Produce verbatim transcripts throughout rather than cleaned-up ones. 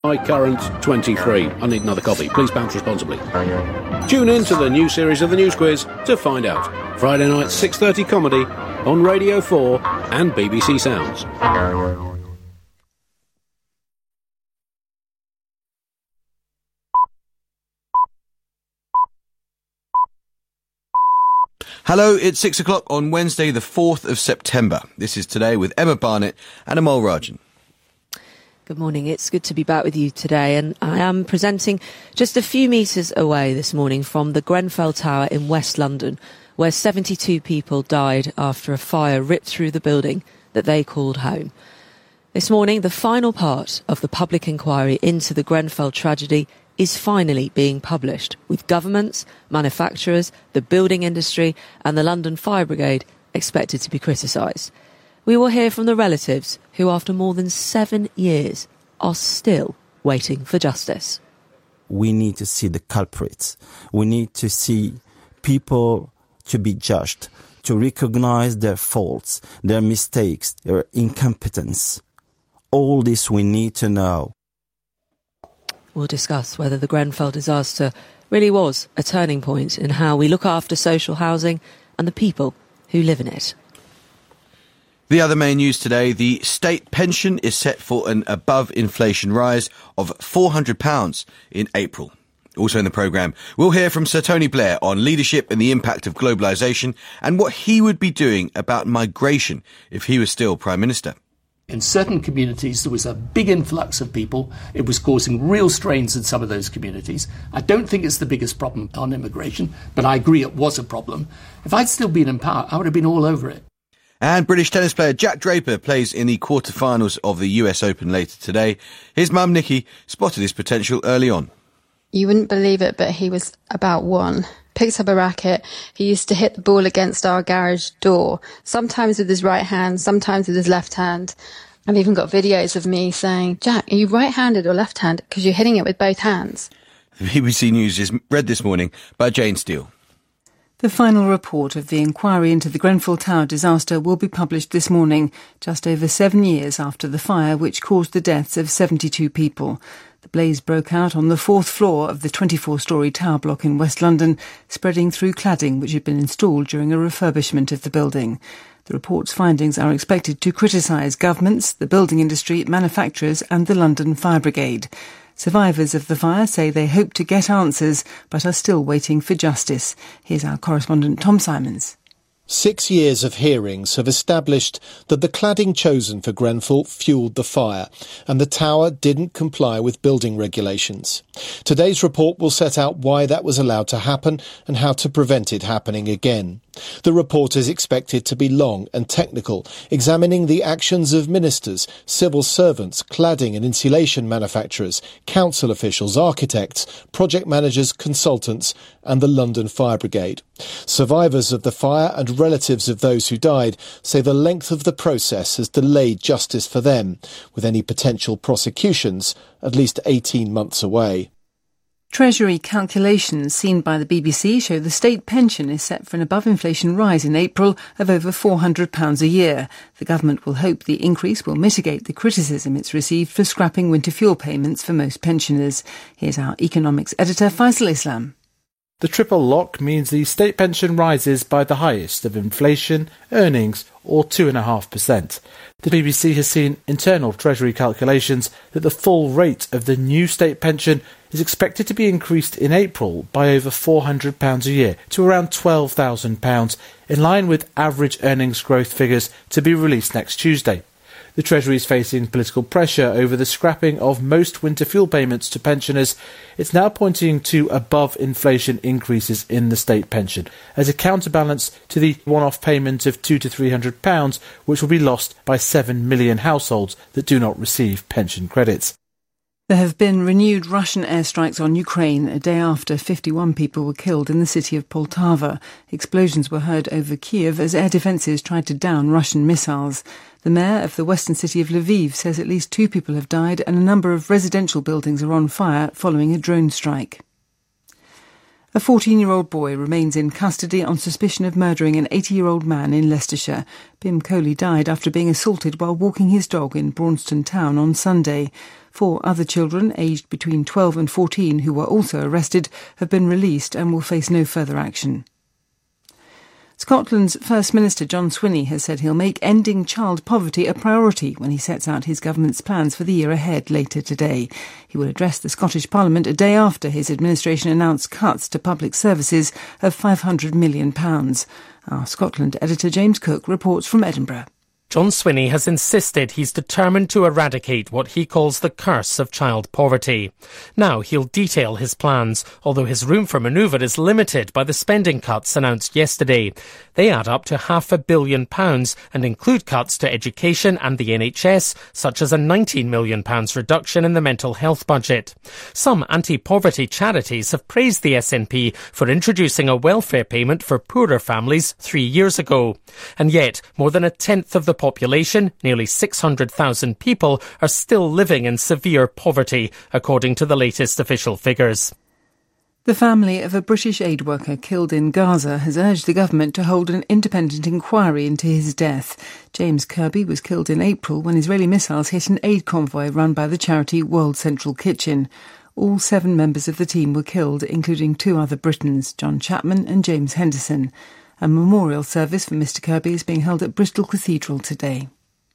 High Current twenty-three. I need another coffee. Please bounce responsibly. Tune in to the new series of the News Quiz to find out. Friday night, six thirty comedy on Radio four and B B C Sounds. Hello, it's six o'clock on Wednesday, the fourth of September. This is Today with Emma Barnett and Amol Rajan. Good morning. It's good to be back with you today, and I am presenting just a few metres away this morning from the Grenfell Tower in West London, where seventy-two people died after a fire ripped through the building that they called home. This morning, the final part of the public inquiry into the Grenfell tragedy is finally being published, with governments, manufacturers, the building industry and the London Fire Brigade expected to be criticised. We will hear from the relatives who, after more than seven years, are still waiting for justice. We need to see the culprits. We need to see people to be judged, to recognise their faults, their mistakes, their incompetence. All this we need to know. We'll discuss whether the Grenfell disaster really was a turning point in how we look after social housing and the people who live in it. The other main news today, the state pension is set for an above-inflation rise of four hundred pounds in April. Also in the programme, we'll hear from Sir Tony Blair on leadership and the impact of globalisation and what he would be doing about migration if he was still Prime Minister. In certain communities, there was a big influx of people. It was causing real strains in some of those communities. I don't think it's the biggest problem on immigration, but I agree it was a problem. If I'd still been in power, I would have been all over it. And British tennis player Jack Draper plays in the quarter-finals of the U S Open later today. His mum, Nikki, spotted his potential early on. You wouldn't believe it, but he was about one. Picked up a racket. He used to hit the ball against our garage door, sometimes with his right hand, sometimes with his left hand. I've even got videos of me saying, Jack, are you right-handed or left-handed? Because you're hitting it with both hands. The B B C News is read this morning by Jane Steele. The final report of the inquiry into the Grenfell Tower disaster will be published this morning, just over seven years after the fire which caused the deaths of seventy-two people. The blaze broke out on the fourth floor of the twenty-four-storey tower block in West London, spreading through cladding which had been installed during a refurbishment of the building. The report's findings are expected to criticise governments, the building industry, manufacturers and the London Fire Brigade. Survivors of the fire say they hope to get answers, but are still waiting for justice. Here's our correspondent Tom Simons. Six years of hearings have established that the cladding chosen for Grenfell fuelled the fire, and the tower didn't comply with building regulations. Today's report will set out why that was allowed to happen and how to prevent it happening again. The report is expected to be long and technical, examining the actions of ministers, civil servants, cladding and insulation manufacturers, council officials, architects, project managers, consultants and the London Fire Brigade. Survivors of the fire and relatives of those who died say the length of the process has delayed justice for them, with any potential prosecutions at least eighteen months away. Treasury calculations seen by the B B C show the state pension is set for an above-inflation rise in April of over four hundred pounds a year. The government will hope the increase will mitigate the criticism it's received for scrapping winter fuel payments for most pensioners. Here's our economics editor, Faisal Islam. The triple lock means the state pension rises by the highest of inflation, earnings or two point five percent. The B B C has seen internal Treasury calculations that the full rate of the new state pension is expected to be increased in April by over four hundred pounds a year to around twelve thousand pounds, in line with average earnings growth figures to be released next Tuesday. The Treasury is facing political pressure over the scrapping of most winter fuel payments to pensioners. It's now pointing to above-inflation increases in the state pension as a counterbalance to the one-off payment of two to three hundred pounds, which will be lost by seven million households that do not receive pension credits. There have been renewed Russian airstrikes on Ukraine a day after fifty-one people were killed in the city of Poltava. Explosions were heard over Kiev as air defences tried to down Russian missiles. The mayor of the western city of Lviv says at least two people have died and a number of residential buildings are on fire following a drone strike. A fourteen-year-old boy remains in custody on suspicion of murdering an eighty-year-old man in Leicestershire. Bim Coley died after being assaulted while walking his dog in Braunston Town on Sunday. Four other children, aged between twelve and fourteen, who were also arrested, have been released and will face no further action. Scotland's First Minister John Swinney has said he'll make ending child poverty a priority when he sets out his government's plans for the year ahead later today. He will address the Scottish Parliament a day after his administration announced cuts to public services of five hundred million pounds. Our Scotland editor James Cook reports from Edinburgh. John Swinney has insisted he's determined to eradicate what he calls the curse of child poverty. Now he'll detail his plans, although his room for manoeuvre is limited by the spending cuts announced yesterday. They add up to half a billion pounds and include cuts to education and the N H S, such as a nineteen million pounds reduction in the mental health budget. Some anti-poverty charities have praised the S N P for introducing a welfare payment for poorer families three years ago. And yet, more than a tenth of the population, nearly six hundred thousand people, are still living in severe poverty, according to the latest official figures. The family of a British aid worker killed in Gaza has urged the government to hold an independent inquiry into his death. James Kirby was killed in April when Israeli missiles hit an aid convoy run by the charity World Central Kitchen. All seven members of the team were killed, including two other Britons, John Chapman and James Henderson. A memorial service for Mr Kirby is being held at Bristol Cathedral today.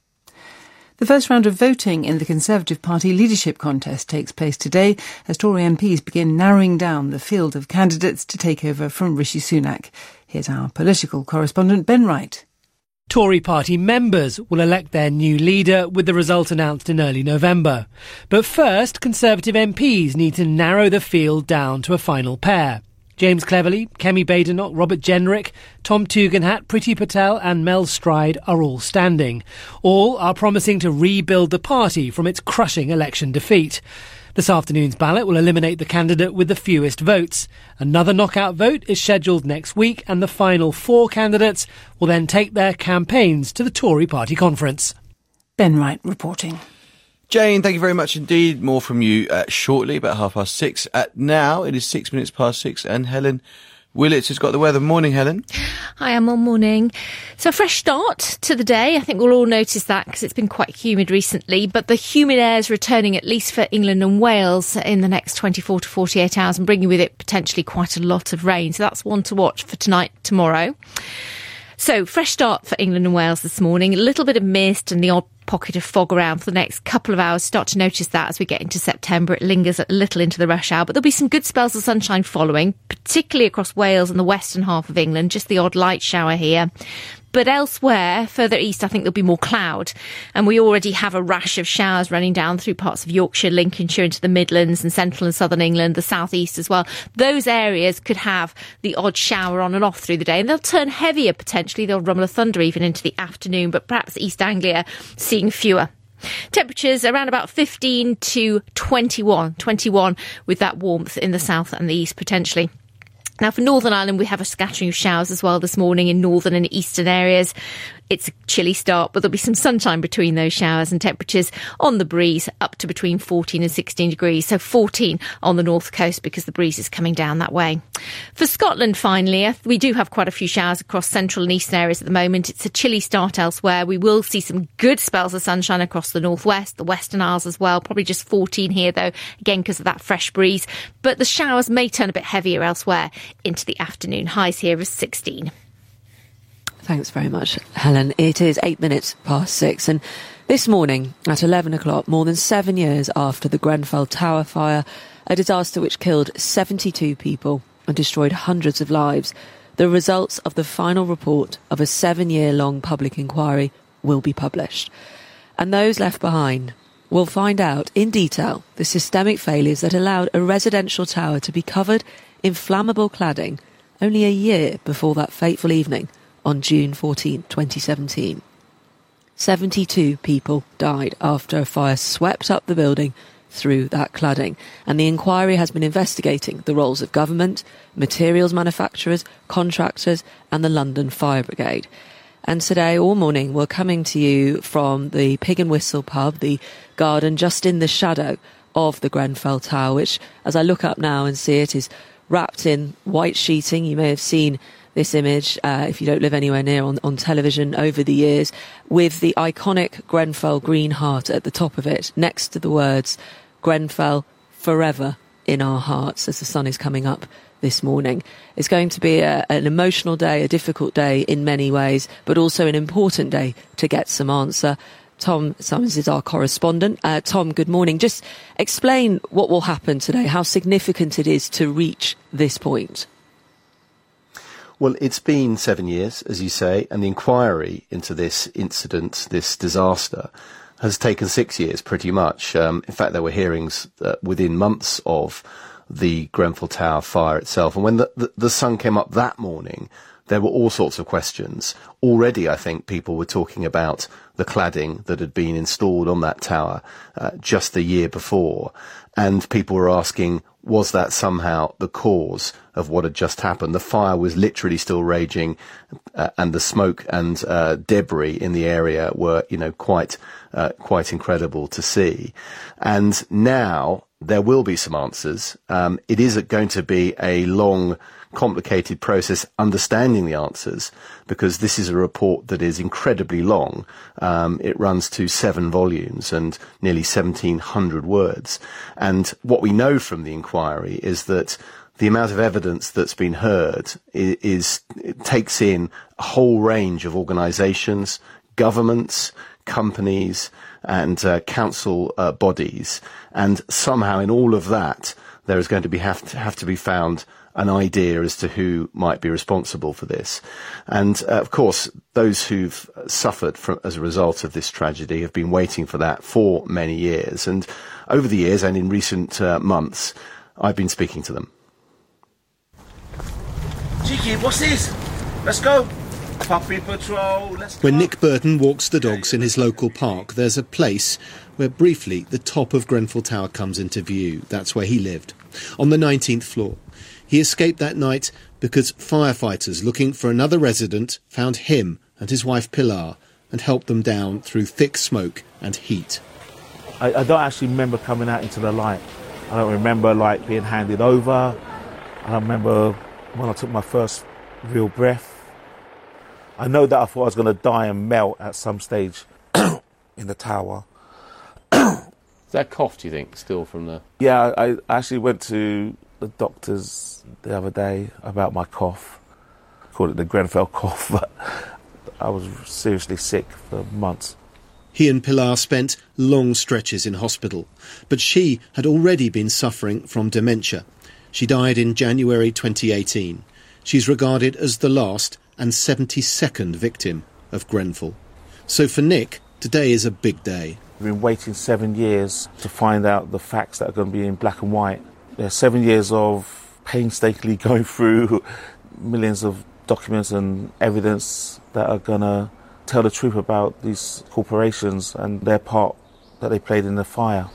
The first round of voting in the Conservative Party leadership contest takes place today as Tory M Ps begin narrowing down the field of candidates to take over from Rishi Sunak. Here's our political correspondent Ben Wright. Tory party members will elect their new leader with the result announced in early November. But first, Conservative M Ps need to narrow the field down to a final pair. James Cleverly, Kemi Badenoch, Robert Jenrick, Tom Tugendhat, Priti Patel and Mel Stride are all standing. All are promising to rebuild the party from its crushing election defeat. This afternoon's ballot will eliminate the candidate with the fewest votes. Another knockout vote is scheduled next week, and the final four candidates will then take their campaigns to the Tory party conference. Ben Wright reporting. Jane, thank you very much indeed. More from you uh, shortly, about half past six. Uh, now it is six minutes past six, and Helen Willits has got the weather. Morning, Helen. Hi, I'm on morning. So a fresh start to the day. I think we'll all notice that because it's been quite humid recently, but the humid air is returning at least for England and Wales in the next twenty-four to forty-eight hours and bringing with it potentially quite a lot of rain. So that's one to watch for tonight, tomorrow. So fresh start for England and Wales this morning. A little bit of mist and the odd pocket of fog around for the next couple of hours. Start to notice that as we get into September. It lingers a little into the rush hour, but there'll be some good spells of sunshine following, particularly across Wales and the western half of England. Just the odd light shower here. But elsewhere, further east, I think there'll be more cloud. And we already have a rash of showers running down through parts of Yorkshire, Lincolnshire, into the Midlands and central and southern England, the southeast as well. Those areas could have the odd shower on and off through the day. And they'll turn heavier potentially. They'll rumble of thunder even into the afternoon. But perhaps East Anglia seeing fewer. Temperatures around about fifteen to twenty-one. twenty-one with that warmth in the south and the east potentially. Now, for Northern Ireland, we have a scattering of showers as well this morning in northern and eastern areas. It's a chilly start, but there'll be some sunshine between those showers and temperatures on the breeze up to between fourteen and sixteen degrees. So fourteen on the north coast because the breeze is coming down that way. For Scotland, finally, we do have quite a few showers across central and eastern areas at the moment. It's a chilly start elsewhere. We will see some good spells of sunshine across the northwest, the Western Isles as well. Probably just fourteen here, though, again, because of that fresh breeze. But the showers may turn a bit heavier elsewhere into the afternoon. Highs here is sixteen. Thanks very much, Helen. It is eight minutes past six, and this morning at eleven o'clock, more than seven years after the Grenfell Tower fire, a disaster which killed seventy-two people and destroyed hundreds of lives, the results of the final report of a seven-year-long public inquiry will be published. And those left behind will find out in detail the systemic failures that allowed a residential tower to be covered in flammable cladding only a year before that fateful evening on June fourteenth, twenty seventeen. seventy-two people died after a fire swept up the building through that cladding, and the inquiry has been investigating the roles of government, materials manufacturers, contractors and the London Fire Brigade. And today, all morning, we're coming to you from the Pig and Whistle pub, the garden just in the shadow of the Grenfell Tower, which, as I look up now and see it, is wrapped in white sheeting. You may have seen this image, uh, if you don't live anywhere near, on, on television over the years, with the iconic Grenfell green heart at the top of it, next to the words, Grenfell forever in our hearts, as the sun is coming up this morning. It's going to be a, an emotional day, a difficult day in many ways, but also an important day to get some answer. Tom Summers is our correspondent. Uh, Tom, good morning. Just explain what will happen today, how significant it is to reach this point. Well, it's been seven years, as you say, and the inquiry into this incident, this disaster, has taken six years pretty much. Um, in fact, there were hearings uh, within months of the Grenfell Tower fire itself. And when the, the, the sun came up that morning, there were all sorts of questions. Already, I think, people were talking about the cladding that had been installed on that tower uh, just the year before. And people were asking, was that somehow the cause of what had just happened? The fire was literally still raging, uh, and the smoke and uh, debris in the area were, you know, quite, uh, quite incredible to see. And now there will be some answers. Um, it is going to be a long, complicated process understanding the answers, because this is a report that is incredibly long. Um, it runs to seven volumes and nearly seventeen hundred words. And what we know from the inquiry is that the amount of evidence that's been heard is, is it takes in a whole range of organisations, governments, companies, and uh, council uh, bodies. And somehow in all of that, there is going to be have to, have to be found an idea as to who might be responsible for this. And, uh, of course, those who've suffered from, as a result of this tragedy have been waiting for that for many years. And over the years and in recent uh, months, I've been speaking to them. Cheeky, what's this? Let's go. Puppy patrol, let's go. When Nick Burton walks the dogs in his local park, there's a place where briefly the top of Grenfell Tower comes into view. That's where he lived, on the nineteenth floor. He escaped that night because firefighters looking for another resident found him and his wife Pilar and helped them down through thick smoke and heat. I, I don't actually remember coming out into the light. I don't remember like being handed over. I don't remember when I took my first real breath. I know that I thought I was going to die and melt at some stage in the tower. Is that cough, do you think, still from the... Yeah, I actually went to the doctors the other day about my cough. I called it the Grenfell cough, but I was seriously sick for months. He and Pilar spent long stretches in hospital, but she had already been suffering from dementia. She died in January twenty eighteen. She's regarded as the last and seventy-second victim of Grenfell. So for Nick, today is a big day. We've been waiting seven years to find out the facts that are going to be in black and white. There's seven years of painstakingly going through millions of documents and evidence that are going to tell the truth about these corporations and their part that they played in the fire.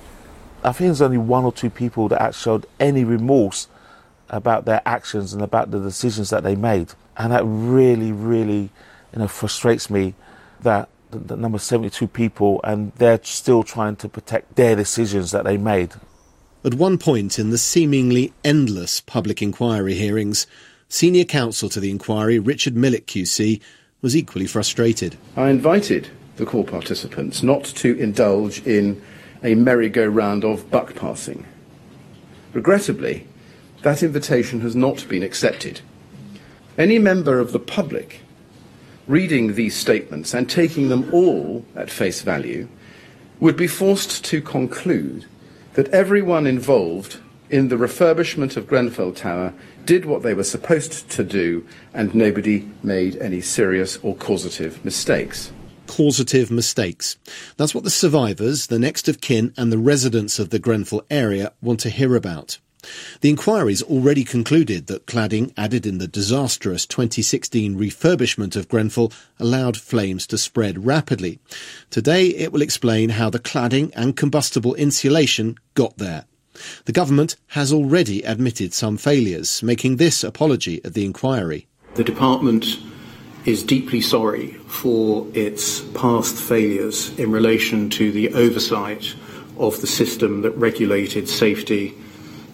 I think there's only one or two people that actually showed any remorse about their actions and about the decisions that they made. And that really, really, you know, frustrates me that the, the number seventy-two people, and they're still trying to protect their decisions that they made. At one point in the seemingly endless public inquiry hearings, senior counsel to the inquiry, Richard Millick Q C, was equally frustrated. I invited the call participants not to indulge in a merry-go-round of buck passing. Regrettably, that invitation has not been accepted. Any member of the public reading these statements and taking them all at face value would be forced to conclude that everyone involved in the refurbishment of Grenfell Tower did what they were supposed to do and nobody made any serious or causative mistakes. Causative mistakes. That's what the survivors, the next of kin and the residents of the Grenfell area want to hear about. The inquiry's already concluded that cladding added in the disastrous twenty sixteen refurbishment of Grenfell allowed flames to spread rapidly. Today it will explain how the cladding and combustible insulation got there. The government has already admitted some failures, making this apology at the inquiry. The department is deeply sorry for its past failures in relation to the oversight of the system that regulated safety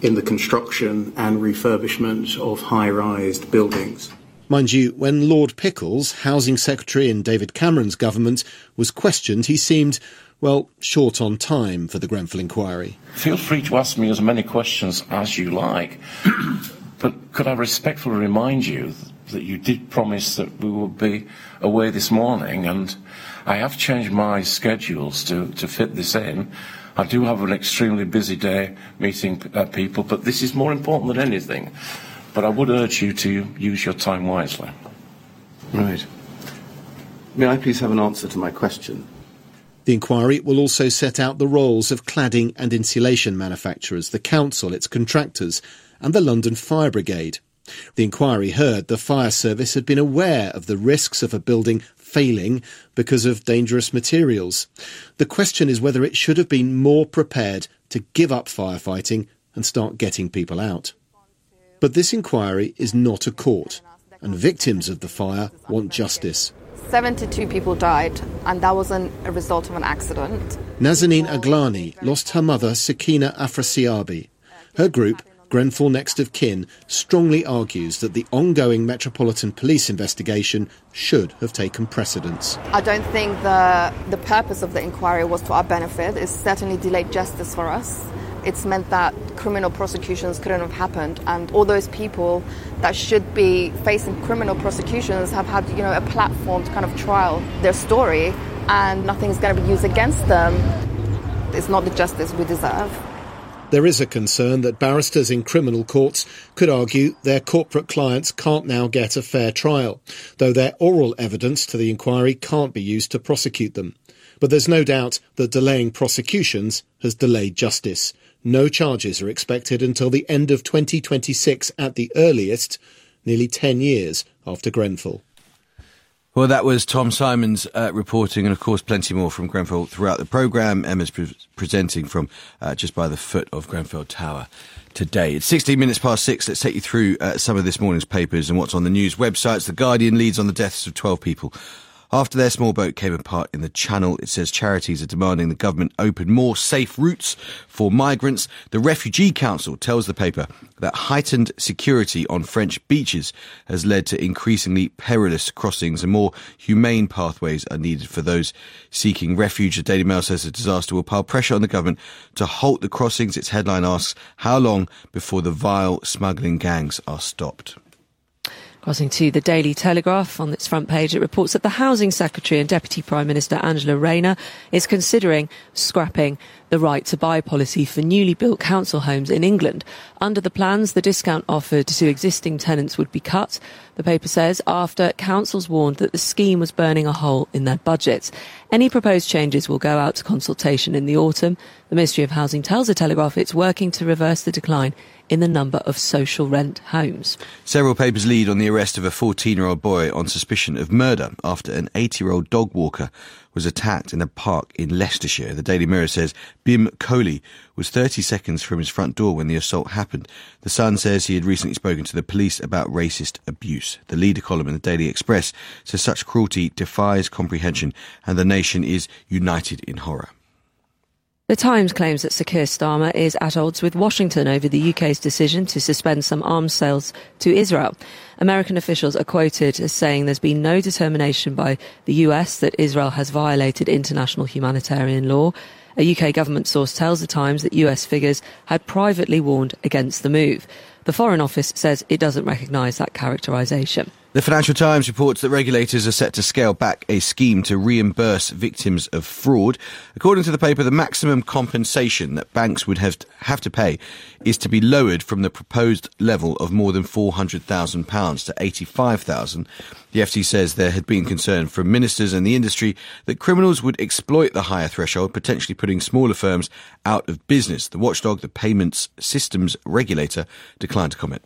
in the construction and refurbishment of high-rise buildings. Mind you, when Lord Pickles, Housing Secretary in David Cameron's government, was questioned, he seemed, well, short on time for the Grenfell inquiry. Feel free to ask me as many questions as you like, but could I respectfully remind you that you did promise that we would be away this morning, and I have changed my schedules to, to fit this in. I do have an extremely busy day meeting uh, people, but this is more important than anything. But I would urge you to use your time wisely. Right. May I please have an answer to my question? The inquiry will also set out the roles of cladding and insulation manufacturers, the council, its contractors, and the London Fire Brigade. The inquiry heard the fire service had been aware of the risks of a building failing because of dangerous materials. The question is whether it should have been more prepared to give up firefighting and start getting people out. But this inquiry is not a court, and victims of the fire want justice. seventy-two people died, and that wasn't a result of an accident. Nazanin Aglani lost her mother, Sakina Afrasiabi. Her group, Grenfell Next of Kin, strongly argues that the ongoing Metropolitan Police investigation should have taken precedence. I don't think the, the purpose of the inquiry was to our benefit. It's certainly delayed justice for us. It's meant that criminal prosecutions couldn't have happened, and all those people that should be facing criminal prosecutions have had, you know, a platform to kind of trial their story, and nothing's going to be used against them. It's not the justice we deserve. There is a concern that barristers in criminal courts could argue their corporate clients can't now get a fair trial, though their oral evidence to the inquiry can't be used to prosecute them. But there's no doubt that delaying prosecutions has delayed justice. No charges are expected until the end of twenty twenty-six at the earliest, nearly ten years after Grenfell. Well, that was Tom Simons uh, reporting, and of course plenty more from Grenfell throughout the programme. Emma's pre- presenting from uh, just by the foot of Grenfell Tower today. It's sixteen minutes past six. Let's take you through uh, some of this morning's papers and what's on the news websites. The Guardian leads on the deaths of twelve people after their small boat came apart in the Channel. It says charities are demanding the government open more safe routes for migrants. The Refugee Council tells the paper that heightened security on French beaches has led to increasingly perilous crossings and more humane pathways are needed for those seeking refuge. The Daily Mail says the disaster will pile pressure on the government to halt the crossings. Its headline asks, how long before the vile smuggling gangs are stopped? Crossing to the Daily Telegraph, on its front page, it reports that the Housing Secretary and Deputy Prime Minister Angela Rayner is considering scrapping the right to buy policy for newly built council homes in England. Under the plans, the discount offered to existing tenants would be cut. The paper says after councils warned that the scheme was burning a hole in their budgets. Any proposed changes will go out to consultation in the autumn. The Ministry of Housing tells the Telegraph it's working to reverse the decline in the number of social rent homes. Several papers lead on the arrest of a fourteen-year-old boy on suspicion of murder after an eighty-year-old dog walker was attacked in a park in Leicestershire. The Daily Mirror says Bim Coley was thirty seconds from his front door when the assault happened. The Sun says he had recently spoken to the police about racist abuse. The leader column in the Daily Express says such cruelty defies comprehension and the nation is united in horror. The Times claims that Sir Keir Starmer is at odds with Washington over the U K's decision to suspend some arms sales to Israel. American officials are quoted as saying there's been no determination by the U S that Israel has violated international humanitarian law. A U K government source tells the Times that U S figures had privately warned against the move. The Foreign Office says it doesn't recognise that characterisation. The Financial Times reports that regulators are set to scale back a scheme to reimburse victims of fraud. According to the paper, the maximum compensation that banks would have to, have to pay is to be lowered from the proposed level of more than four hundred thousand pounds to eighty-five thousand pounds. The F T says there had been concern from ministers and the industry that criminals would exploit the higher threshold, potentially putting smaller firms out of business. The watchdog, the Payments Systems Regulator, declined to comment.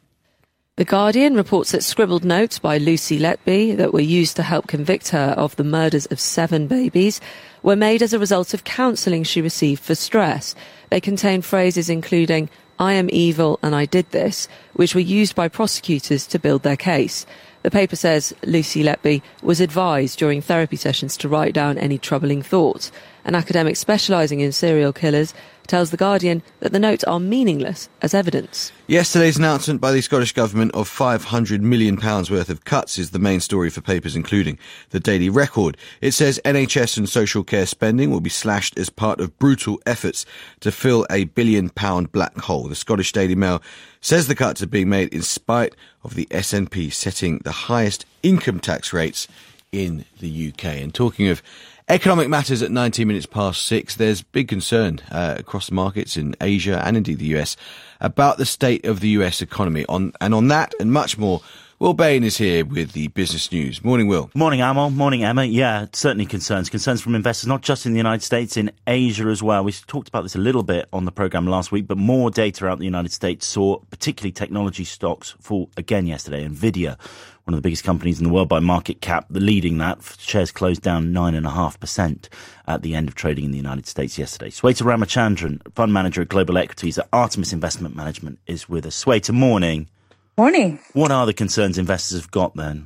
The Guardian reports that scribbled notes by Lucy Letby that were used to help convict her of the murders of seven babies were made as a result of counselling she received for stress. They contain phrases including, "I am evil and I did this," which were used by prosecutors to build their case. The paper says Lucy Letby was advised during therapy sessions to write down any troubling thoughts. An academic specialising in serial killers tells The Guardian that the notes are meaningless as evidence. Yesterday's announcement by the Scottish Government of five hundred million pounds worth of cuts is the main story for papers including the Daily Record. It says N H S and social care spending will be slashed as part of brutal efforts to fill a billion pound black hole. The Scottish Daily Mail says the cuts are being made in spite of the S N P setting the highest income tax rates in the U K. And talking of economic matters at nineteen minutes past six, there's big concern uh, across the markets in Asia and indeed the U S about the state of the U S economy. On And on that and much more, Will Bain is here with the business news. Morning, Will. Morning, Amal. Morning, Emma. Yeah, certainly concerns. Concerns from investors, not just in the United States, in Asia as well. We talked about this a little bit on the programme last week, but more data out in the United States saw particularly technology stocks fall again yesterday. Nvidia, one of the biggest companies in the world by market cap, the leading that. Shares closed down nine point five percent at the end of trading in the United States yesterday. Sweta Ramachandran, fund manager at Global Equities at Artemis Investment Management, is with us. Sweta, morning. Morning. What are the concerns investors have got then?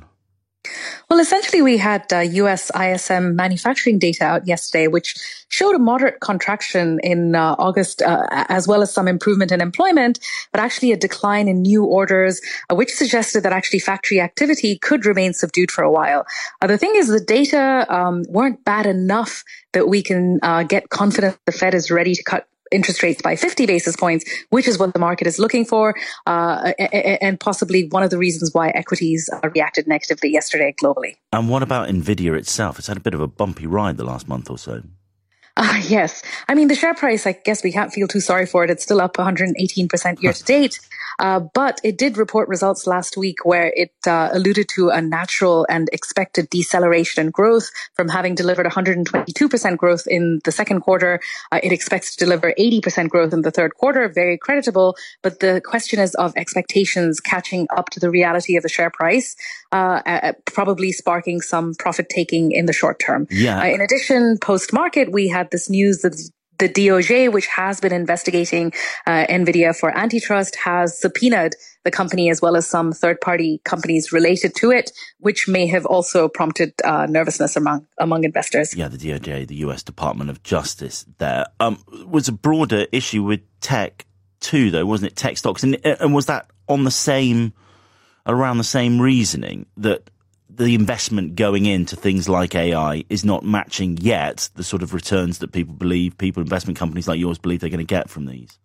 Well, essentially, we had uh, U S I S M manufacturing data out yesterday, which showed a moderate contraction in uh, August, uh, as well as some improvement in employment, but actually a decline in new orders, uh, which suggested that actually factory activity could remain subdued for a while. Uh, the thing is, the data um, weren't bad enough that we can uh, get confident the Fed is ready to cut interest rates by fifty basis points, which is what the market is looking for, uh, and possibly one of the reasons why equities reacted negatively yesterday globally. And what about Nvidia itself? It's had a bit of a bumpy ride the last month or so. Uh, yes. I mean, the share price, I guess we can't feel too sorry for it. It's still up one hundred eighteen percent year to date. Uh, but it did report results last week where it uh, alluded to a natural and expected deceleration in growth from having delivered one hundred twenty-two percent growth in the second quarter. Uh, it expects to deliver eighty percent growth in the third quarter. Very creditable. But the question is of expectations catching up to the reality of the share price, uh, uh, probably sparking some profit taking in the short term. Yeah. Uh, in addition, post-market, we had this news that the D O J, which has been investigating uh, Nvidia for antitrust, has subpoenaed the company as well as some third-party companies related to it, which may have also prompted uh, nervousness among among investors. Yeah, the D O J, the U S Department of Justice, there um, was a broader issue with tech too, though, wasn't it? Tech stocks, and and was that on the same around the same reasoning that the investment going into things like A I is not matching yet the sort of returns that people believe, people, investment companies like yours believe they're going to get from these?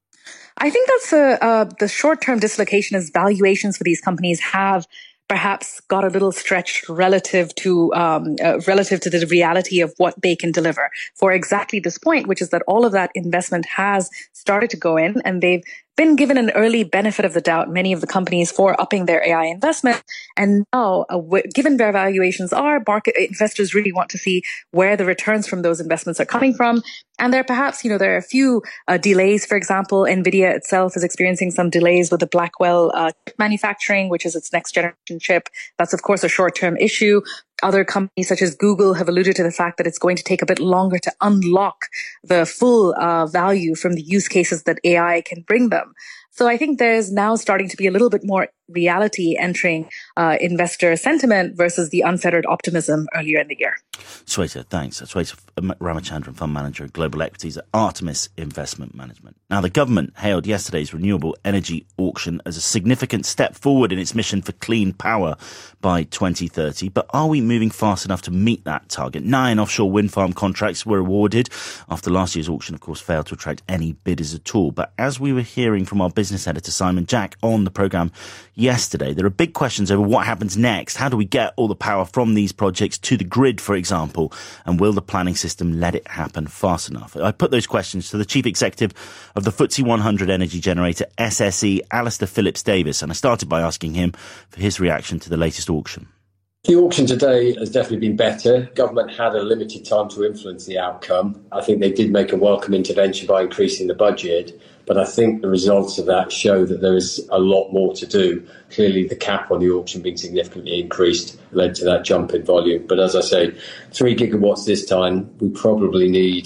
I think that's a, uh, the short-term dislocation as valuations for these companies have perhaps got a little stretched relative to um, uh, relative to the reality of what they can deliver for exactly this point, which is that all of that investment has started to go in and they've been given an early benefit of the doubt, many of the companies, for upping their A I investment. And now, uh, w- given where valuations are, market investors really want to see where the returns from those investments are coming from. And there perhaps, you know, there are a few uh, delays. For example, Nvidia itself is experiencing some delays with the Blackwell uh, chip manufacturing, which is its next generation chip. That's, of course, a short-term issue. Other companies such as Google have alluded to the fact that it's going to take a bit longer to unlock the full uh, value from the use cases that A I can bring them. So I think there's now starting to be a little bit more reality entering uh, investor sentiment versus the unfettered optimism earlier in the year. Sweta, thanks. Sweta Ramachandran, fund manager at Global Equities at Artemis Investment Management. Now, the government hailed yesterday's renewable energy auction as a significant step forward in its mission for clean power by twenty thirty. But are we moving fast enough to meet that target? Nine offshore wind farm contracts were awarded after last year's auction, of course, failed to attract any bidders at all. But as we were hearing from our business editor, Simon Jack, on the programme yesterday, there are big questions over what happens next. How do we get all the power from these projects to the grid, for example? And will the planning system let it happen fast enough? I put those questions to the chief executive of the F T S E one hundred energy generator S S E, Alistair Phillips-Davies, and I started by asking him for his reaction to the latest auction. The auction today has definitely been better. Government had a limited time to influence the outcome. I think they did make a welcome intervention by increasing the budget, but I think the results of that show that there is a lot more to do. Clearly, the cap on the auction being significantly increased led to that jump in volume. But as I say, three gigawatts this time, we probably need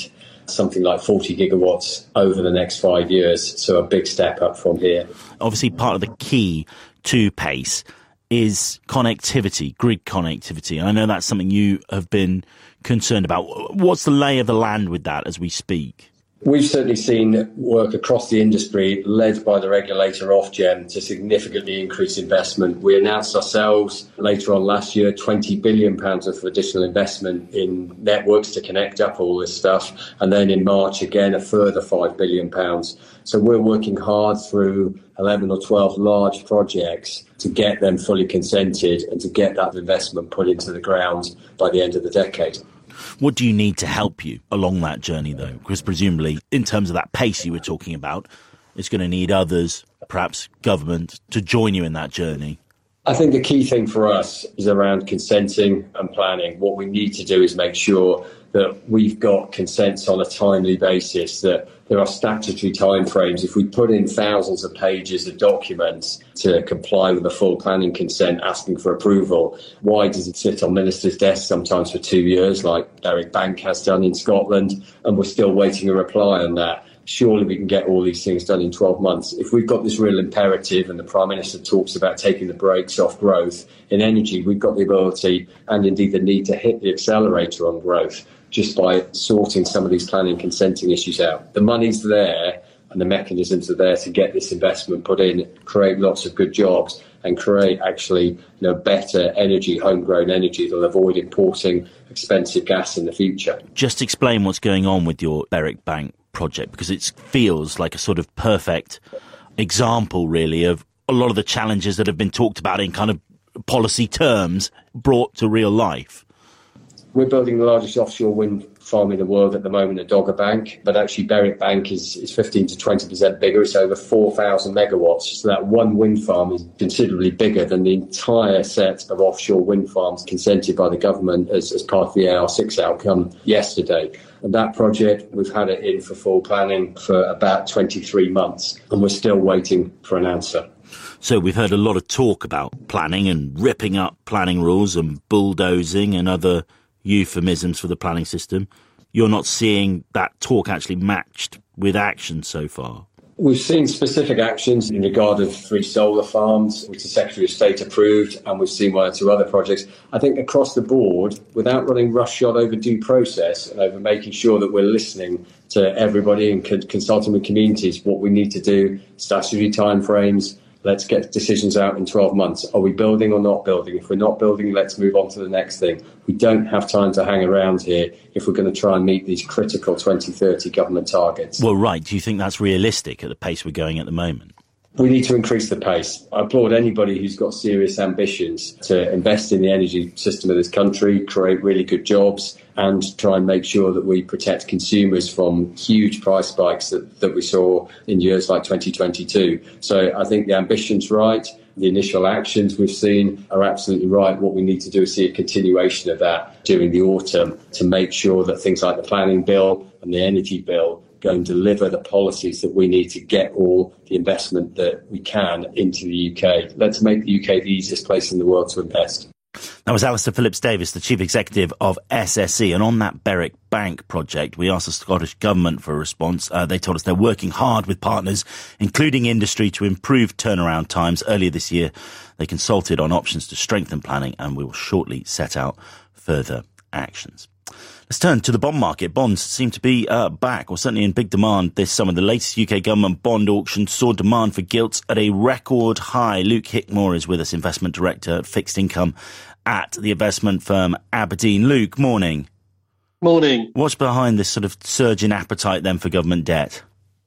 something like forty gigawatts over the next five years. So a big step up from here. Obviously, part of the key to PACE is connectivity, grid connectivity. And I know that's something you have been concerned about. What's the lay of the land with that as we speak? We've certainly seen work across the industry led by the regulator Ofgem to significantly increase investment. We announced ourselves later on last year twenty billion pounds of additional investment in networks to connect up all this stuff. And then in March, again, a further five billion pounds. So we're working hard through eleven or twelve large projects to get them fully consented and to get that investment put into the ground by the end of the decade. What do you need to help you along that journey, though? Because presumably, in terms of that pace you were talking about, it's going to need others, perhaps government, to join you in that journey. I think the key thing for us is around consenting and planning. What we need to do is make sure that we've got consents on a timely basis, that there are statutory timeframes. If we put in thousands of pages of documents to comply with the full planning consent asking for approval, why does it sit on ministers' desks sometimes for two years, like Berwick Bank has done in Scotland, and we're still waiting a reply on that? Surely we can get all these things done in twelve months. If we've got this real imperative, and the Prime Minister talks about taking the brakes off growth in energy, we've got the ability and indeed the need to hit the accelerator on growth just by sorting some of these planning consenting issues out. The money's there and the mechanisms are there to get this investment put in, create lots of good jobs and create actually you know, better energy, homegrown energy that'll avoid importing expensive gas in the future. Just explain what's going on with your Berwick Bank project, because it feels like a sort of perfect example, really, of a lot of the challenges that have been talked about in kind of policy terms brought to real life. We're building the largest offshore wind farm in the world at the moment at Dogger Bank, but actually Berwick Bank is, is fifteen to twenty percent bigger. It's over four thousand megawatts. So that one wind farm is considerably bigger than the entire set of offshore wind farms consented by the government as, as part of the A R six outcome yesterday. And that project, we've had it in for full planning for about twenty-three months, and we're still waiting for an answer. So we've heard a lot of talk about planning and ripping up planning rules and bulldozing and other euphemisms for the planning system. You're not seeing that talk actually matched with action so far? We've seen specific actions in regard of three solar farms, which the Secretary of State approved, and we've seen one or two other projects. I think across the board, without running roughshod over due process and over making sure that we're listening to everybody and consulting with communities, what we need to do, statutory timeframes, let's get decisions out in twelve months. Are we building or not building? If we're not building, let's move on to the next thing. We don't have time to hang around here if we're going to try and meet these critical twenty thirty government targets. Well, right. Do you think that's realistic at the pace we're going at the moment? We need to increase the pace. I applaud anybody who's got serious ambitions to invest in the energy system of this country, create really good jobs, and try and make sure that we protect consumers from huge price spikes that, that we saw in years like twenty twenty-two. So I think the ambition's right. The initial actions we've seen are absolutely right. What we need to do is see a continuation of that during the autumn to make sure that things like the planning bill and the energy bill go and deliver the policies that we need to get all the investment that we can into the U K. Let's make the U K the easiest place in the world to invest. That was Alistair Phillips-Davies, the Chief Executive of S S E. And on that Berwick Bank project, we asked the Scottish Government for a response. Uh, they told us they're working hard with partners, including industry, to improve turnaround times. Earlier this year, they consulted on options to strengthen planning and will shortly set out further actions. Let's turn to the bond market. Bonds seem to be uh, back, or certainly in big demand this summer. The latest U K government bond auction saw demand for gilts at a record high. Luke Hickmore is with us, Investment Director at Fixed Income at the investment firm Aberdeen. Luke, morning. Morning. What's behind this sort of surge in appetite then for government debt?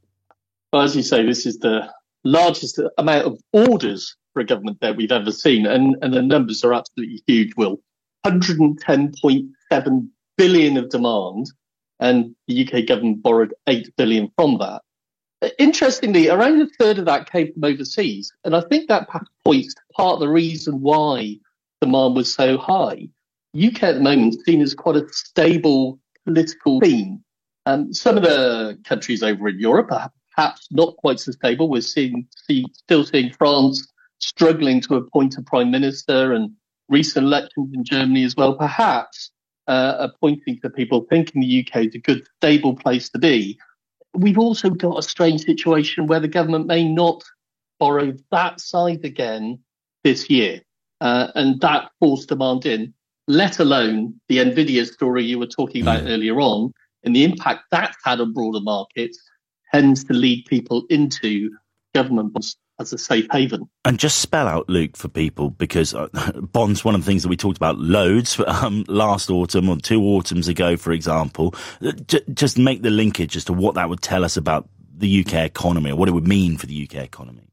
Well, as you say, this is the largest amount of orders for a government debt we've ever seen, and, and the numbers are absolutely huge, Will. one hundred ten point seven billion of demand, and the U K government borrowed eight billion from that. Interestingly, around a third of that came from overseas, and I think that points to part of the reason why demand was so high. U K at the moment is seen as quite a stable political theme. Um, some of the countries over in Europe are perhaps not quite so stable. We're seeing, see, still seeing France struggling to appoint a prime minister, and recent elections in Germany as well. Perhaps uh, are pointing to people thinking the U K is a good, stable place to be. We've also got a strange situation where the government may not borrow that size again this year. Uh, and that forced demand in, let alone the Nvidia story you were talking about mm. earlier on, and the impact that's had on broader markets tends to lead people into government bonds as a safe haven. And just spell out, Luke, for people, because uh, bonds, one of the things that we talked about loads um, last autumn or two autumns ago, for example, J- just make the linkage as to what that would tell us about the U K economy or what it would mean for the U K economy.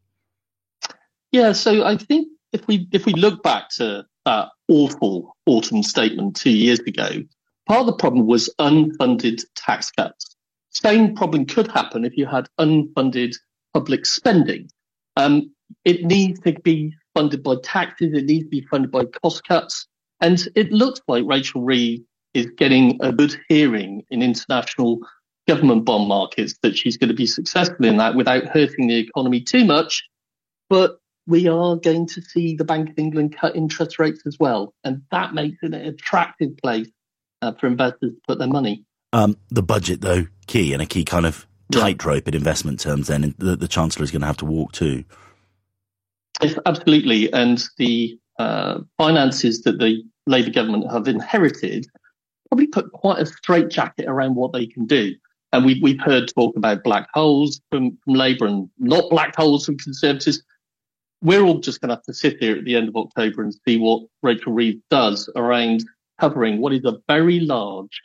Yeah, so I think if we if we look back to that awful autumn statement two years ago, part of the problem was unfunded tax cuts. Same problem could happen if you had unfunded public spending. Um, it needs to be funded by taxes. It needs to be funded by cost cuts. And it looks like Rachel Reeves is getting a good hearing in international government bond markets, that she's going to be successful in that without hurting the economy too much. But we are going to see the Bank of England cut interest rates as well. And that makes it an attractive place uh, for investors to put their money. Um, the budget, though, key and a key kind of tightrope in investment terms, then the, the Chancellor is going to have to walk too. Yes, absolutely. And the uh, finances that the Labour government have inherited probably put quite a straitjacket around what they can do. And we, we've heard talk about black holes from, from Labour and not black holes from Conservatives. We're all just going to have to sit here at the end of October and see what Rachel Reeves does around covering what is a very large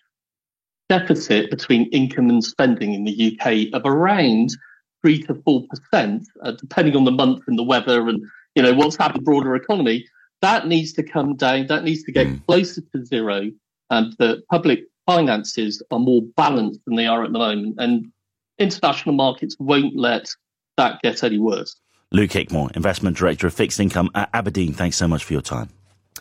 deficit between income and spending in the U K of around three to four percent, uh, depending on the month and the weather and, you know, what's happened in the broader economy. That needs to come down. That needs to get mm. closer to zero, and the public finances are more balanced than they are at the moment. And international markets won't let that get any worse. Luke Hickmore, Investment Director of Fixed Income at Aberdeen, thanks so much for your time.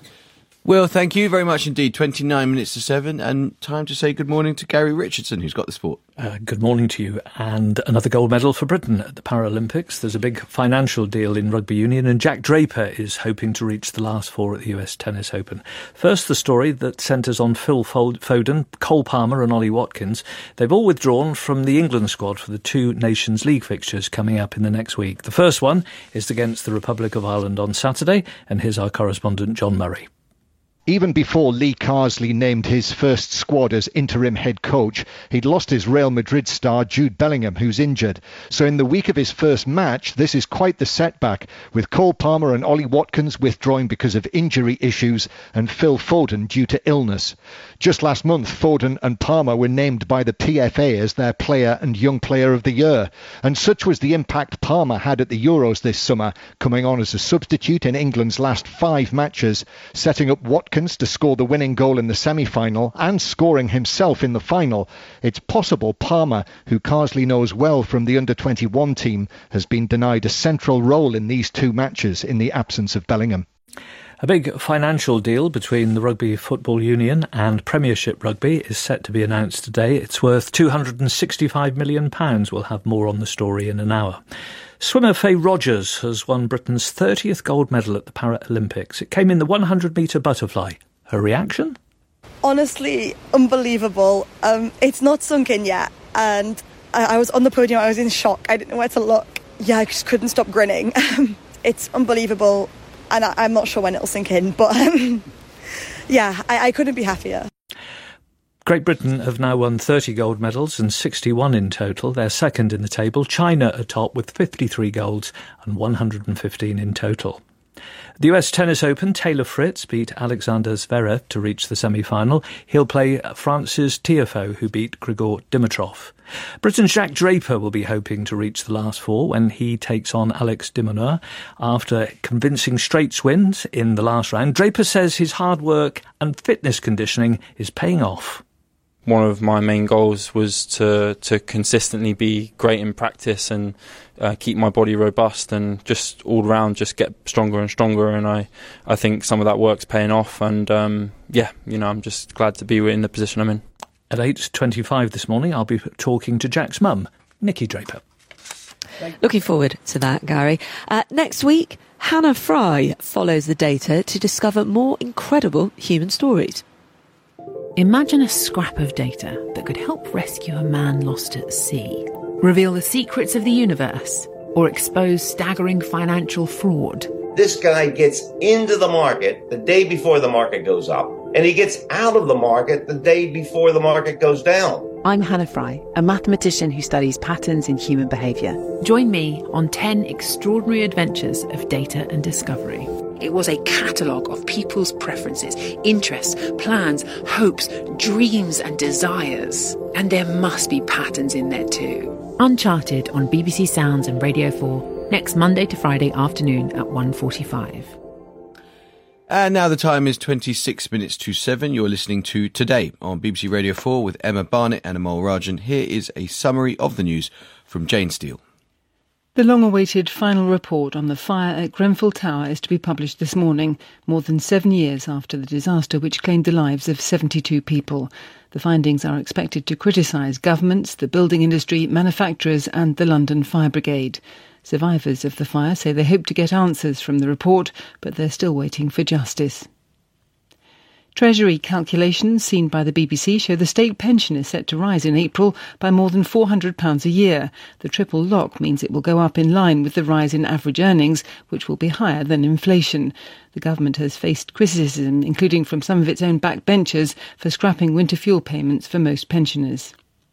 Well, thank you very much indeed. twenty-nine minutes to seven, and time to say good morning to Gary Richardson, who's got the sport. Uh, good morning to you. And another gold medal for Britain at the Paralympics. There's a big financial deal in rugby union, and Jack Draper is hoping to reach the last four at the U S Tennis Open. First, the story that centres on Phil Foden, Cole Palmer and Ollie Watkins. They've all withdrawn from the England squad for the two Nations League fixtures coming up in the next week. The first one is against the Republic of Ireland on Saturday, and here's our correspondent John Murray. Even before Lee Carsley named his first squad as interim head coach, he'd lost his Real Madrid star Jude Bellingham, who's injured. So in the week of his first match, this is quite the setback, with Cole Palmer and Ollie Watkins withdrawing because of injury issues and Phil Foden due to illness. Just last month, Foden and Palmer were named by the P F A as their player and young player of the year. And such was the impact Palmer had at the Euros this summer, coming on as a substitute in England's last five matches, setting up Watkins to score the winning goal in the semi-final and scoring himself in the final. It's possible Palmer, who Carsley knows well from the under twenty-one team, has been denied a central role in these two matches in the absence of Bellingham. A big financial deal between the Rugby Football Union and Premiership Rugby is set to be announced today. It's worth two hundred sixty-five million pounds. We'll have more on the story in an hour. Swimmer Faye Rogers has won Britain's thirtieth gold medal at the Paralympics. It came in the one hundred metre butterfly. Her reaction? Honestly, unbelievable. Um, it's not sunk in yet. And I, I was on the podium, I was in shock. I didn't know where to look. Yeah, I just couldn't stop grinning. It's unbelievable. And I, I'm not sure when it'll sink in. But um, yeah, I, I couldn't be happier. Great Britain have now won thirty gold medals and sixty-one in total. They're second in the table. China atop with fifty-three golds and one hundred fifteen in total. The U S Tennis Open, Taylor Fritz beat Alexander Zverev to reach the semi-final. He'll play France's Tiafoe, who beat Grigor Dimitrov. Britain's Jack Draper will be hoping to reach the last four when he takes on Alex de Minaur. After convincing straight wins in the last round, Draper says his hard work and fitness conditioning is paying off. One of my main goals was to to consistently be great in practice and uh, keep my body robust and just all around just get stronger and stronger. And I, I think some of that work's paying off. And um, yeah, you know, I'm just glad to be in the position I'm in. At eight twenty-five this morning, I'll be talking to Jack's mum, Nikki Draper. Looking forward to that, Gary. Uh, next week, Hannah Fry follows the data to discover more incredible human stories. Imagine a scrap of data that could help rescue a man lost at sea, reveal the secrets of the universe, or expose staggering financial fraud. This guy gets into the market the day before the market goes up, and he gets out of the market the day before the market goes down. I'm Hannah Fry, a mathematician who studies patterns in human behaviour. Join me on ten extraordinary adventures of data and discovery. It was a catalogue of people's preferences, interests, plans, hopes, dreams and desires. And there must be patterns in there too. Uncharted on B B C Sounds and Radio four, next Monday to Friday afternoon at one forty-five. And now the time is twenty-six minutes to seven. You're listening to Today on B B C Radio four with Emma Barnett and Amal Rajan. Here is a summary of the news from Jane Steele. The long-awaited final report on the fire at Grenfell Tower is to be published this morning, more than seven years after the disaster which claimed the lives of seventy-two people. The findings are expected to criticise governments, the building industry, manufacturers and the London Fire Brigade. Survivors of the fire say they hope to get answers from the report, but they're still waiting for justice. Treasury calculations seen by the B B C show the state pension is set to rise in April by more than four hundred pounds a year. The triple lock means it will go up in line with the rise in average earnings, which will be higher than inflation. The government has faced criticism, including from some of its own backbenchers, for scrapping winter fuel payments for most pensioners.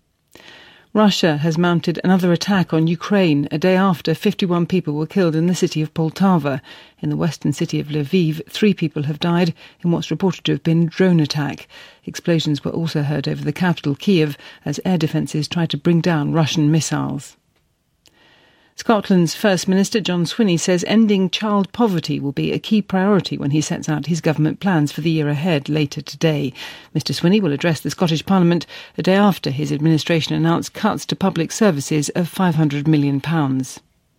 Russia has mounted another attack on Ukraine a day after fifty-one people were killed in the city of Poltava. In the western city of Lviv, three people have died in what's reported to have been a drone attack. Explosions were also heard over the capital, Kiev, as air defences tried to bring down Russian missiles. Scotland's First Minister John Swinney says ending child poverty will be a key priority when he sets out his government plans for the year ahead later today. Mr Swinney will address the Scottish Parliament a day after his administration announced cuts to public services of five hundred million pounds.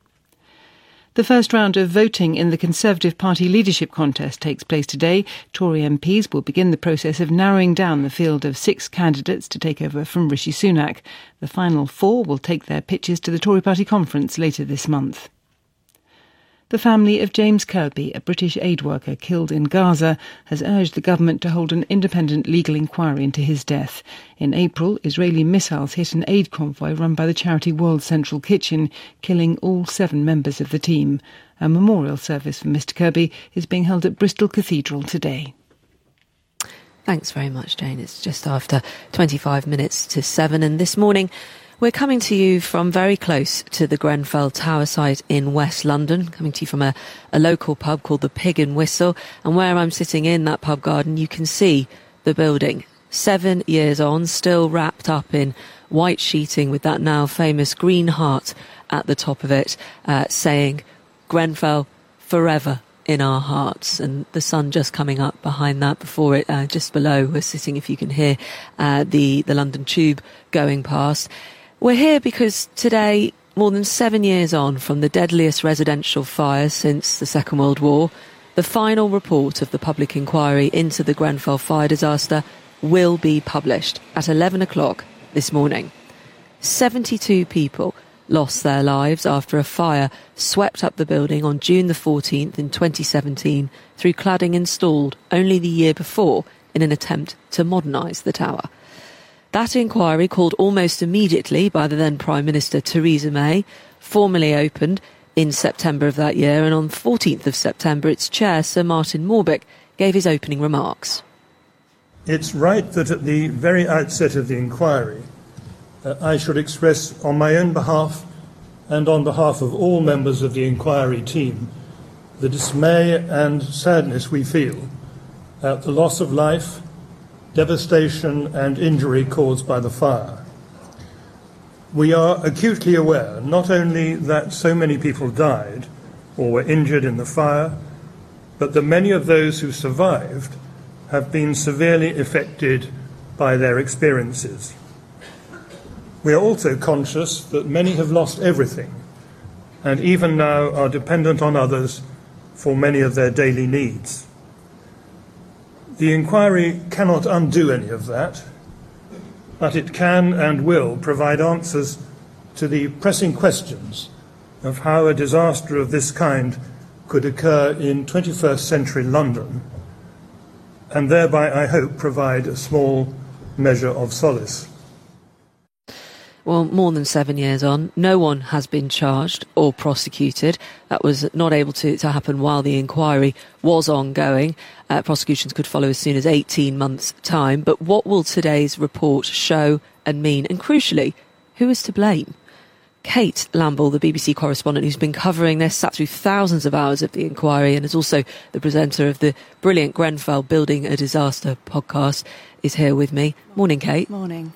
The first round of voting in the Conservative Party leadership contest takes place today. Tory M Ps will begin the process of narrowing down the field of six candidates to take over from Rishi Sunak. The final four will take their pitches to the Tory Party conference later this month. The family of James Kirby, a British aid worker killed in Gaza, has urged the government to hold an independent legal inquiry into his death. In April, Israeli missiles hit an aid convoy run by the charity World Central Kitchen, killing all seven members of the team. A memorial service for Mr Kirby is being held at Bristol Cathedral today. Thanks very much, Jane. It's just after twenty-five minutes to seven, and this morning we're coming to you from very close to the Grenfell Tower site in West London, coming to you from a, a local pub called the Pig and Whistle. And where I'm sitting in that pub garden, you can see the building. Seven years on, still wrapped up in white sheeting with that now famous green heart at the top of it, uh, saying, Grenfell forever in our hearts. And the sun just coming up behind that. Before it, uh, just below, we're sitting, if you can hear, uh, the, the London Tube going past. We're here because today, more than seven years on from the deadliest residential fire since the Second World War, the final report of the public inquiry into the Grenfell fire disaster will be published at eleven o'clock this morning. seventy-two people lost their lives after a fire swept up the building on June the fourteenth in twenty seventeen through cladding installed only the year before in an attempt to modernise the tower. That inquiry, called almost immediately by the then Prime Minister Theresa May, formally opened in September of that year, and on the fourteenth of September its chair, Sir Martin Morbick, gave his opening remarks. It's right that at the very outset of the inquiry uh, I should express on my own behalf and on behalf of all members of the inquiry team the dismay and sadness we feel at the loss of life, devastation and injury caused by the fire. We are acutely aware not only that so many people died or were injured in the fire, but that many of those who survived have been severely affected by their experiences. We are also conscious that many have lost everything and even now are dependent on others for many of their daily needs. The inquiry cannot undo any of that, but it can and will provide answers to the pressing questions of how a disaster of this kind could occur in twenty-first century London, and thereby, I hope, provide a small measure of solace. Well, more than seven years on, no one has been charged or prosecuted. That was not able to, to happen while the inquiry was ongoing. Uh, prosecutions could follow as soon as eighteen months' time. But what will today's report show and mean? And crucially, who is to blame? Kate Lamble, the B B C correspondent who's been covering this, sat through thousands of hours of the inquiry and is also the presenter of the brilliant Grenfell Building a Disaster podcast, is here with me. Morning, Kate. Morning.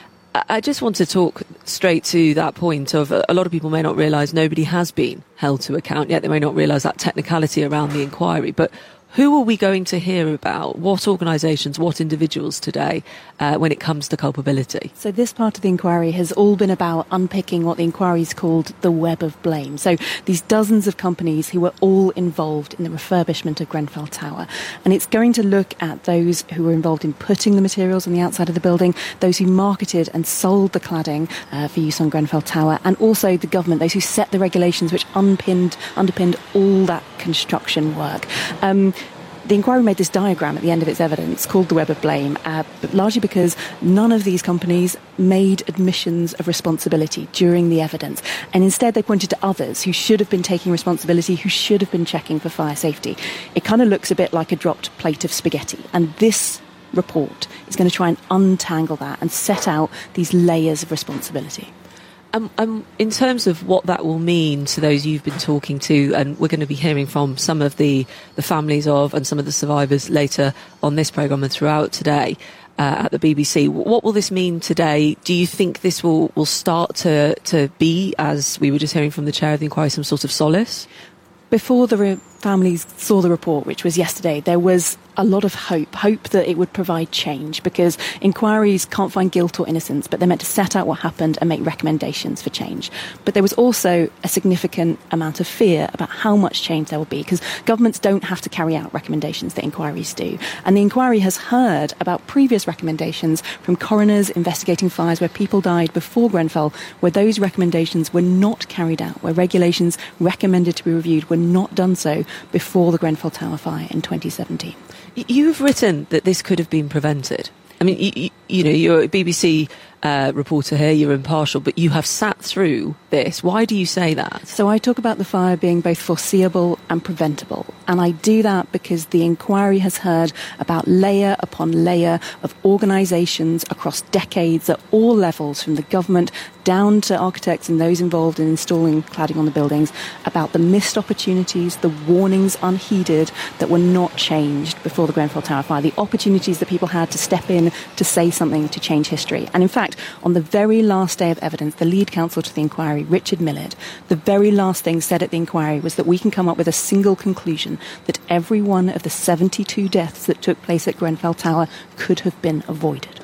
I just want to talk straight to that point of a lot of people may not realise nobody has been held to account yet. They may not realise that technicality around the inquiry. But who are we going to hear about? What organisations, what individuals today uh, when it comes to culpability? So this part of the inquiry has all been about unpicking what the inquiry's called the web of blame. So these dozens of companies who were all involved in the refurbishment of Grenfell Tower. And it's going to look at those who were involved in putting the materials on the outside of the building, those who marketed and sold the cladding uh, for use on Grenfell Tower, and also the government, those who set the regulations which unpinned, underpinned all that construction work. Um, The inquiry made this diagram at the end of its evidence called the web of blame, uh, but largely because none of these companies made admissions of responsibility during the evidence. And instead they pointed to others who should have been taking responsibility, who should have been checking for fire safety. It kind of looks a bit like a dropped plate of spaghetti. And this report is going to try and untangle that and set out these layers of responsibility. Um, um, in terms of what that will mean to those you've been talking to, and we're going to be hearing from some of the, the families of and some of the survivors later on this programme and throughout today uh, at the B B C, what will this mean today? Do you think this will, will start to, to be, as we were just hearing from the chair of the inquiry, some sort of solace? Before the re- families saw the report, which was yesterday, there was a lot of hope, hope that it would provide change, because inquiries can't find guilt or innocence, but they're meant to set out what happened and make recommendations for change. But there was also a significant amount of fear about how much change there will be, because governments don't have to carry out recommendations that inquiries do. And the inquiry has heard about previous recommendations from coroners investigating fires where people died before Grenfell, where those recommendations were not carried out, where regulations recommended to be reviewed were not done so before the Grenfell Tower fire in twenty seventeen. You've written that this could have been prevented. I mean, you, you, you know, you're a B B C uh, reporter here, you're impartial, but you have sat through this. Why do you say that? So I talk about the fire being both foreseeable and preventable. And I do that because the inquiry has heard about layer upon layer of organisations across decades at all levels, from the government down to architects and those involved in installing cladding on the buildings, about the missed opportunities, the warnings unheeded that were not changed before the Grenfell Tower fire, the opportunities that people had to step in, to say something, to change history. And in fact, on the very last day of evidence, the lead counsel to the inquiry, Richard Millard, the very last thing said at the inquiry was that we can come up with a single conclusion, that every one of the seventy-two deaths that took place at Grenfell Tower could have been avoided.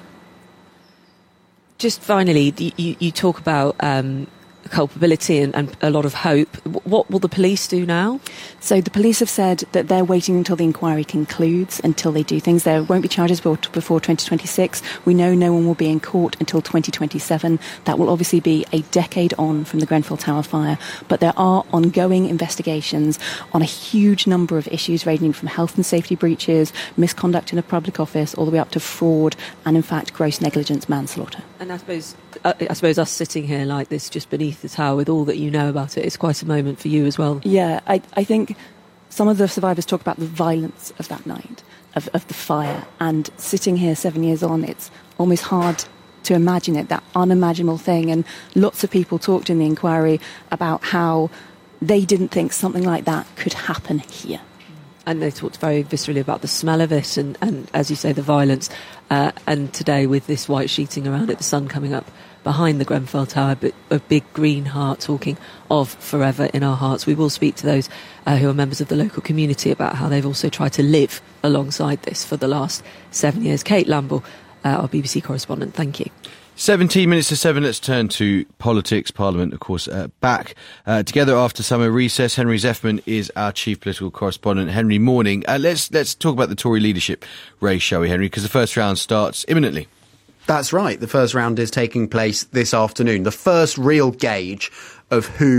Just finally, you, you talk about um, culpability and, and a lot of hope. What will the police do now? So the police have said that they're waiting until the inquiry concludes, until they do things. There won't be charges before twenty twenty-six. We know no one will be in court until twenty twenty-seven. That will obviously be a decade on from the Grenfell Tower fire. But there are ongoing investigations on a huge number of issues, ranging from health and safety breaches, misconduct in a public office, all the way up to fraud and, in fact, gross negligence manslaughter. And I suppose, uh, I suppose us sitting here like this, just beneath the tower, with all that you know about it, it's quite a moment for you as well. Yeah, I, I think some of the survivors talk about the violence of that night, of, of the fire. And sitting here seven years on, it's almost hard to imagine it, that unimaginable thing. And lots of people talked in the inquiry about how they didn't think something like that could happen here. And they talked very viscerally about the smell of it and, and as you say, the violence. Uh, and today, with this white sheeting around it, the sun coming up behind the Grenfell Tower, but a big green heart talking of forever in our hearts. We will speak to those uh, who are members of the local community about how they've also tried to live alongside this for the last seven years. Kate Lamble, uh, our B B C correspondent, thank you. seventeen minutes to seven, let's turn to politics. Parliament, of course, uh, back uh, together after summer recess. Henry Zeffman is our chief political correspondent. Henry, morning. Uh, let's let's talk about the Tory leadership race, shall we, Henry? Because the first round starts imminently. That's right. The first round is taking place this afternoon. The first real gauge of who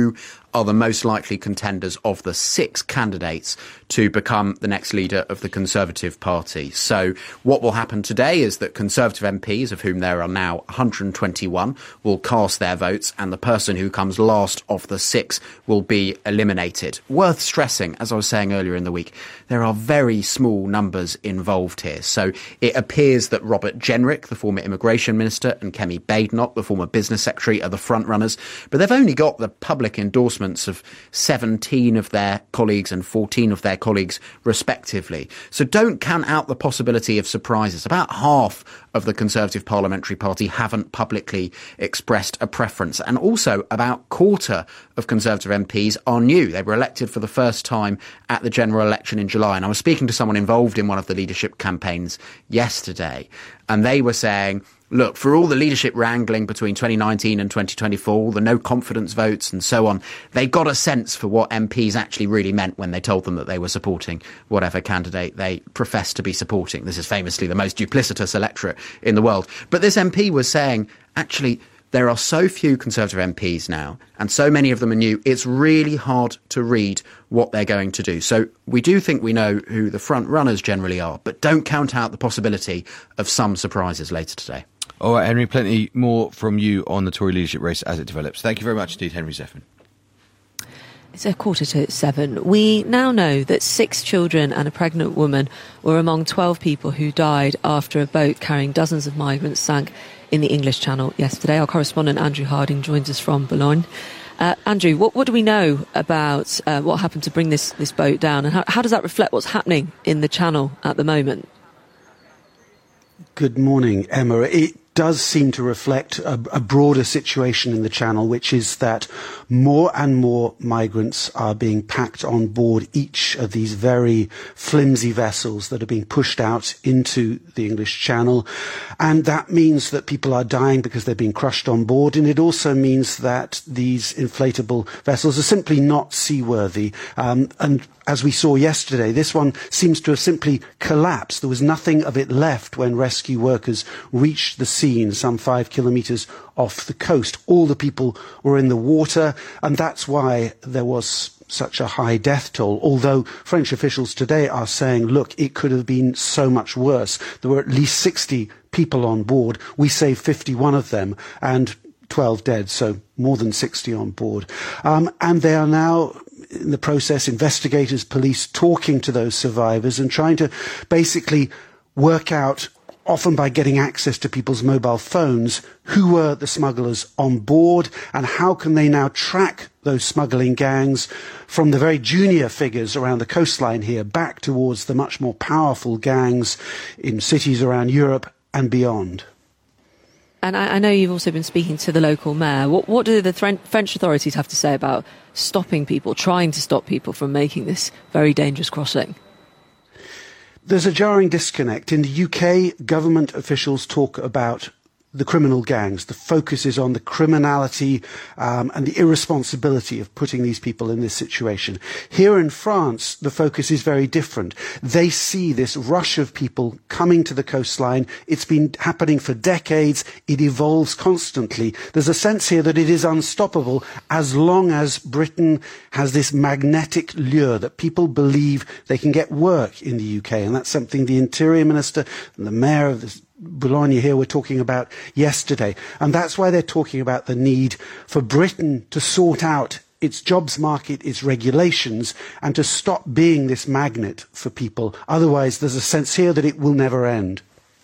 are the most likely contenders of the six candidates to become the next leader of the Conservative Party. So what will happen today is that Conservative M Ps, of whom there are now one hundred twenty-one, will cast their votes, and the person who comes last of the six will be eliminated. Worth stressing, as I was saying earlier in the week, there are very small numbers involved here. So it appears that Robert Jenrick, the former immigration minister, and Kemi Badenoch, the former business secretary, are the front runners, but they've only got the public endorsements of seventeen of their colleagues and fourteen of their colleagues respectively. So don't count out the possibility of surprises. About half of the Conservative Parliamentary Party haven't publicly expressed a preference, and also about a quarter of Conservative M Ps are new. They were elected for the first time at the general election in July, and I was speaking to someone involved in one of the leadership campaigns yesterday, and they were saying, look, for all the leadership wrangling between twenty nineteen and twenty twenty-four, all the no confidence votes and so on, they got a sense for what M Ps actually really meant when they told them that they were supporting whatever candidate they professed to be supporting. This is famously the most duplicitous electorate in the world. But this M P was saying, actually, there are so few Conservative M Ps now, and so many of them are new, it's really hard to read what they're going to do. So we do think we know who the front runners generally are, but don't count out the possibility of some surprises later today. All right, Henry, plenty more from you on the Tory leadership race as it develops. Thank you very much indeed, Henry Zeffin. It's a quarter to seven. We now know that six children and a pregnant woman were among twelve people who died after a boat carrying dozens of migrants sank in the English Channel yesterday. Our correspondent Andrew Harding joins us from Boulogne. Uh, Andrew, what, what do we know about uh, what happened to bring this, this boat down, and how, how does that reflect what's happening in the Channel at the moment? Good morning, Emma. It does seem to reflect a, a broader situation in the Channel, which is that more and more migrants are being packed on board each of these very flimsy vessels that are being pushed out into the English Channel. And that means that people are dying because they're being crushed on board. And it also means that these inflatable vessels are simply not seaworthy. Um, and as we saw yesterday, this one seems to have simply collapsed. There was nothing of it left when rescue workers reached the scene some five kilometres off the coast. All the people were in the water, and that's why there was such a high death toll, although French officials today are saying, look, it could have been so much worse. There were at least sixty people on board. We saved fifty-one of them, and twelve dead, so more than sixty on board. Um, and they are now in the process, investigators, police, talking to those survivors and trying to basically work out, often by getting access to people's mobile phones, who were the smugglers on board and how can they now track those smuggling gangs from the very junior figures around the coastline here back towards the much more powerful gangs in cities around Europe and beyond. And I, I know you've also been speaking to the local mayor. What, what do the French, French authorities have to say about stopping people, trying to stop people from making this very dangerous crossing? There's a jarring disconnect. In the U K, government officials talk about the criminal gangs. The focus is on the criminality um, and the irresponsibility of putting these people in this situation. Here in France, the focus is very different. They see this rush of people coming to the coastline. It's been happening for decades. It evolves constantly. There's a sense here that it is unstoppable as long as Britain has this magnetic lure that people believe they can get work in the U K. And that's something the Interior Minister and the Mayor of the Boulogne here were talking about yesterday. And that's why they're talking about the need for Britain to sort out its jobs market, its regulations, and to stop being this magnet for people. Otherwise, there's a sense here that it will never end.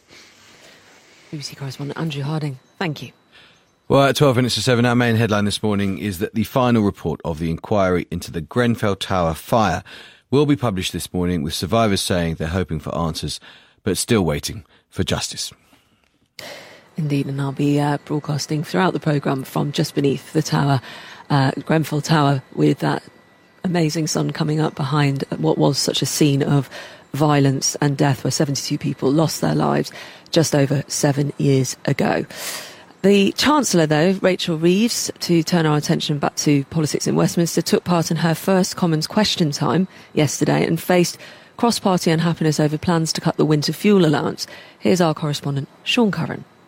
B B C correspondent Andrew Harding, thank you. Well, at twelve minutes to seven, our main headline this morning is that the final report of the inquiry into the Grenfell Tower fire will be published this morning, with survivors saying they're hoping for answers, but still waiting for justice. Indeed, and I'll be uh, broadcasting throughout the programme from just beneath the tower, uh, Grenfell Tower, with that amazing sun coming up behind what was such a scene of violence and death where seventy-two people lost their lives just over seven years ago. The Chancellor, though, Rachel Reeves, to turn our attention back to politics in Westminster, took part in her first Commons question time yesterday and faced cross-party unhappiness over plans to cut the winter fuel allowance. Here's our correspondent, Sean Curran.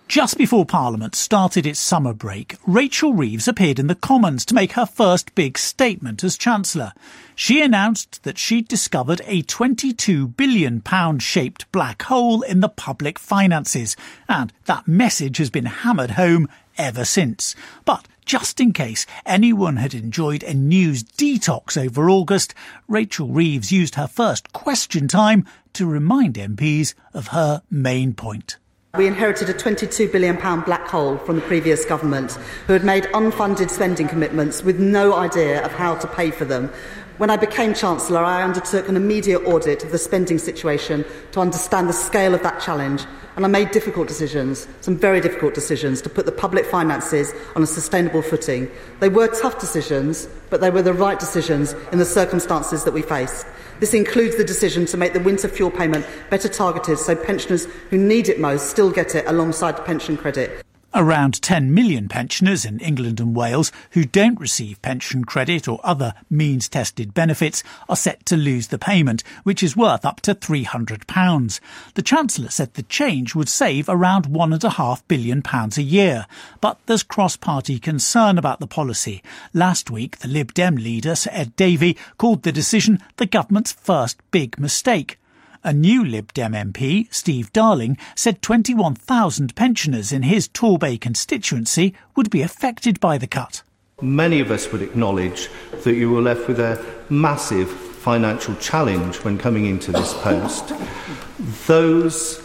Just before Parliament started its summer break, Rachel Reeves appeared in the Commons to make her first big statement as Chancellor. She announced that she'd discovered a twenty-two billion pound shaped black hole in the public finances, and that message has been hammered home ever since. But just in case anyone had enjoyed a news detox over August, Rachel Reeves used her first question time to remind M Ps of her main point. We inherited a twenty-two billion pound black hole from the previous government, who had made unfunded spending commitments with no idea of how to pay for them. When I became Chancellor, I undertook an immediate audit of the spending situation to understand the scale of that challenge, and I made difficult decisions, some very difficult decisions, to put the public finances on a sustainable footing. They were tough decisions, but they were the right decisions in the circumstances that we face. This includes the decision to make the winter fuel payment better targeted so pensioners who need it most still get it alongside the pension credit. Around ten million pensioners in England and Wales who don't receive pension credit or other means-tested benefits are set to lose the payment, which is worth up to three hundred pounds. The Chancellor said the change would save around one point five billion pounds a year. But there's cross-party concern about the policy. Last week, the Lib Dem leader, Sir Ed Davey, called the decision the government's first big mistake. A new Lib Dem M P, Steve Darling, said twenty-one thousand pensioners in his Torbay constituency would be affected by the cut. Many of us would acknowledge that you were left with a massive financial challenge when coming into this post. Those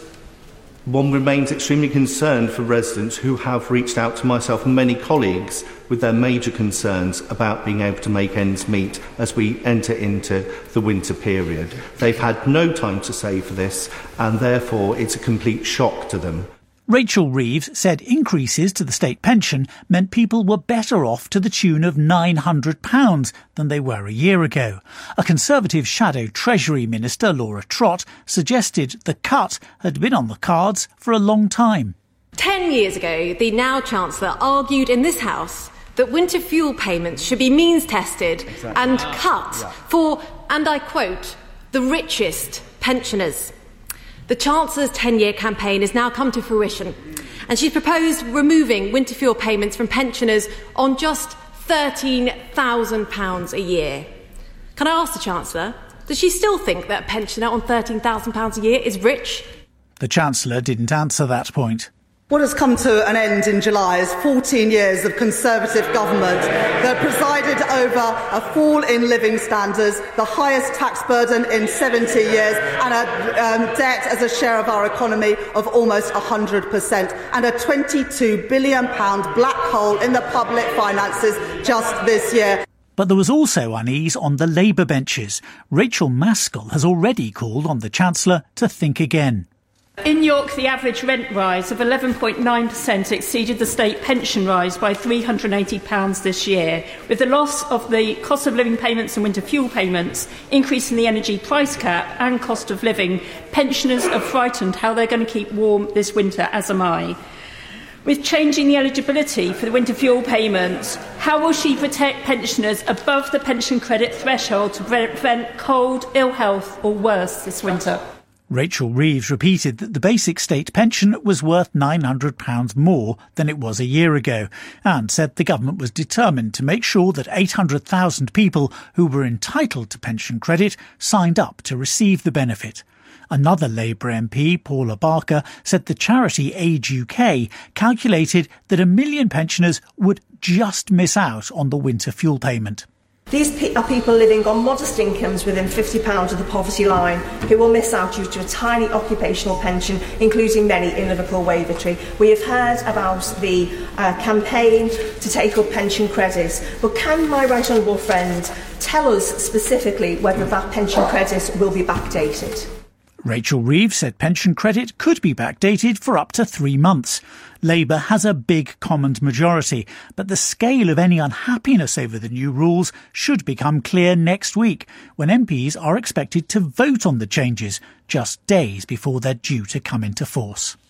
One remains extremely concerned for residents who have reached out to myself and many colleagues with their major concerns about being able to make ends meet as we enter into the winter period. They've had no time to save for this, and therefore it's a complete shock to them. Rachel Reeves said increases to the state pension meant people were better off to the tune of nine hundred pounds than they were a year ago. A Conservative shadow Treasury Minister, Laura Trott, suggested the cut had been on the cards for a long time. Ten years ago, the now Chancellor argued in this House that winter fuel payments should be means-tested exactly. and cut yeah. for, and I quote, the richest pensioners. The Chancellor's ten-year campaign has now come to fruition, and she's proposed removing winter fuel payments from pensioners on just thirteen thousand pounds a year. Can I ask the Chancellor, does she still think that a pensioner on thirteen thousand pounds a year is rich? The Chancellor didn't answer that point. What has come to an end in July is fourteen years of Conservative government that presided over a fall in living standards, the highest tax burden in seventy years, and a um, debt as a share of our economy of almost one hundred percent, and a twenty-two billion pounds black hole in the public finances just this year. But there was also unease on the Labour benches. Rachel Maskell has already called on the Chancellor to think again. In York, the average rent rise of eleven point nine percent exceeded the state pension rise by three hundred and eighty pounds this year. With the loss of the cost of living payments and winter fuel payments, increase in the energy price cap and cost of living, pensioners are frightened how they're going to keep warm this winter, as am I. With changing the eligibility for the winter fuel payments, how will she protect pensioners above the pension credit threshold to prevent cold, ill health or worse this winter? Rachel Reeves repeated that the basic state pension was worth nine hundred pounds more than it was a year ago, and said the government was determined to make sure that eight hundred thousand people who were entitled to pension credit signed up to receive the benefit. Another Labour M P, Paula Barker, said the charity Age U K calculated that a million pensioners would just miss out on the winter fuel payment. These are people living on modest incomes within fifty pounds of the poverty line who will miss out due to a tiny occupational pension, including many in Liverpool Wavertree. We have heard about the uh, campaign to take up pension credit, but can my right honourable friend tell us specifically whether that pension credit will be backdated? Rachel Reeves said pension credit could be backdated for up to three months. Labour has a big Commons majority, but the scale of any unhappiness over the new rules should become clear next week, when M Ps are expected to vote on the changes just days before they're due to come into force.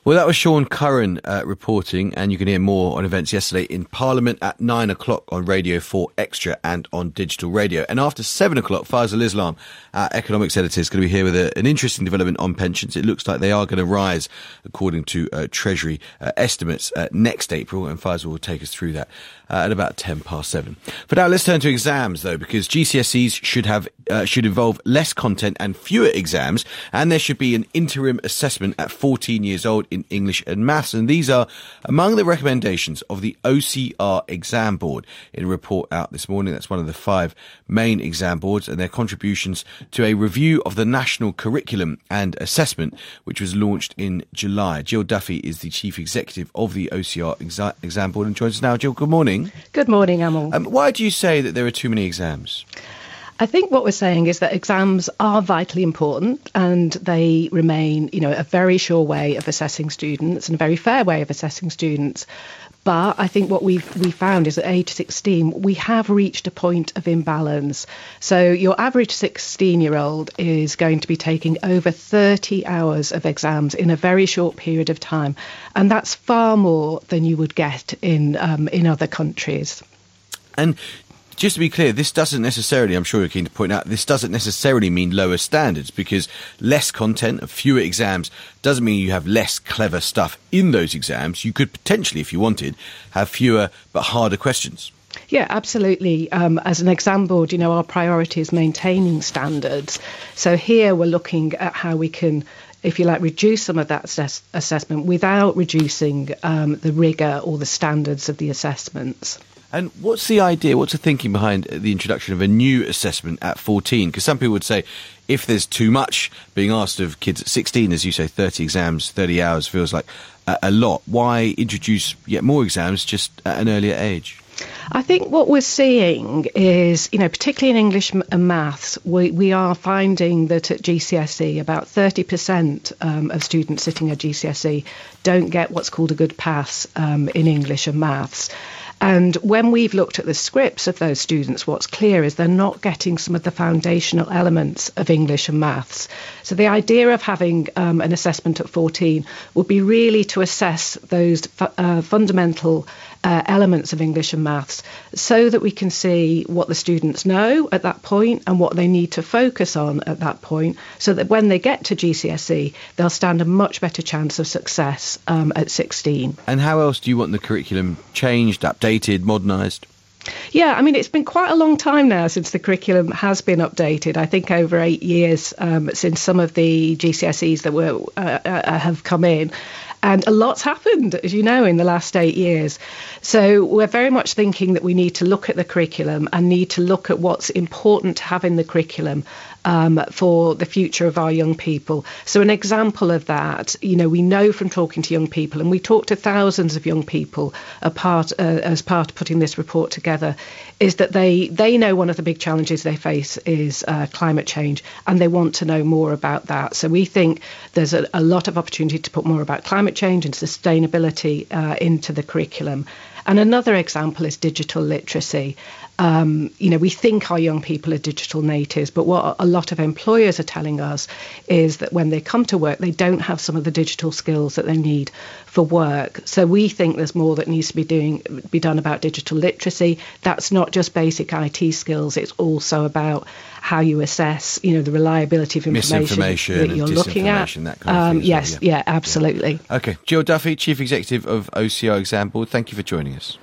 Well, that was Sean Curran uh, reporting, and you can hear more on events yesterday in Parliament at nine o'clock on Radio four Extra and on digital radio. And after seven o'clock, Faisal Islam, our economics editor, is going to be here with a, an interesting development on pensions. It looks like they are going to rise, according to uh, Treasury uh, estimates, uh, next April, and Faisal will take us through that uh, at about ten past seven. For now, let's turn to exams, though, because G C S Es should have uh, should involve less content and fewer exams, and there should be an interim assessment at fourteen years old in English and Maths, and these are among the recommendations of the O C R Exam Board in a report out this morning. That's one of the five main exam boards, and their contributions to a review of the national curriculum and assessment, which was launched in July. Jill Duffy is the Chief Executive of the O C R Exa- Exam Board and joins us now. Jill, good morning. Good morning, Amal. Um, why do you say that there are too many exams? I think what we're saying is that exams are vitally important, and they remain, you know, a very sure way of assessing students and a very fair way of assessing students. But I think what we've we found is at age sixteen, we have reached a point of imbalance. So your average sixteen-year-old is going to be taking over thirty hours of exams in a very short period of time. And that's far more than you would get in um, in other countries. And just to be clear, this doesn't necessarily, I'm sure you're keen to point out, this doesn't necessarily mean lower standards, because less content and fewer exams doesn't mean you have less clever stuff in those exams. You could potentially, if you wanted, have fewer but harder questions. Yeah, absolutely. Um, as an exam board, you know, our priority is maintaining standards. So here we're looking at how we can, if you like, reduce some of that assess- assessment without reducing um, the rigour or the standards of the assessments. And what's the idea, what's the thinking behind the introduction of a new assessment at fourteen? Because some people would say if there's too much being asked of kids at sixteen, as you say, thirty exams, thirty hours feels like a, a lot. Why introduce yet more exams just at an earlier age? I think what we're seeing is, you know, particularly in English and Maths, we, we are finding that at G C S E, about thirty percent um, of students sitting at G C S E don't get what's called a good pass um, in English and Maths. And when we've looked at the scripts of those students, what's clear is they're not getting some of the foundational elements of English and Maths. So the idea of having um, an assessment at fourteen would be really to assess those fu- uh, fundamental uh, elements of English and Maths so that we can see what the students know at that point and what they need to focus on at that point, so that when they get to G C S E, they'll stand a much better chance of success um, at sixteen. And how else do you want the curriculum changed, updated, modernised? Yeah, I mean, it's been quite a long time now since the curriculum has been updated. I think over eight years um, since some of the G C S Es that were uh, uh, have come in. And a lot's happened, as you know, in the last eight years. So we're very much thinking that we need to look at the curriculum and need to look at what's important to have in the curriculum um, for the future of our young people. So an example of that, you know, we know from talking to young people, and we talk to thousands of young people apart, uh, as part of putting this report together, is that they, they know one of the big challenges they face is uh, climate change, and they want to know more about that. So we think there's a, a lot of opportunity to put more about climate change and sustainability uh, into the curriculum. And another example is digital literacy. Um, you know, we think our young people are digital natives, but what a lot of employers are telling us is that when they come to work, they don't have some of the digital skills that they need for work. So we think there's more that needs to be doing be done about digital literacy. That's not just basic I T skills. It's also about how you assess, you know, the reliability of information that you're looking at. That kind of um, thing yes, well, yeah. yeah, absolutely. Yeah. Okay. Jill Duffy, Chief Executive of O C R Exam Board, thank you for joining us.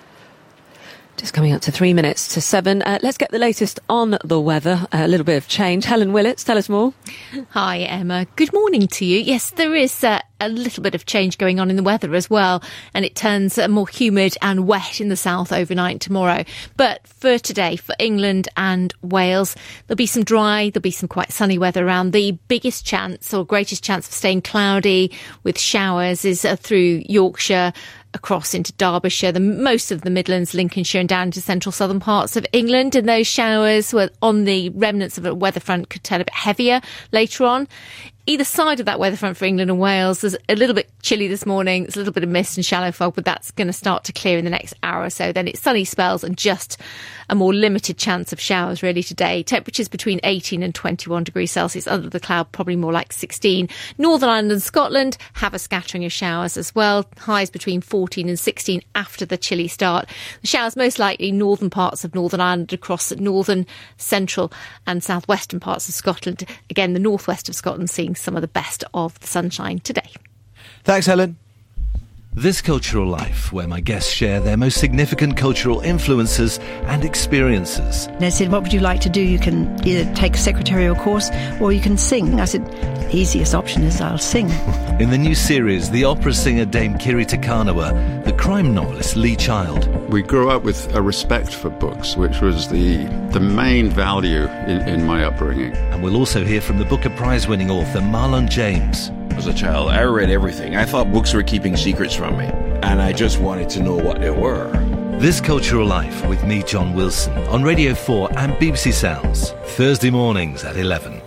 Just coming up to three minutes to seven. Uh, let's get the latest on the weather. Uh, a little bit of change. Helen Willits, tell us more. Hi, Emma. Good morning to you. Yes, there is uh, a little bit of change going on in the weather as well, and it turns uh, more humid and wet in the south overnight tomorrow. But for today, for England and Wales, there'll be some dry, there'll be some quite sunny weather around. The biggest chance or greatest chance of staying cloudy with showers is uh, through Yorkshire, across into Derbyshire, the most of the Midlands, Lincolnshire and down into central southern parts of England. And those showers were on the remnants of a weather front could turn a bit heavier later on. either side of that weather front for England and Wales. There's a little bit chilly this morning. There's a little bit of mist and shallow fog, but that's going to start to clear in the next hour or so. Then it's sunny spells and just a more limited chance of showers really today. Temperatures between eighteen and twenty-one degrees Celsius. Under the cloud, probably more like sixteen. Northern Ireland and Scotland have a scattering of showers as well. Highs between fourteen and sixteen after the chilly start. The showers most likely northern parts of Northern Ireland, across the northern, central and southwestern parts of Scotland. Again, the northwest of Scotland seeing some of the best of the sunshine today. Thanks, Helen. This Cultural Life, where my guests share their most significant cultural influences and experiences. They said, what would you like to do? You can either take a secretarial course or you can sing. I said, the easiest option is I'll sing. In the new series, the opera singer Dame Kiri Te Kanawa, the crime novelist Lee Child. We grew up with a respect for books, which was the, the main value in, in my upbringing. And we'll also hear from the Booker Prize-winning author Marlon James. As a child, I read everything. I thought books were keeping secrets from me, and I just wanted to know what they were. This Cultural Life with me, John Wilson, on Radio four and B B C Sounds, Thursday mornings at eleven.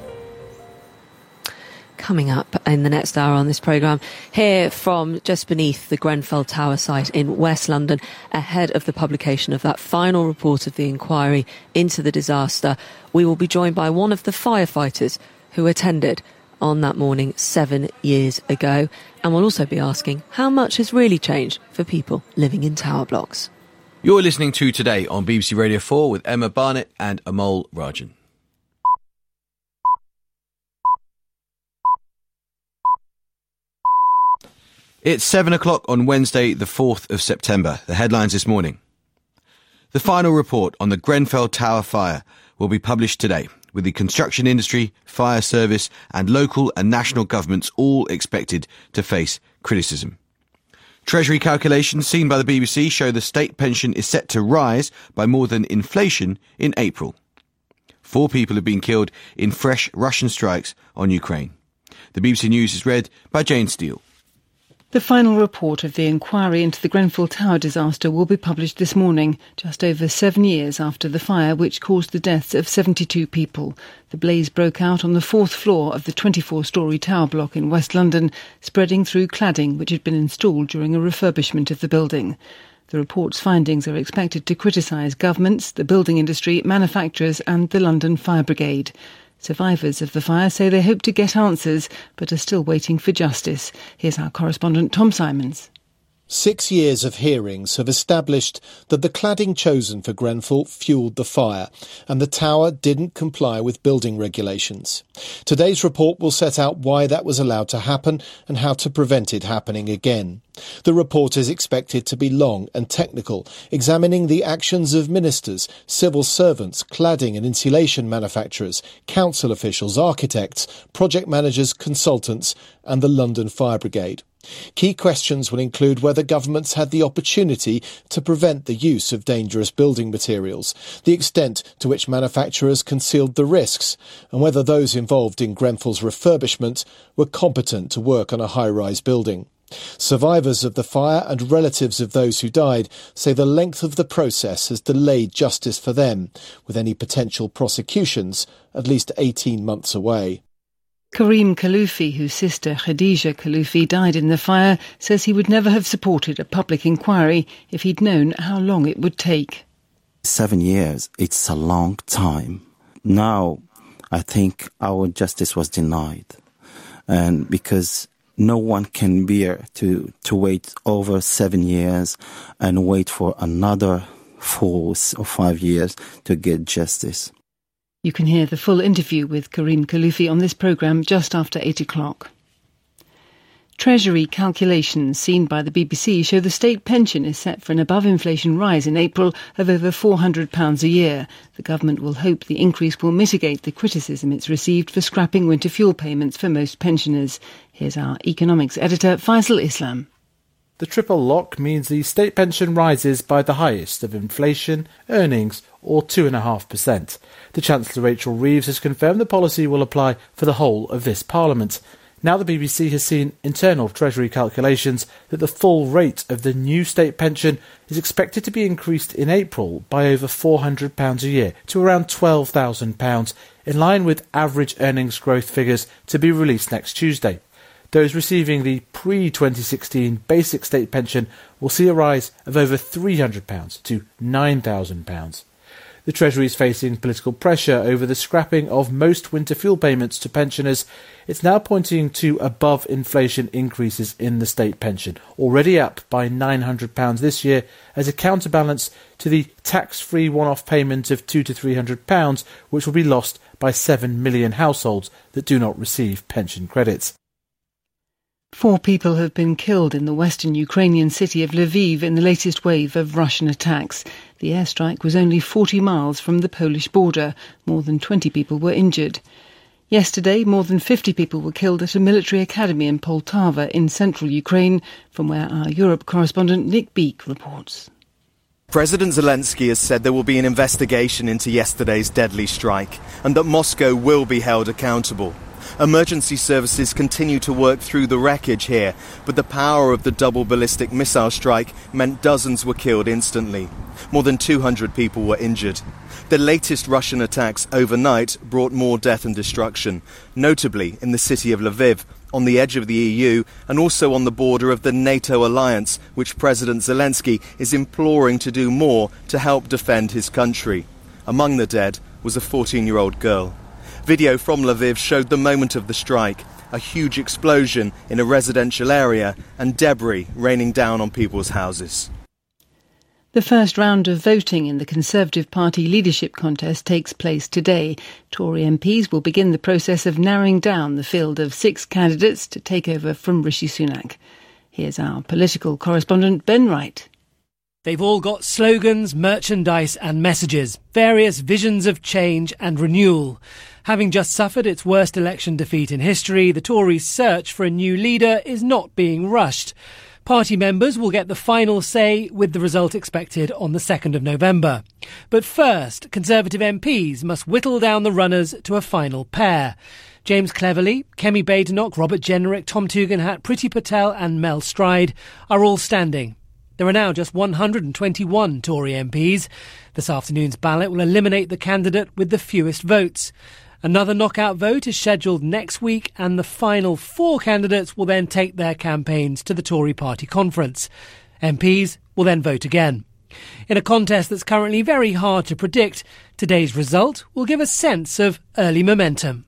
Coming up in the next hour on this programme, here from just beneath the Grenfell Tower site in West London, ahead of the publication of that final report of the inquiry into the disaster, we will be joined by one of the firefighters who attended on that morning seven years ago. And we'll also be asking how much has really changed for people living in tower blocks. You're listening to Today on B B C Radio four with Emma Barnett and Amol Rajan. It's seven o'clock on Wednesday, the fourth of September. The headlines this morning. The final report on the Grenfell Tower fire will be published today, with the construction industry, fire service and local and national governments all expected to face criticism. Treasury calculations seen by the B B C show the state pension is set to rise by more than inflation in April. Four people have been killed in fresh Russian strikes on Ukraine. The B B C News is read by Jane Steele. The final report of the inquiry into the Grenfell Tower disaster will be published this morning, just over seven years after the fire which caused the deaths of seventy-two people. The blaze broke out on the fourth floor of the twenty-four-storey tower block in West London, spreading through cladding which had been installed during a refurbishment of the building. The report's findings are expected to criticise governments, the building industry, manufacturers and the London Fire Brigade. Survivors of the fire say they hope to get answers, but are still waiting for justice. Here's our correspondent Tom Simons. Six years of hearings have established that the cladding chosen for Grenfell fuelled the fire, and the tower didn't comply with building regulations. Today's report will set out why that was allowed to happen and how to prevent it happening again. The report is expected to be long and technical, examining the actions of ministers, civil servants, cladding and insulation manufacturers, council officials, architects, project managers, consultants and the London Fire Brigade. Key questions will include whether governments had the opportunity to prevent the use of dangerous building materials, the extent to which manufacturers concealed the risks, and whether those involved in Grenfell's refurbishment were competent to work on a high-rise building. Survivors of the fire and relatives of those who died say the length of the process has delayed justice for them, with any potential prosecutions at least eighteen months away. Karim Khaloofi, whose sister Khadija Khaloofi died in the fire, says he would never have supported a public inquiry if he'd known how long it would take. Seven years, it's a long time. Now, I think our justice was denied. And because no one can bear to, to wait over seven years and wait for another four or five years to get justice. You can hear the full interview with Karim Khaloofi on this programme just after eight o'clock. Treasury calculations seen by the B B C show the state pension is set for an above-inflation rise in April of over four hundred pounds a year. The government will hope the increase will mitigate the criticism it's received for scrapping winter fuel payments for most pensioners. Here's our economics editor, Faisal Islam. The triple lock means the state pension rises by the highest of inflation, earnings, or two point five percent. The Chancellor Rachel Reeves has confirmed the policy will apply for the whole of this Parliament. Now the B B C has seen internal Treasury calculations that the full rate of the new state pension is expected to be increased in April by over four hundred pounds a year to around twelve thousand pounds, in line with average earnings growth figures to be released next Tuesday. Those receiving the pre twenty sixteen basic state pension will see a rise of over three hundred pounds to nine thousand pounds. The Treasury is facing political pressure over the scrapping of most winter fuel payments to pensioners. It's now pointing to above-inflation increases in the state pension, already up by nine hundred pounds this year, as a counterbalance to the tax-free one-off payment of two to three hundred pounds, which will be lost by seven million households that do not receive pension credits. Four people have been killed in the western Ukrainian city of Lviv in the latest wave of Russian attacks. The airstrike was only forty miles from the Polish border. More than twenty people were injured. Yesterday, more than fifty people were killed at a military academy in Poltava in central Ukraine, from where our Europe correspondent Nick Beake reports. President Zelensky has said there will be an investigation into yesterday's deadly strike and that Moscow will be held accountable. Emergency services continue to work through the wreckage here, but the power of the double ballistic missile strike meant dozens were killed instantly. More than two hundred people were injured. The latest Russian attacks overnight brought more death and destruction, notably in the city of Lviv, on the edge of the E U and also on the border of the NATO alliance, which President Zelensky is imploring to do more to help defend his country. Among the dead was a fourteen-year-old girl. Video from Lviv showed the moment of the strike, a huge explosion in a residential area and debris raining down on people's houses. The first round of voting in the Conservative Party leadership contest takes place today. Tory M Ps will begin the process of narrowing down the field of six candidates to take over from Rishi Sunak. Here's our political correspondent Ben Wright. They've all got slogans, merchandise and messages, various visions of change and renewal. Having just suffered its worst election defeat in history, the Tories' search for a new leader is not being rushed. Party members will get the final say, with the result expected on the second of November. But first, Conservative M Ps must whittle down the runners to a final pair. James Cleverly, Kemi Badenoch, Robert Jenrick, Tom Tugendhat, Priti Patel and Mel Stride are all standing. There are now just one hundred twenty-one Tory M Ps. This afternoon's ballot will eliminate the candidate with the fewest votes. Another knockout vote is scheduled next week, and the final four candidates will then take their campaigns to the Tory party conference. M Ps will then vote again. In a contest that's currently very hard to predict, today's result will give a sense of early momentum.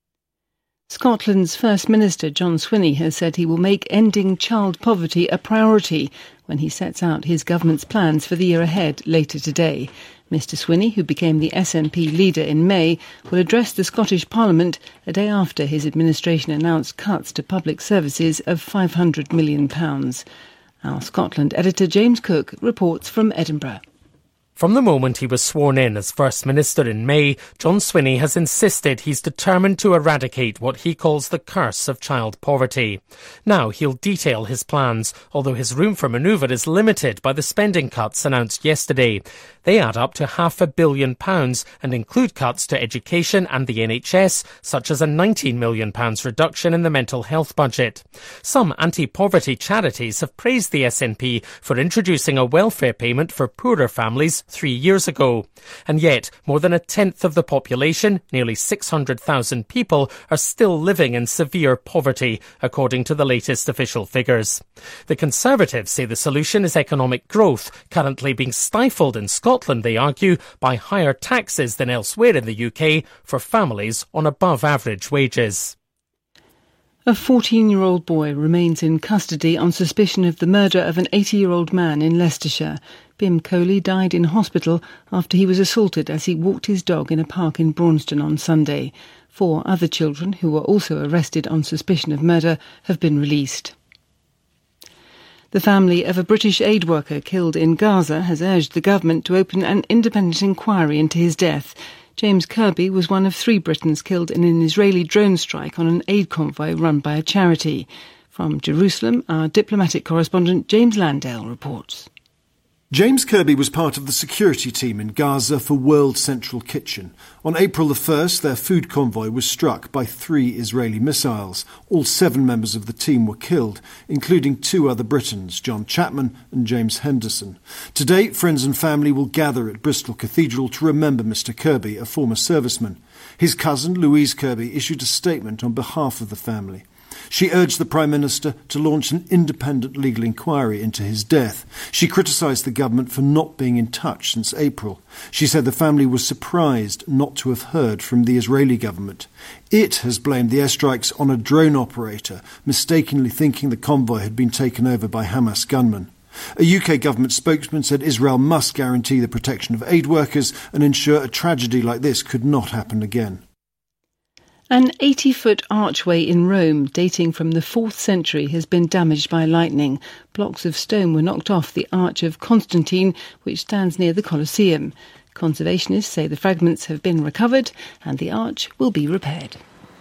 Scotland's First Minister John Swinney has said he will make ending child poverty a priority when he sets out his government's plans for the year ahead later today. Mister Swinney, who became the S N P leader in May, will address the Scottish Parliament a day after his administration announced cuts to public services of five hundred million pounds. Our Scotland editor James Cook reports from Edinburgh. From the moment he was sworn in as First Minister in May, John Swinney has insisted he's determined to eradicate what he calls the curse of child poverty. Now he'll detail his plans, although his room for manoeuvre is limited by the spending cuts announced yesterday. They add up to half a billion pounds and include cuts to education and the N H S, such as a nineteen million pounds reduction in the mental health budget. Some anti-poverty charities have praised the S N P for introducing a welfare payment for poorer families three years ago. And yet, more than a tenth of the population, nearly six hundred thousand people, are still living in severe poverty, according to the latest official figures. The Conservatives say the solution is economic growth, currently being stifled in Scotland, they argue, by higher taxes than elsewhere in the U K for families on above-average wages. A fourteen-year-old boy remains in custody on suspicion of the murder of an eighty-year-old man in Leicestershire. Bim Coley died in hospital after he was assaulted as he walked his dog in a park in Braunston on Sunday. Four other children, who were also arrested on suspicion of murder, have been released. The family of a British aid worker killed in Gaza has urged the government to open an independent inquiry into his death. James Kirby was one of three Britons killed in an Israeli drone strike on an aid convoy run by a charity. From Jerusalem, our diplomatic correspondent James Landale reports. James Kirby was part of the security team in Gaza for World Central Kitchen. On April the first, their food convoy was struck by three Israeli missiles. All seven members of the team were killed, including two other Britons, John Chapman and James Henderson. Today, friends and family will gather at Bristol Cathedral to remember Mister Kirby, a former serviceman. His cousin, Louise Kirby, issued a statement on behalf of the family. She urged the Prime Minister to launch an independent legal inquiry into his death. She criticised the government for not being in touch since April. She said the family was surprised not to have heard from the Israeli government. It has blamed the airstrikes on a drone operator, mistakenly thinking the convoy had been taken over by Hamas gunmen. A U K government spokesman said Israel must guarantee the protection of aid workers and ensure a tragedy like this could not happen again. An eighty-foot archway in Rome, dating from the fourth century, has been damaged by lightning. Blocks of stone were knocked off the Arch of Constantine, which stands near the Colosseum. Conservationists say the fragments have been recovered and the arch will be repaired.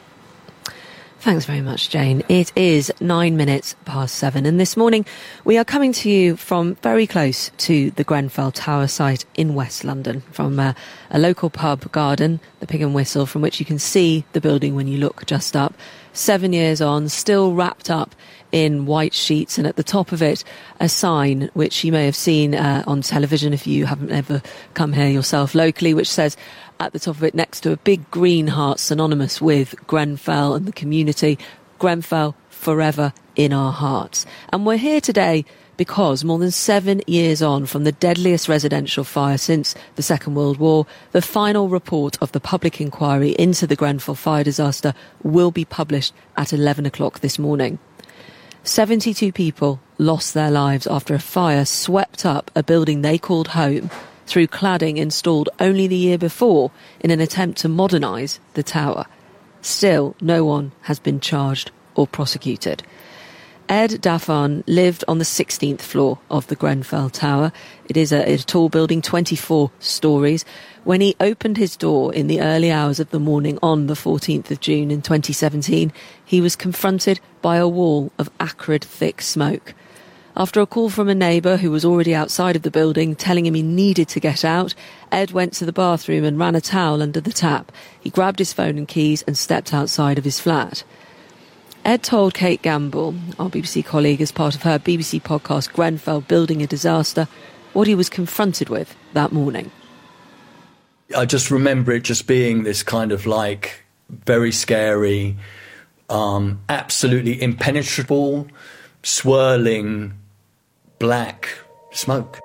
Thanks very much, Jane. It is nine minutes past seven, and this morning we are coming to you from very close to the Grenfell Tower site in West London, from uh, a local pub garden, the Pig and Whistle, from which you can see the building when you look just up. Seven years on, still wrapped up in white sheets, and at the top of it a sign which you may have seen uh, on television if you haven't ever come here yourself locally, which says at the top of it, next to a big green heart synonymous with Grenfell and the community, Grenfell forever in our hearts. And we're here today because more than seven years on from the deadliest residential fire since the Second World War, the final report of the public inquiry into the Grenfell fire disaster will be published at eleven o'clock this morning. seventy-two people lost their lives after a fire swept up a building they called home through cladding installed only the year before in an attempt to modernise the tower. Still, no one has been charged or prosecuted. Ed Daffan lived on the sixteenth floor of the Grenfell Tower. It is a, a tall building, twenty-four storeys. When he opened his door in the early hours of the morning on the fourteenth of June in twenty seventeen, he was confronted by a wall of acrid, thick smoke. After a call from a neighbour who was already outside of the building telling him he needed to get out, Ed went to the bathroom and ran a towel under the tap. He grabbed his phone and keys and stepped outside of his flat. Ed told Kate Gamble, our B B C colleague, as part of her B B C podcast Grenfell Building a Disaster, what he was confronted with that morning. I just remember it just being this kind of like very scary, um, absolutely impenetrable, swirling black smoke.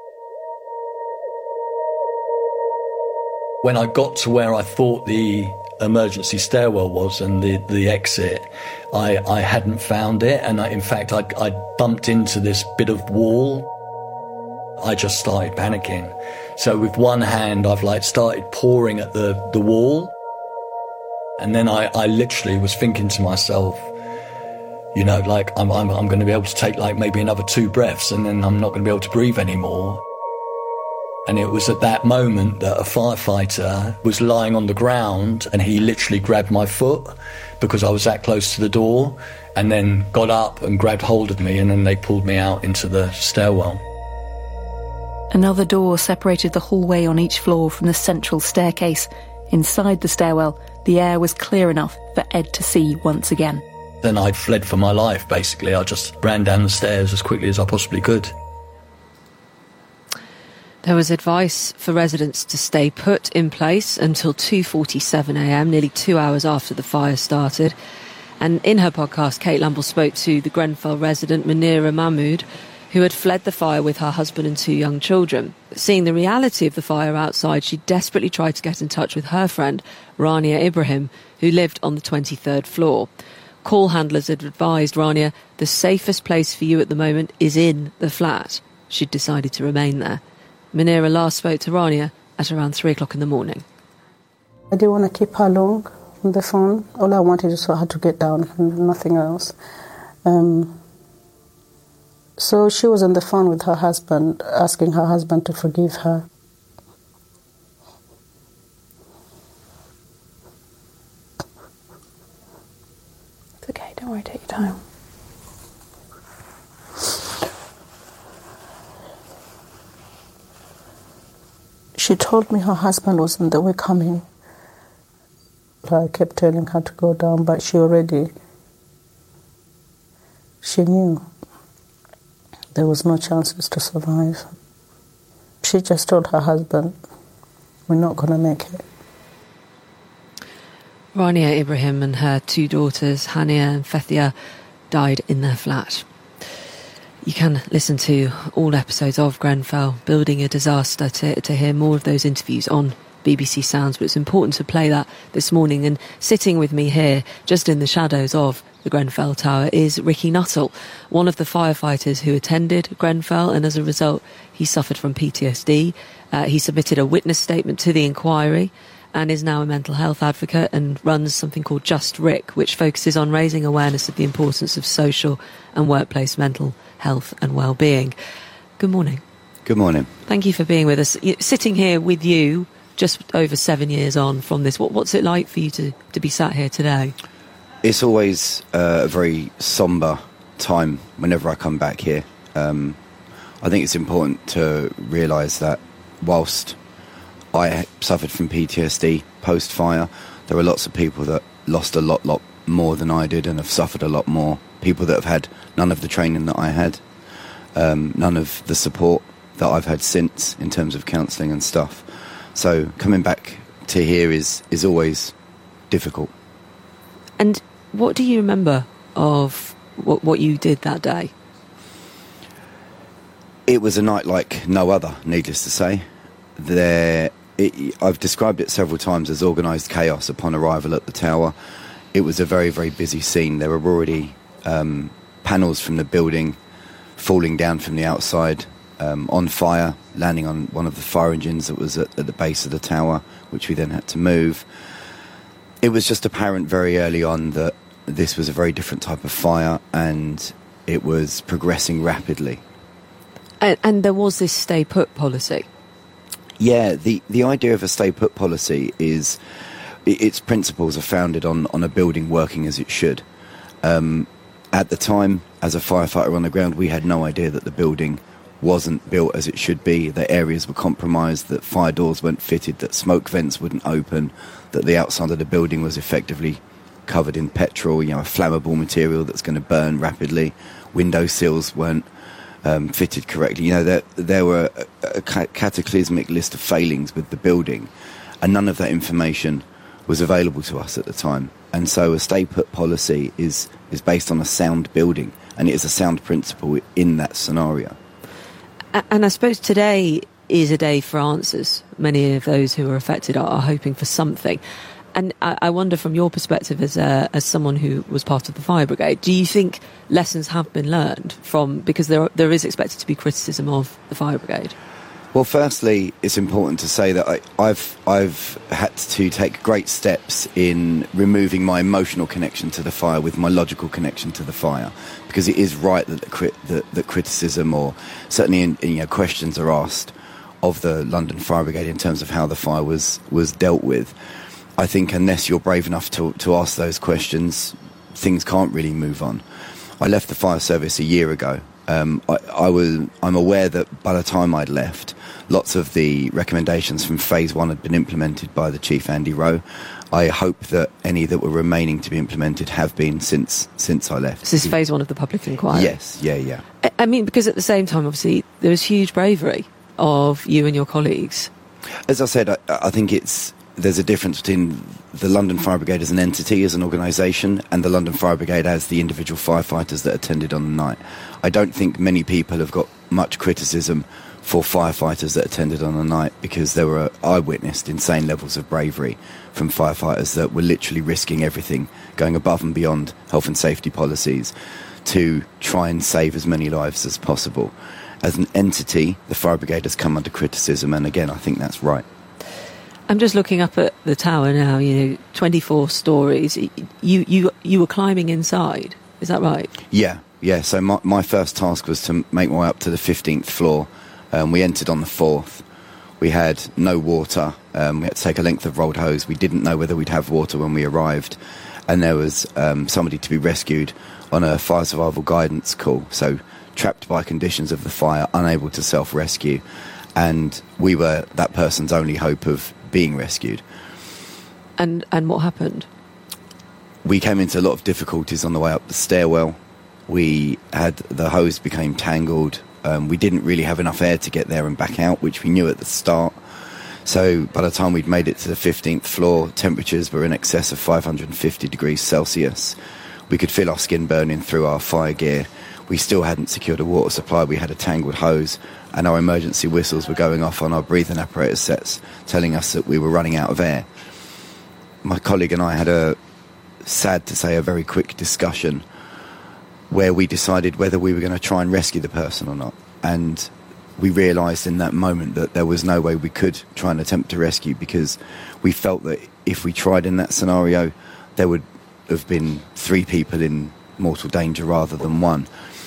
When I got to where I thought the emergency stairwell was and the, the exit, I, I hadn't found it, and I, in fact I, I bumped into this bit of wall. I just started panicking. So with one hand I've like started pouring at the, the wall, and then I, I literally was thinking to myself, you know, like I'm, I'm, I'm going to be able to take like maybe another two breaths and then I'm not going to be able to breathe anymore. And it was at that moment that a firefighter was lying on the ground and he literally grabbed my foot because I was that close to the door, and then got up and grabbed hold of me, and then they pulled me out into the stairwell. Another door separated the hallway on each floor from the central staircase. Inside the stairwell, the air was clear enough for Ed to see once again. Then I fled for my life, basically. I just ran down the stairs as quickly as I possibly could. There was advice for residents to stay put in place until two forty-seven a m, nearly two hours after the fire started. And in her podcast, Kate Lamble spoke to the Grenfell resident Munira Mahmood, who had fled the fire with her husband and two young children. Seeing the reality of the fire outside, she desperately tried to get in touch with her friend, Rania Ibrahim, who lived on the twenty-third floor. Call handlers had advised Rania the safest place for you at the moment is in the flat. She'd decided to remain there. Munira last spoke to Rania at around three o'clock in the morning. I didn't want to keep her long on the phone. All I wanted was for her to get down, nothing else. Um, so she was on the phone with her husband, asking her husband to forgive her. It's okay, don't worry, take your time. She told me her husband was on the way coming. I kept telling her to go down, but she already, she knew there was no chances to survive. She just told her husband, we're not going to make it. Rania Ibrahim and her two daughters, Hania and Fethia, died in their flat. You can listen to all episodes of Grenfell Building a Disaster to, to hear more of those interviews on B B C Sounds, but it's important to play that this morning. And sitting with me here, just in the shadows of the Grenfell Tower, is Ricky Nuttall, one of the firefighters who attended Grenfell, and as a result he suffered from P T S D. Uh, he submitted a witness statement to the inquiry and is now a mental health advocate and runs something called Just Rick, which focuses on raising awareness of the importance of social and workplace mental health and well-being. Good morning. Good morning. Thank you for being with us. Sitting here with you just over seven years on from this, what, what's it like for you to, to be sat here today? It's always uh, a very sombre time whenever I come back here. Um, I think it's important to realise that whilst I suffered from P T S D post-fire, there are lots of people that lost a lot, lot more than I did and have suffered a lot more. People that have had none of the training that I had, um, none of the support that I've had since in terms of counselling and stuff. So coming back to here is, is always difficult. And what do you remember of what, what you did that day? It was a night like no other, needless to say. There, it, I've described it several times as organised chaos upon arrival at the tower. It was a very, very busy scene. There were already um, panels from the building falling down from the outside, um, on fire, landing on one of the fire engines that was at, at the base of the tower, which we then had to move. It was just apparent very early on that this was a very different type of fire and it was progressing rapidly. And, and there was this stay put policy. Yeah, the, the idea of a stay put policy is its principles are founded on, on a building working as it should. Um, at the time, as a firefighter on the ground, we had no idea that the building wasn't built as it should be, that areas were compromised, that fire doors weren't fitted, that smoke vents wouldn't open, that the outside of the building was effectively covered in petrol, you know, a flammable material that's going to burn rapidly. Window sills weren't um, fitted correctly. You know, there, there were a, a cataclysmic list of failings with the building, and none of that information was available to us at the time. And so a stay-put policy is, is based on a sound building, and it is a sound principle in that scenario. And I suppose today is a day for answers. Many of those who are affected are, are hoping for something. And I, I wonder, from your perspective as a, as someone who was part of the fire brigade, do you think lessons have been learned from, because there there is expected to be criticism of the fire brigade? Well, firstly, it's important to say that I, I've I've had to take great steps in removing my emotional connection to the fire with my logical connection to the fire, because it is right that the crit, that, that criticism or certainly in, in, you know, questions are asked of the London Fire Brigade in terms of how the fire was was dealt with. I think unless you're brave enough to to ask those questions, things can't really move on. I left the fire service a year ago. Um, I, I was, I'm aware that by the time I'd left, lots of the recommendations from phase one had been implemented by the Chief, Andy Rowe. I hope that any that were remaining to be implemented have been since since I left. This is phase one of the public inquiry? Yes, yeah, yeah. I, I mean, because at the same time, obviously, there was huge bravery of you and your colleagues. As I said, I, I think it's there's a difference between the London Fire Brigade as an entity, as an organisation, and the London Fire Brigade as the individual firefighters that attended on the night. I don't think many people have got much criticism for firefighters that attended on the night, because there were, I witnessed insane levels of bravery from firefighters that were literally risking everything, going above and beyond health and safety policies to try and save as many lives as possible. As an entity, the fire brigade has come under criticism, and again, I think that's right. I'm just looking up at the tower now, you know, twenty-four stories. You you you were climbing inside, is that right? Yeah, yeah. So my, my first task was to make my way up to the fifteenth floor. Um, we entered on the fourth. We had no water. Um, we had to take a length of rolled hose. We didn't know whether we'd have water when we arrived. And there was um, somebody to be rescued on a fire survival guidance call. So trapped by conditions of the fire, unable to self-rescue. and we were that person's only hope of being rescued. And and what happened? We came into a lot of difficulties on the way up the stairwell. We had, the hose became tangled. Um, we didn't really have enough air to get there and back out, which we knew at the start. So by the time we'd made it to the fifteenth floor, temperatures were in excess of five hundred fifty degrees Celsius. We could feel our skin burning through our fire gear. We still hadn't secured a water supply. We had a tangled hose, and our emergency whistles were going off on our breathing apparatus sets, telling us that we were running out of air. My colleague and I had a, sad to say, a very quick discussion where we decided whether we were going to try and rescue the person or not. And we realised in that moment that there was no way we could try and attempt to rescue, because we felt that if we tried in that scenario, there would have been three people in mortal danger rather than one.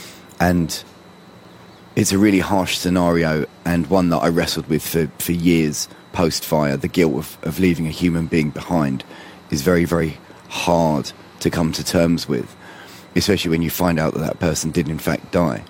And it's a really harsh scenario, and one that I wrestled with for, for years post-fire. The guilt of, of leaving a human being behind is very, very hard to come to terms with, especially when you find out that that person did in fact die.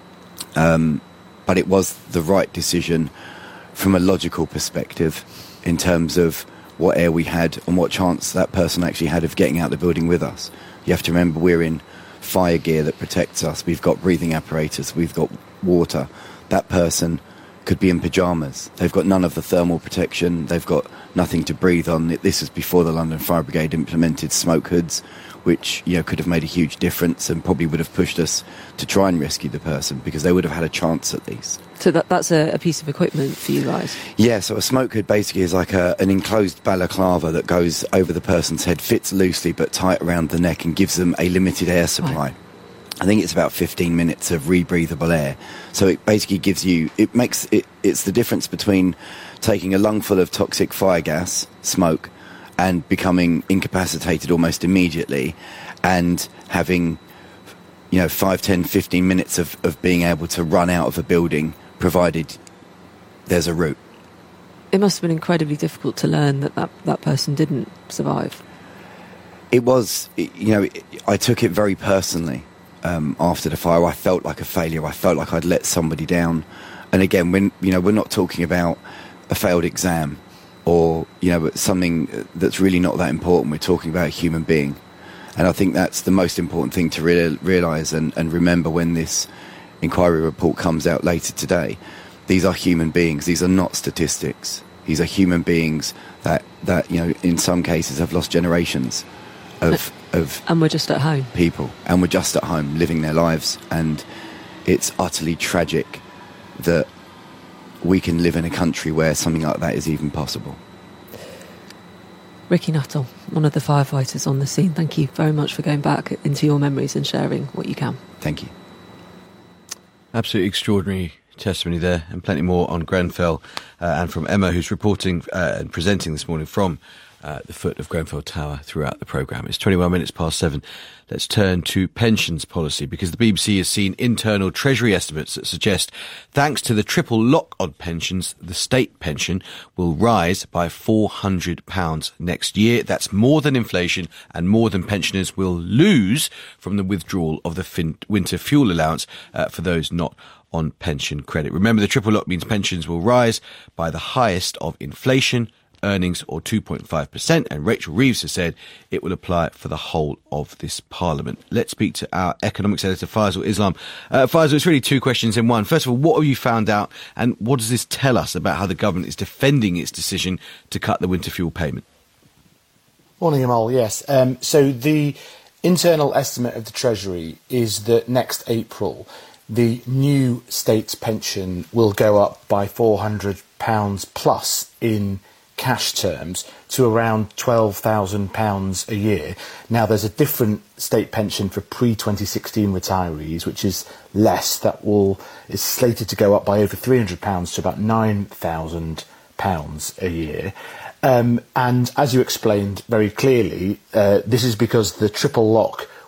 Um, but it was the right decision from a logical perspective in terms of what air we had and what chance that person actually had of getting out of the building with us. You have to remember, we're in fire gear that protects us. We've got breathing apparatus. We've got water. That person could be in pyjamas. They've got none of the thermal protection. They've got nothing to breathe on. This is before the London Fire Brigade implemented smoke hoods, which, you know, could have made a huge difference and probably would have pushed us to try and rescue the person, because they would have had a chance at least. So that that's a, a piece of equipment for you guys? Yeah, so a smoke hood basically is like a, an enclosed balaclava that goes over the person's head, fits loosely but tight around the neck, and gives them a limited air supply. Right. I think it's about fifteen minutes of rebreathable air. So it basically gives you, it makes it, it's the difference between taking a lungful of toxic fire gas, smoke, and becoming incapacitated almost immediately, and having, you know, five, ten, fifteen minutes of, of being able to run out of a building, provided there's a route. It must have been incredibly difficult to learn that that, that person didn't survive. It was, you know, I took it very personally. Um, after the fire, I felt like a failure. I felt like I'd let somebody down. And again, when, you know, we're not talking about a failed exam or, you know, something that's really not that important. We're talking about a human being. And I think that's the most important thing to re- realise and, and remember when this inquiry report comes out later today. These are human beings. These are not statistics. These are human beings that, that you know, in some cases have lost generations of of and we're just at home people and we're just at home living their lives. And it's utterly tragic that we can live in a country where something like that is even possible. Ricky Nuttall, one of the firefighters on the scene, thank you very much for going back into your memories and sharing what you can. Thank you. Absolutely extraordinary testimony there, and plenty more on Grenfell, uh, and from Emma, who's reporting uh, and presenting this morning from Uh, the foot of Grenfell Tower throughout the programme. It's twenty-one minutes past seven. Let's turn to pensions policy, because the B B C has seen internal Treasury estimates that suggest, thanks to the triple lock on pensions, the state pension will rise by four hundred pounds next year. That's more than inflation and more than pensioners will lose from the withdrawal of the fin- winter fuel allowance uh, for those not on pension credit. Remember, the triple lock means pensions will rise by the highest of inflation, earnings, or two point five percent, and Rachel Reeves has said it will apply for the whole of this parliament. Let's speak to our economics editor, Faisal Islam. Uh, Faisal, it's really two questions in one. First of all, what have you found out, and what does this tell us about how the government is defending its decision to cut the winter fuel payment? Morning, Amal. Yes. Um, so the internal estimate of the Treasury is that next April the new state's pension will go up by four hundred pounds plus in cash terms to around twelve thousand pounds a year. Now, there's a different state pension for pre twenty sixteen retirees, which is less. That will is slated to go up by over three hundred pounds to about nine thousand pounds a year. Um, and as you explained very clearly, uh, this is because the triple lock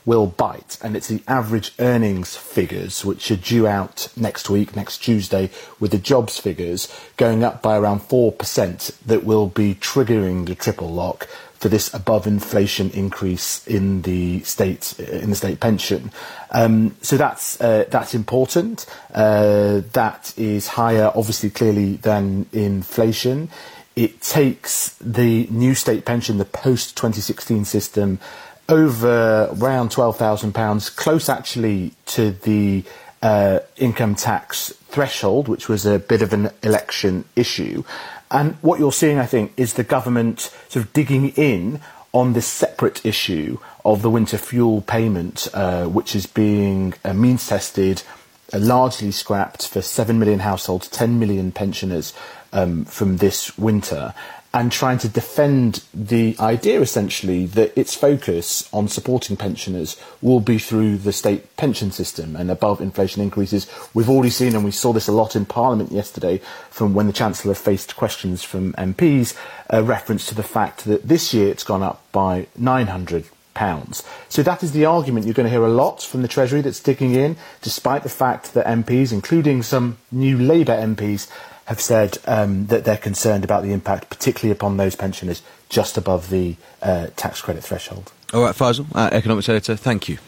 will bite, and it's the average earnings figures, which are due out next week, next Tuesday, with the jobs figures going up by around four percent, that will be triggering the triple lock for this above inflation increase in the state in the state pension. Um, so that's uh, that's important. Uh, that is higher, obviously, clearly, than inflation. It takes the new state pension, the post twenty sixteen system, over around twelve thousand pounds, close actually to the uh, income tax threshold, which was a bit of an election issue. And what you're seeing, I think, is the government sort of digging in on this separate issue of the winter fuel payment, uh, which is being uh, means tested, uh, largely scrapped for seven million households, ten million pensioners um, from this winter, and trying to defend the idea, essentially, that its focus on supporting pensioners will be through the state pension system and above inflation increases. We've already seen, and we saw this a lot in Parliament yesterday, from when the Chancellor faced questions from M Ps, a reference to the fact that this year it's gone up by nine hundred pounds. So that is the argument you're going to hear a lot from the Treasury that's digging in, despite the fact that M Ps, including some new Labour M Ps, have said um, that they're concerned about the impact, particularly upon those pensioners just above the uh, tax credit threshold. All right, Faisal, uh, Economics Editor, thank you.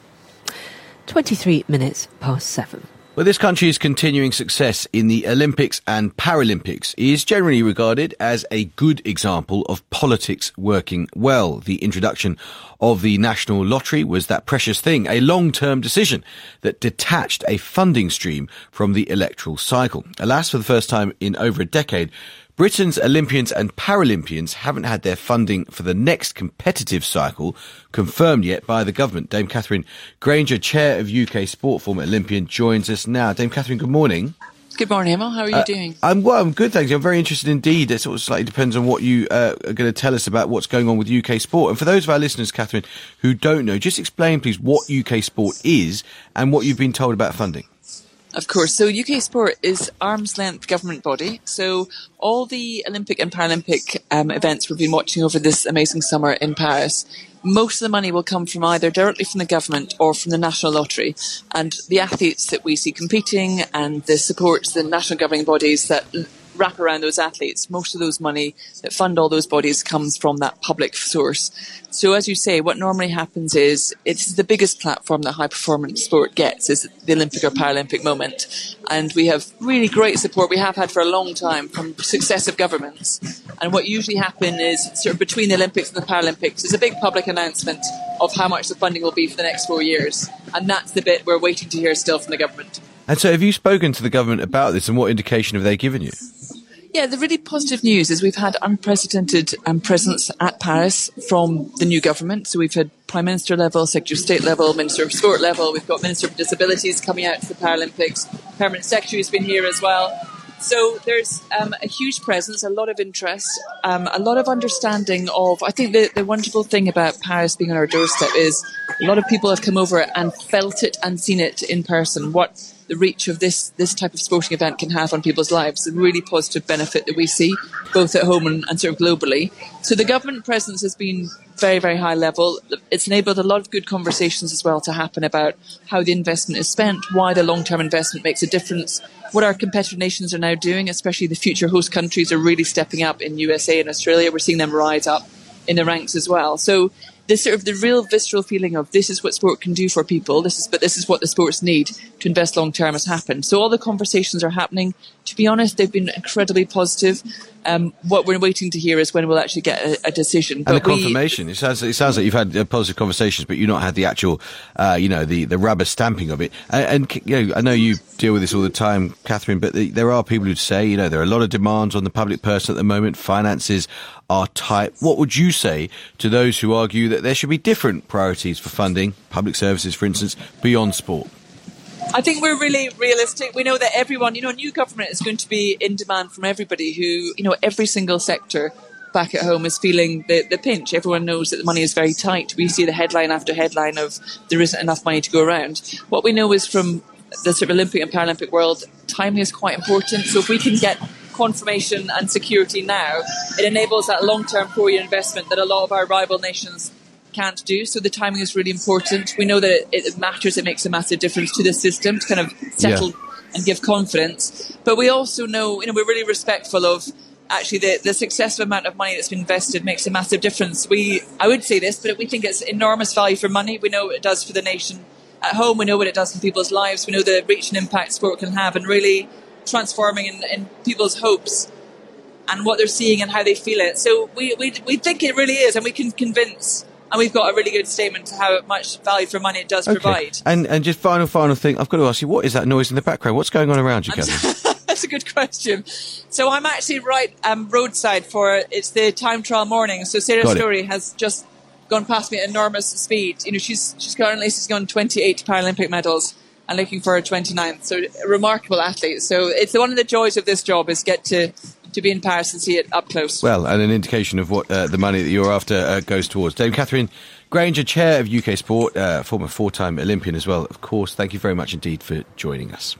twenty-three minutes past seven. Well, this country's continuing success in the Olympics and Paralympics is generally regarded as a good example of politics working well. The introduction of the National Lottery was that precious thing, a long-term decision that detached a funding stream from the electoral cycle. Alas, for the first time in over a decade, Britain's Olympians and Paralympians haven't had their funding for the next competitive cycle confirmed yet by the government. Dame Catherine Granger, Chair of U K Sport, former Olympian, joins us now. Dame Catherine, good morning. Good morning, Emma. How are you uh, doing? I'm well, I'm good, thank you. I'm very interested indeed. It sort of slightly depends on what you uh, are going to tell us about what's going on with U K Sport. And for those of our listeners, Catherine, who don't know, just explain, please, what U K Sport is and what you've been told about funding. Of course. So U K Sport is arm's length government body. So all the Olympic and Paralympic um, events we've been watching over this amazing summer in Paris, most of the money will come from either directly from the government or from the National Lottery. And the athletes that we see competing and the supports, the national governing bodies that wrap around those athletes, most of those money that fund all those bodies comes from that public source. So as you say, what normally happens is it's the biggest platform that high performance sport gets is the Olympic or Paralympic moment. And we have really great support we have had for a long time from successive governments. And what usually happens is sort of between the Olympics and the Paralympics is a big public announcement of how much the funding will be for the next four years. And that's the bit we're waiting to hear still from the government. And so have you spoken to the government about this and what indication have they given you? Yeah, the really positive news is we've had unprecedented um, presence at Paris from the new government. So we've had Prime Minister level, Secretary of State level, Minister of Sport level. We've got Minister of Disabilities coming out to the Paralympics. Permanent Secretary has been here as well. So there's um, a huge presence, a lot of interest, um, a lot of understanding of, I think the, the wonderful thing about Paris being on our doorstep is a lot of people have come over and felt it and seen it in person, what the reach of this this type of sporting event can have on people's lives, a really positive benefit that we see, both at home and, and sort of globally. So the government presence has been very, very high level. It's enabled a lot of good conversations as well to happen about how the investment is spent, why the long-term investment makes a difference, what our competitor nations are now doing, especially the future host countries are really stepping up in U S A and Australia. We're seeing them rise up in the ranks as well. So this sort of the real visceral feeling of this is what sport can do for people, this is but this is what the sports need to invest long term has happened. So all the conversations are happening. To be honest, they've been incredibly positive. Um, what we're waiting to hear is when we'll actually get a, a decision. And but the confirmation. We, it sounds it sounds like you've had uh, positive conversations, but you've not had the actual, uh, you know, the, the rubber stamping of it. And, and you know, I know you deal with this all the time, Catherine, but the, there are people who say, you know, there are a lot of demands on the public person at the moment. Finances are tight. What would you say to those who argue that there should be different priorities for funding, public services, for instance, beyond sport? I think we're really realistic. We know that everyone, you know, new government is going to be in demand from everybody who, you know, every single sector back at home is feeling the, the pinch. Everyone knows that the money is very tight. We see the headline after headline of there isn't enough money to go around. What we know is from the sort of Olympic and Paralympic world, timing is quite important. So if we can get confirmation and security now, it enables that long-term four-year investment that a lot of our rival nations can't do. So the timing is really important. We know that it, it matters. It makes a massive difference to the system to kind of settle yeah. and give confidence. But we also know, you know, we're really respectful of actually the, the successive amount of money that's been invested makes a massive difference. We, I would say this, but we think it's enormous value for money. We know what it does for the nation at home. We know what it does in people's lives. We know the reach and impact sport can have, and really transforming in, in people's hopes and what they're seeing and how they feel it. So we, we, we think it really is, and we can convince. And we've got a really good statement to how much value for money it does okay. provide. And and just final, final thing, I've got to ask you, what is that noise in the background? What's going on around you, Catherine? That's a good question. So I'm actually right um, roadside for, it's the time trial morning. So Sarah got Story it. has just gone past me at enormous speed. You know, she's she's currently she's gone twenty-eight Paralympic medals and looking for her twenty-ninth. So a remarkable athlete. So it's one of the joys of this job is get to... to be in Paris and see it up close. Well, and an indication of what uh, the money that you're after uh, goes towards. Dame Catherine Grainger, Chair of U K Sport, uh, former four-time Olympian as well, of course. Thank you very much indeed for joining us.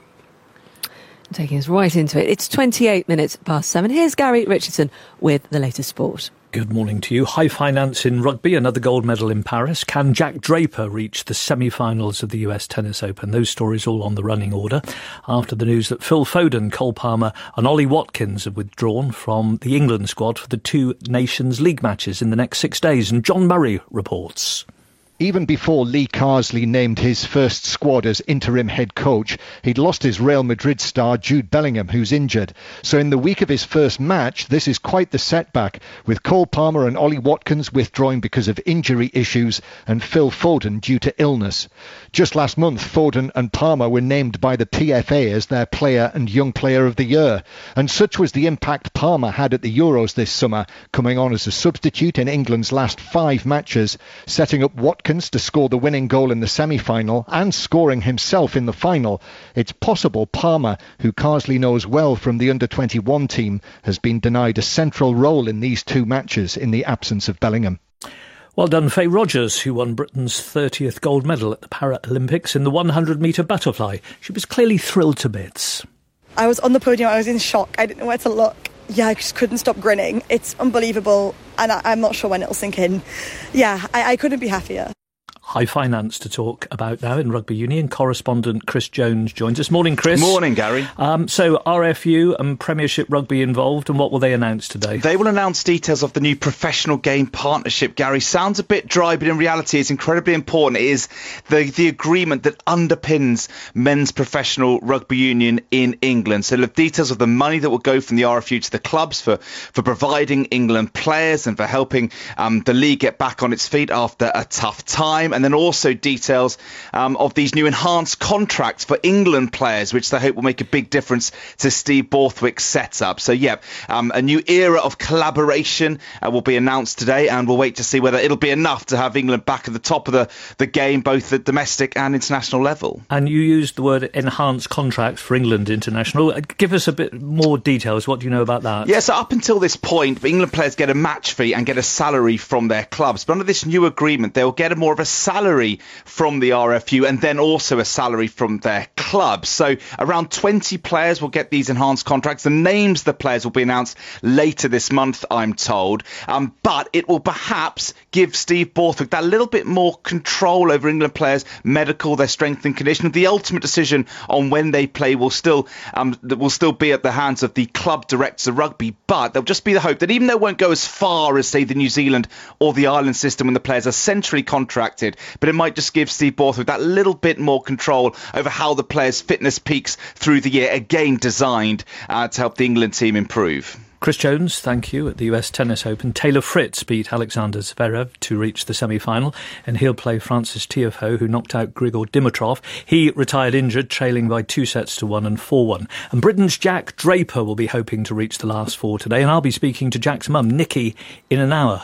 Taking us right into it. It's twenty-eight minutes past seven. Here's Gary Richardson with the latest sport. Good morning to you. High finance in rugby, another gold medal in Paris. Can Jack Draper reach the semi-finals of the U S Tennis Open? Those stories all on the running order after the news that Phil Foden, Cole Palmer and Ollie Watkins have withdrawn from the England squad for the two Nations League matches in the next six days. And John Murray reports. Even before Lee Carsley named his first squad as interim head coach, he'd lost his Real Madrid star Jude Bellingham, who's injured. So in the week of his first match, this is quite the setback, with Cole Palmer and Ollie Watkins withdrawing because of injury issues and Phil Foden due to illness. Just last month, Foden and Palmer were named by the P F A as their player and young player of the year. And such was the impact Palmer had at the Euros this summer, coming on as a substitute in England's last five matches, setting up Watkins to score the winning goal in the semi-final and scoring himself in the final. It's possible Palmer, who Carsley knows well from the under twenty-one team, has been denied a central role in these two matches in the absence of Bellingham. Well done, Faye Rogers, who won Britain's thirtieth gold medal at the Paralympics in the one hundred metre butterfly. She was clearly thrilled to bits. I was on the podium, I was in shock, I didn't know where to look. Yeah, I just couldn't stop grinning. It's unbelievable, and I, I'm not sure when it'll sink in. Yeah, I, I couldn't be happier. High finance to talk about now in rugby union. Correspondent Chris Jones joins us. Morning, Chris. Morning, Gary. Um, so R F U and Premiership Rugby involved, and what will they announce today? They will announce details of the new professional game partnership, Gary. Sounds a bit dry, but in reality it's incredibly important. It is the, the agreement that underpins men's professional rugby union in England. So the details of the money that will go from the R F U to the clubs for, for providing England players and for helping um, the league get back on its feet after a tough time. And then also details um, of these new enhanced contracts for England players, which they hope will make a big difference to Steve Borthwick's setup. So, yeah, um, a new era of collaboration uh, will be announced today, and we'll wait to see whether it'll be enough to have England back at the top of the, the game, both at domestic and international level. And you used the word enhanced contracts for England international. Give us a bit more details. What do you know about that? Yeah, so up until this point, England players get a match fee and get a salary from their clubs. But under this new agreement, they'll get a more of a salary from the R F U and then also a salary from their clubs. So around twenty players will get these enhanced contracts. The names of the players will be announced later this month, I'm told. Um, but it will perhaps give Steve Borthwick that little bit more control over England players' medical, their strength and conditioning. The ultimate decision on when they play will still um, will still be at the hands of the club directors of rugby. But there'll just be the hope that even though it won't go as far as, say, the New Zealand or the Ireland system when the players are centrally contracted, but it might just give Steve Borthwick that little bit more control over how the players' fitness peaks through the year, again designed uh, to help the England team improve. Chris Jones, thank you. At the U S Tennis Open, Taylor Fritz beat Alexander Zverev to reach the semi-final, and he'll play Francis Tiafoe, who knocked out Grigor Dimitrov. He retired injured, trailing by two sets to one and four one. And Britain's Jack Draper will be hoping to reach the last four today, and I'll be speaking to Jack's mum, Nikki, in an hour.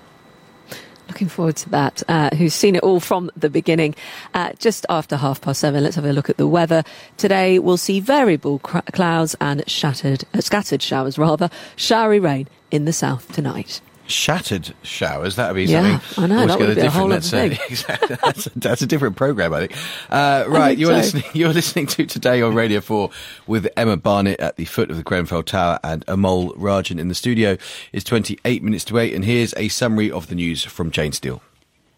Looking forward to that, uh, who's seen it all from the beginning. Uh, just after half past seven, let's have a look at the weather. Today, we'll see variable cr- clouds and shattered, uh, scattered showers, rather, showery rain in the south tonight. Shattered showers, that would be yeah, something. I know, that would be a whole other thing. Uh, exactly, that's, a, that's a different programme, I think. Uh, right, think you're, so. listening, you're listening to Today on Radio four with Emma Barnett at the foot of the Grenfell Tower and Amol Rajan in the studio. It's twenty-eight minutes to eight, and here's a summary of the news from Jane Steele.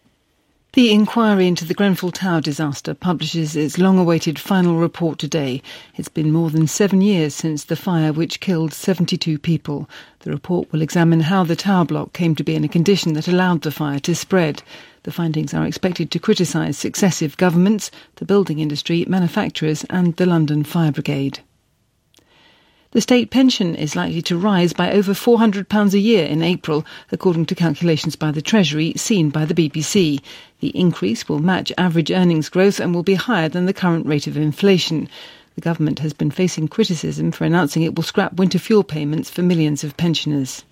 The inquiry into the Grenfell Tower disaster publishes its long-awaited final report today. It's been more than seven years since the fire which killed seventy-two people. The report will examine how the tower block came to be in a condition that allowed the fire to spread. The findings are expected to criticise successive governments, the building industry, manufacturers and the London Fire Brigade. The state pension is likely to rise by over four hundred pounds a year in April, according to calculations by the Treasury seen by the B B C. The increase will match average earnings growth and will be higher than the current rate of inflation. The government has been facing criticism for announcing it will scrap winter fuel payments for millions of pensioners.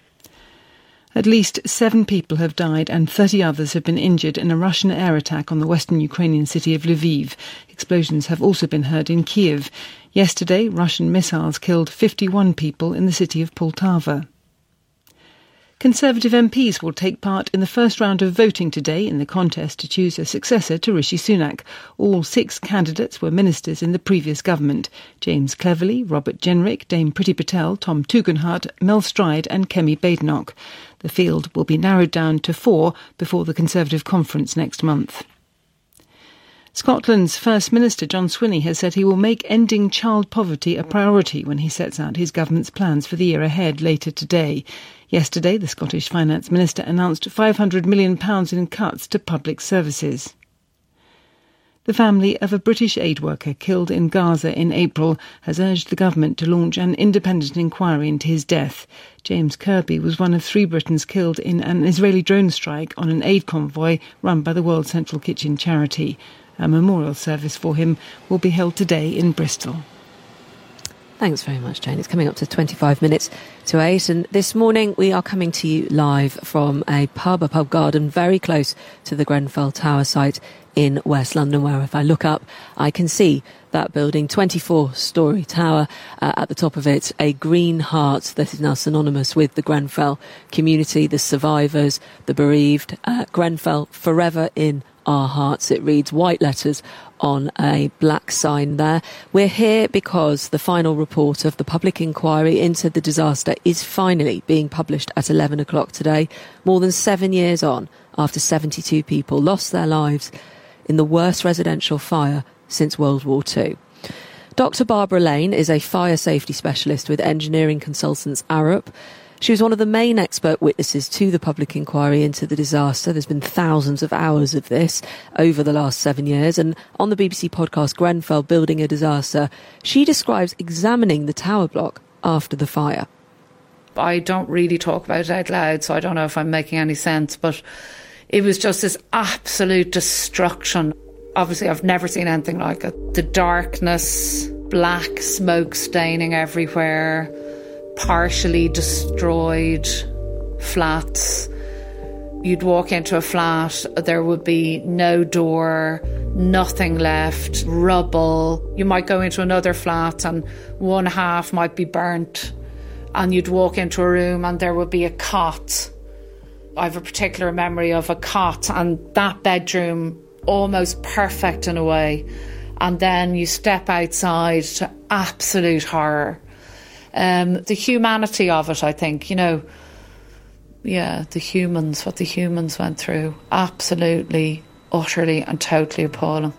At least seven people have died and thirty others have been injured in a Russian air attack on the western Ukrainian city of Lviv. Explosions have also been heard in Kiev. Yesterday, Russian missiles killed fifty-one people in the city of Poltava. Conservative M Ps will take part in the first round of voting today in the contest to choose a successor to Rishi Sunak. All six candidates were ministers in the previous government: James Cleverly, Robert Jenrick, Dame Priti Patel, Tom Tugendhat, Mel Stride and Kemi Badenoch. The field will be narrowed down to four before the Conservative conference next month. Scotland's First Minister John Swinney has said he will make ending child poverty a priority when he sets out his government's plans for the year ahead later today. Yesterday, the Scottish Finance Minister announced five hundred million pounds in cuts to public services. The family of a British aid worker killed in Gaza in April has urged the government to launch an independent inquiry into his death. James Kirby was one of three Britons killed in an Israeli drone strike on an aid convoy run by the World Central Kitchen charity. A memorial service for him will be held today in Bristol. Thanks very much, Jane. It's coming up to twenty-five minutes to eight, and this morning we are coming to you live from a pub, a pub garden very close to the Grenfell Tower site in West London, where if I look up I can see that building, twenty-four storey tower, uh, at the top of it a green heart that is now synonymous with the Grenfell community, the survivors, the bereaved. uh, Grenfell forever in our hearts, it reads, white letters on a black sign there. We're here because the final report of the public inquiry into the disaster is finally being published at eleven o'clock today, more than seven years on, after seventy-two people lost their lives in the worst residential fire since World War Two. Doctor Barbara Lane is a fire safety specialist with engineering consultants Arup. She was one of the main expert witnesses to the public inquiry into the disaster. There's been thousands of hours of this over the last seven years. And on the B B C podcast Grenfell Building a Disaster, she describes examining the tower block after the fire. I don't really talk about it out loud, so I don't know if I'm making any sense, but it was just this absolute destruction. Obviously, I've never seen anything like it. The darkness, black smoke staining everywhere, partially destroyed flats. You'd walk into a flat, there would be no door, nothing left, rubble. You might go into another flat and one half might be burnt, and you'd walk into a room and there would be a cot. I have a particular memory of a cot and that bedroom almost perfect in a way, and then you step outside to absolute horror. Um, the humanity of it, I think, you know, yeah, the humans, what the humans went through, absolutely, utterly and totally appalling.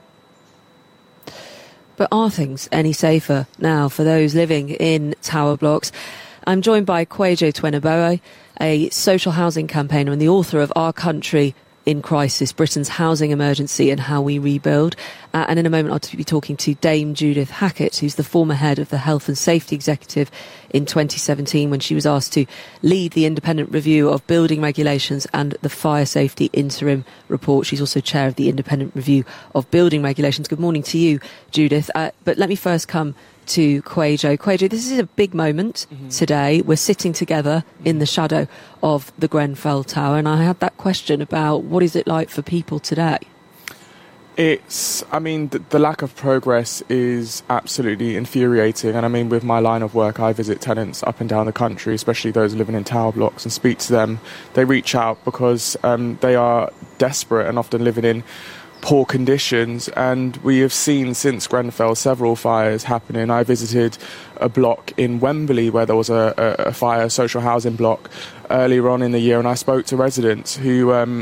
But are things any safer now for those living in tower blocks? I'm joined by Kwejo Tweneboe, a social housing campaigner and the author of Our Country in Crisis, Britain's Housing Emergency and How We Rebuild. Uh, and in a moment I'll be talking to Dame Judith Hackett, who's the former head of the Health and Safety Executive in twenty seventeen, when she was asked to lead the independent review of building regulations and the fire safety interim report. She's also chair of the independent review of building regulations. Good morning to you, Judith. Uh, but let me first come to Kwejo. Kwejo, this is a big moment mm-hmm. today. We're sitting together in the shadow of the Grenfell Tower, and I had that question about what is it like for people today? It's, I mean, the, the lack of progress is absolutely infuriating. And I mean, with my line of work, I visit tenants up and down the country, especially those living in tower blocks, and speak to them. They reach out because um, they are desperate and often living in poor conditions, and we have seen since Grenfell several fires happening. I visited a block in Wembley where there was a, a, a fire, social housing block, earlier on in the year, and I spoke to residents who um,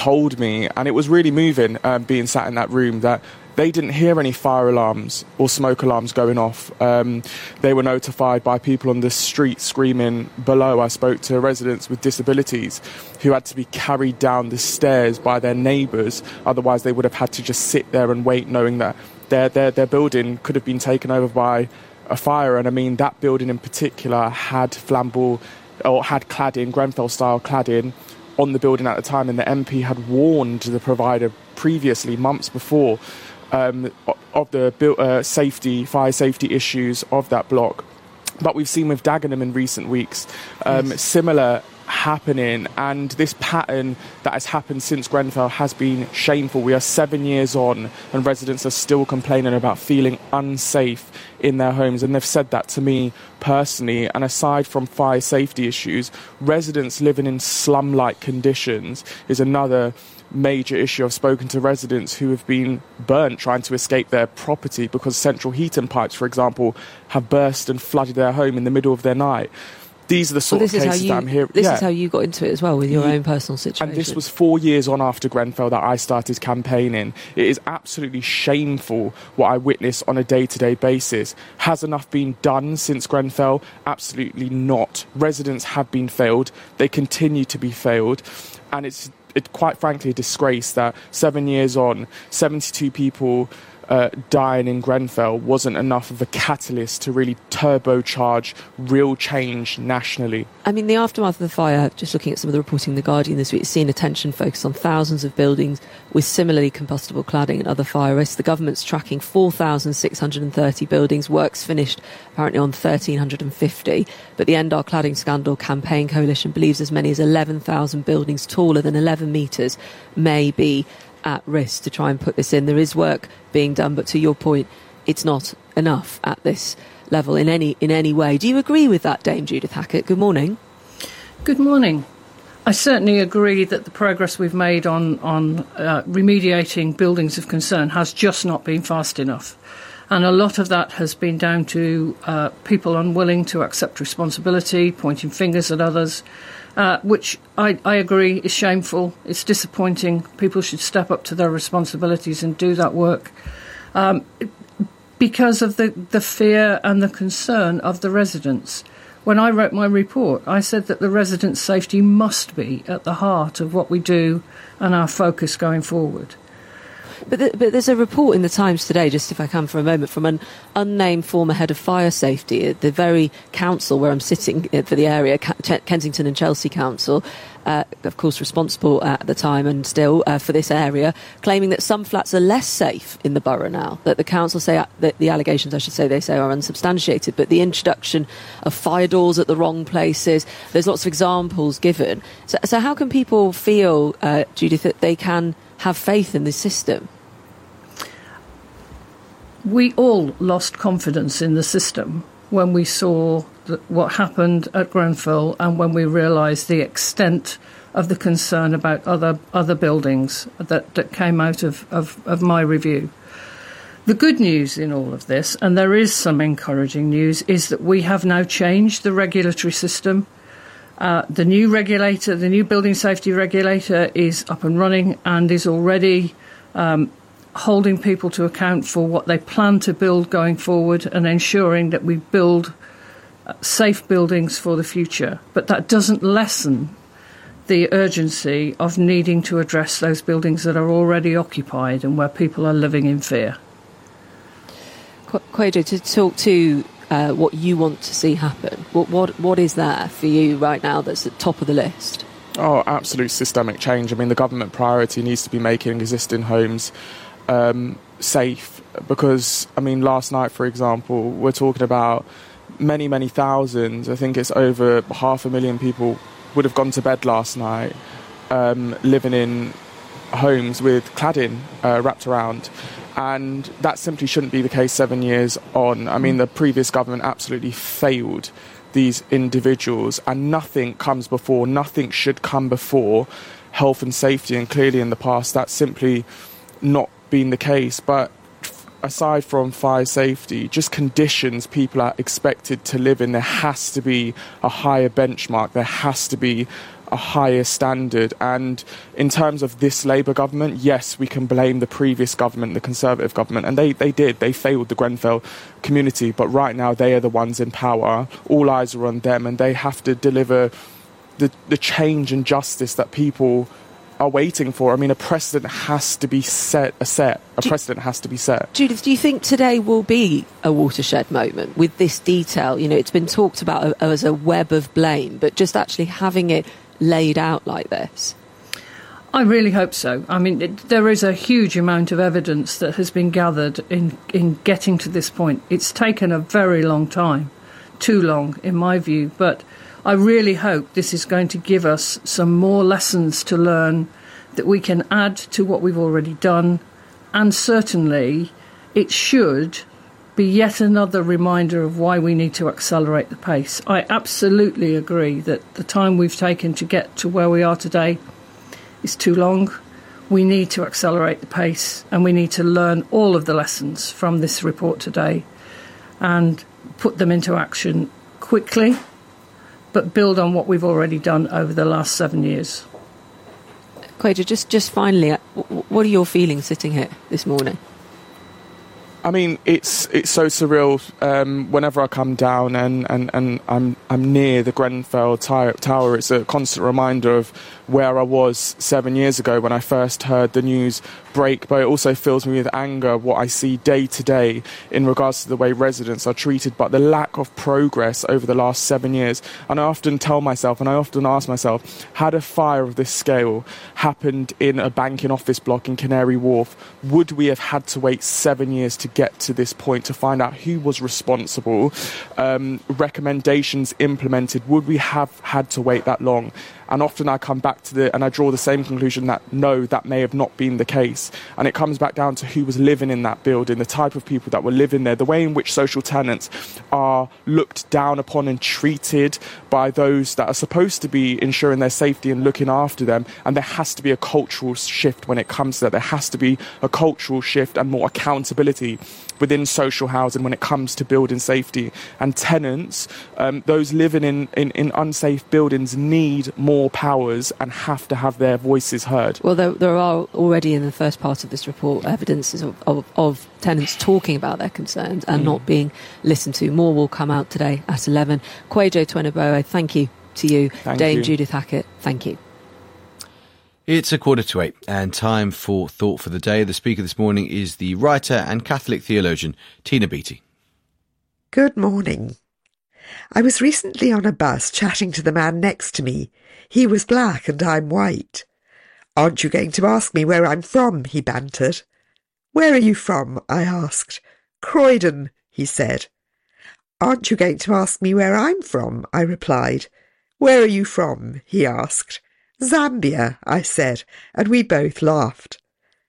told me, and it was really moving um, being sat in that room, that they didn't hear any fire alarms or smoke alarms going off. Um, they were notified by people on the street screaming below. I spoke to residents with disabilities who had to be carried down the stairs by their neighbours. Otherwise, they would have had to just sit there and wait, knowing that their, their, their building could have been taken over by a fire. And I mean, that building in particular had flammable, or had cladding, Grenfell-style cladding, on the building at the time, and the M P had warned the provider previously, months before, um, of the uh, safety, fire safety issues of that block. But we've seen with Dagenham in recent weeks um, yes. similar happening, and this pattern that has happened since Grenfell has been shameful. We are seven years on and residents are still complaining about feeling unsafe in their homes, and they've said that to me personally. And aside from fire safety issues, residents living in slum-like conditions is another major issue. I've spoken to residents who have been burnt trying to escape their property because central heating pipes, for example, have burst and flooded their home in the middle of their night. These are the sort well, of cases you, that I'm hearing. This yeah. is how you got into it as well, with your yeah. own personal situation. And this was four years on after Grenfell that I started campaigning. It is absolutely shameful what I witness on a day-to-day basis. Has enough been done since Grenfell? Absolutely not. Residents have been failed. They continue to be failed. And it's it, quite frankly a disgrace that seven years on, seventy-two people Uh, dying in Grenfell wasn't enough of a catalyst to really turbocharge real change nationally. I mean, the aftermath of the fire, just looking at some of the reporting in The Guardian this week, has seen attention focused on thousands of buildings with similarly combustible cladding and other fire risks. The government's tracking four thousand six hundred thirty buildings, works finished apparently on one thousand three hundred fifty. But the End Our Cladding Scandal Campaign Coalition believes as many as eleven thousand buildings taller than eleven metres may be at risk to try and put this in. There is work being done, but to your point, it's not enough at this level in any in any way. Do you agree with that, Dame Judith Hackett? Good morning. Good morning. I certainly agree that the progress we've made on, on uh, remediating buildings of concern has just not been fast enough. And a lot of that has been down to uh, people unwilling to accept responsibility, pointing fingers at others, uh, which I, I agree is shameful. It's disappointing. People should step up to their responsibilities and do that work um, because of the, the fear and the concern of the residents. When I wrote my report, I said that the residents' safety must be at the heart of what we do and our focus going forward. But, the, but there's a report in the Times today, just if I can for a moment, from an unnamed former head of fire safety at the very council where I'm sitting for the area, Kensington and Chelsea Council, uh, of course responsible at the time and still uh, for this area, claiming that some flats are less safe in the borough now, that the council say, that the allegations, I should say, they say are unsubstantiated, but the introduction of fire doors at the wrong places, there's lots of examples given. So, so how can people feel, uh, Judith, that they can have faith in this system? We all lost confidence in the system when we saw the, what happened at Grenfell, and when we realised the extent of the concern about other other buildings that, that came out of, of, of my review. The good news in all of this, and there is some encouraging news, is that we have now changed the regulatory system. Uh, the new regulator, the new building safety regulator, is up and running and is already um, holding people to account for what they plan to build going forward and ensuring that we build uh, safe buildings for the future. But that doesn't lessen the urgency of needing to address those buildings that are already occupied and where people are living in fear. Kwejo, to talk to Uh, what you want to see happen. What, what what is there for you right now that's at the top of the list? Oh, absolute systemic change. I mean, the government priority needs to be making existing homes um, safe because, I mean, last night, for example, we're talking about many, many thousands. I think it's over half a million people would have gone to bed last night um, living in homes with cladding uh, wrapped around. And that simply shouldn't be the case seven years on. I mean, the previous government absolutely failed these individuals, and nothing comes before, nothing should come before health and safety. And clearly in the past, that's simply not been the case. But aside from fire safety, just conditions people are expected to live in, there has to be a higher benchmark. There has to be a higher standard. And in terms of this Labour government, yes, we can blame the previous government, the Conservative government, and they, they did. They failed the Grenfell community, but right now they are the ones in power. All eyes are on them, and they have to deliver the, the change and justice that people are waiting for. I mean, a precedent has to be set. A set. A do, precedent has to be set. Judith, do you think today will be a watershed moment with this detail? You know, it's been talked about as a web of blame, but just actually having it laid out like this? I really hope so. I mean, it, there is a huge amount of evidence that has been gathered in, in getting to this point. It's taken a very long time, too long in my view, but I really hope this is going to give us some more lessons to learn that we can add to what we've already done, and certainly it should be yet another reminder of why we need to accelerate the pace. I absolutely agree that the time we've taken to get to where we are today is too long. We need to accelerate the pace, and we need to learn all of the lessons from this report today and put them into action quickly, but build on what we've already done over the last seven years. Kwadwo, just, just finally, what are your feelings sitting here this morning? I mean, it's it's so surreal um, whenever I come down and, and, and I'm I'm near the Grenfell Tower. It's a constant reminder of where I was seven years ago when I first heard the news break, but it also fills me with anger what I see day to day in regards to the way residents are treated, but the lack of progress over the last seven years. And I often tell myself, and I often ask myself, had a fire of this scale happened in a banking office block in Canary Wharf, would we have had to wait seven years to get to this point to find out who was responsible, um, recommendations implemented? Would we have had to wait that long? And often I come back to the, and I draw the same conclusion that no, that may have not been the case. And it comes back down to who was living in that building, the type of people that were living there, the way in which social tenants are looked down upon and treated by those that are supposed to be ensuring their safety and looking after them. And there has to be a cultural shift when it comes to that. There has to be a cultural shift and more accountability within social housing when it comes to building safety. And tenants, um, those living in, in, in unsafe buildings, need more powers and have to have their voices heard. Well, there, there are already in the first part of this report evidences of, of, of tenants talking about their concerns and mm. not being listened to. More will come out today at eleven. Kwadwo Twenoboe, thank you to you. Thank Dame you. Judith Hackett, thank you. It's a quarter to eight and time for Thought for the Day. The speaker this morning is the writer and Catholic theologian Tina Beattie. Good morning. I was recently on a bus chatting to the man next to me. He was black and I'm white. "Aren't you going to ask me where I'm from?" he bantered. "Where are you from?" I asked. "Croydon," he said. "Aren't you going to ask me where I'm from?" I replied. "Where are you from?" he asked. "Zambia," I said, and we both laughed.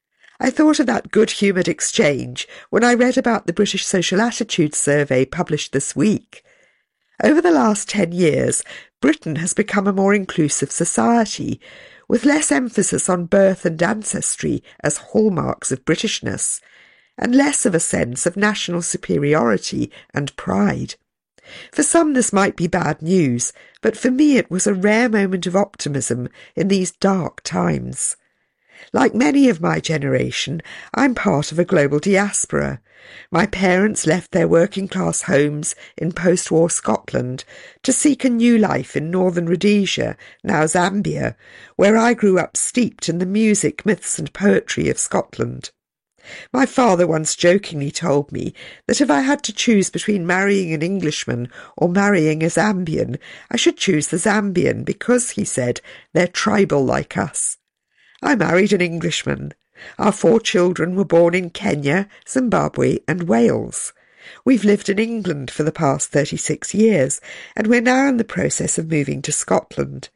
I thought of that good-humoured exchange when I read about the British Social Attitudes Survey published this week. Over the last ten years, Britain has become a more inclusive society, with less emphasis on birth and ancestry as hallmarks of Britishness, and less of a sense of national superiority and pride. For some this might be bad news, but for me it was a rare moment of optimism in these dark times. Like many of my generation, I'm part of a global diaspora. My parents left their working-class homes in post-war Scotland to seek a new life in northern Rhodesia, now Zambia, where I grew up steeped in the music, myths and poetry of Scotland. My father once jokingly told me that if I had to choose between marrying an Englishman or marrying a Zambian, I should choose the Zambian because, he said, they're tribal like us. I married an Englishman. Our four children were born in Kenya, Zimbabwe and Wales. We've lived in England for the past thirty-six years, and we're now in the process of moving to Scotland.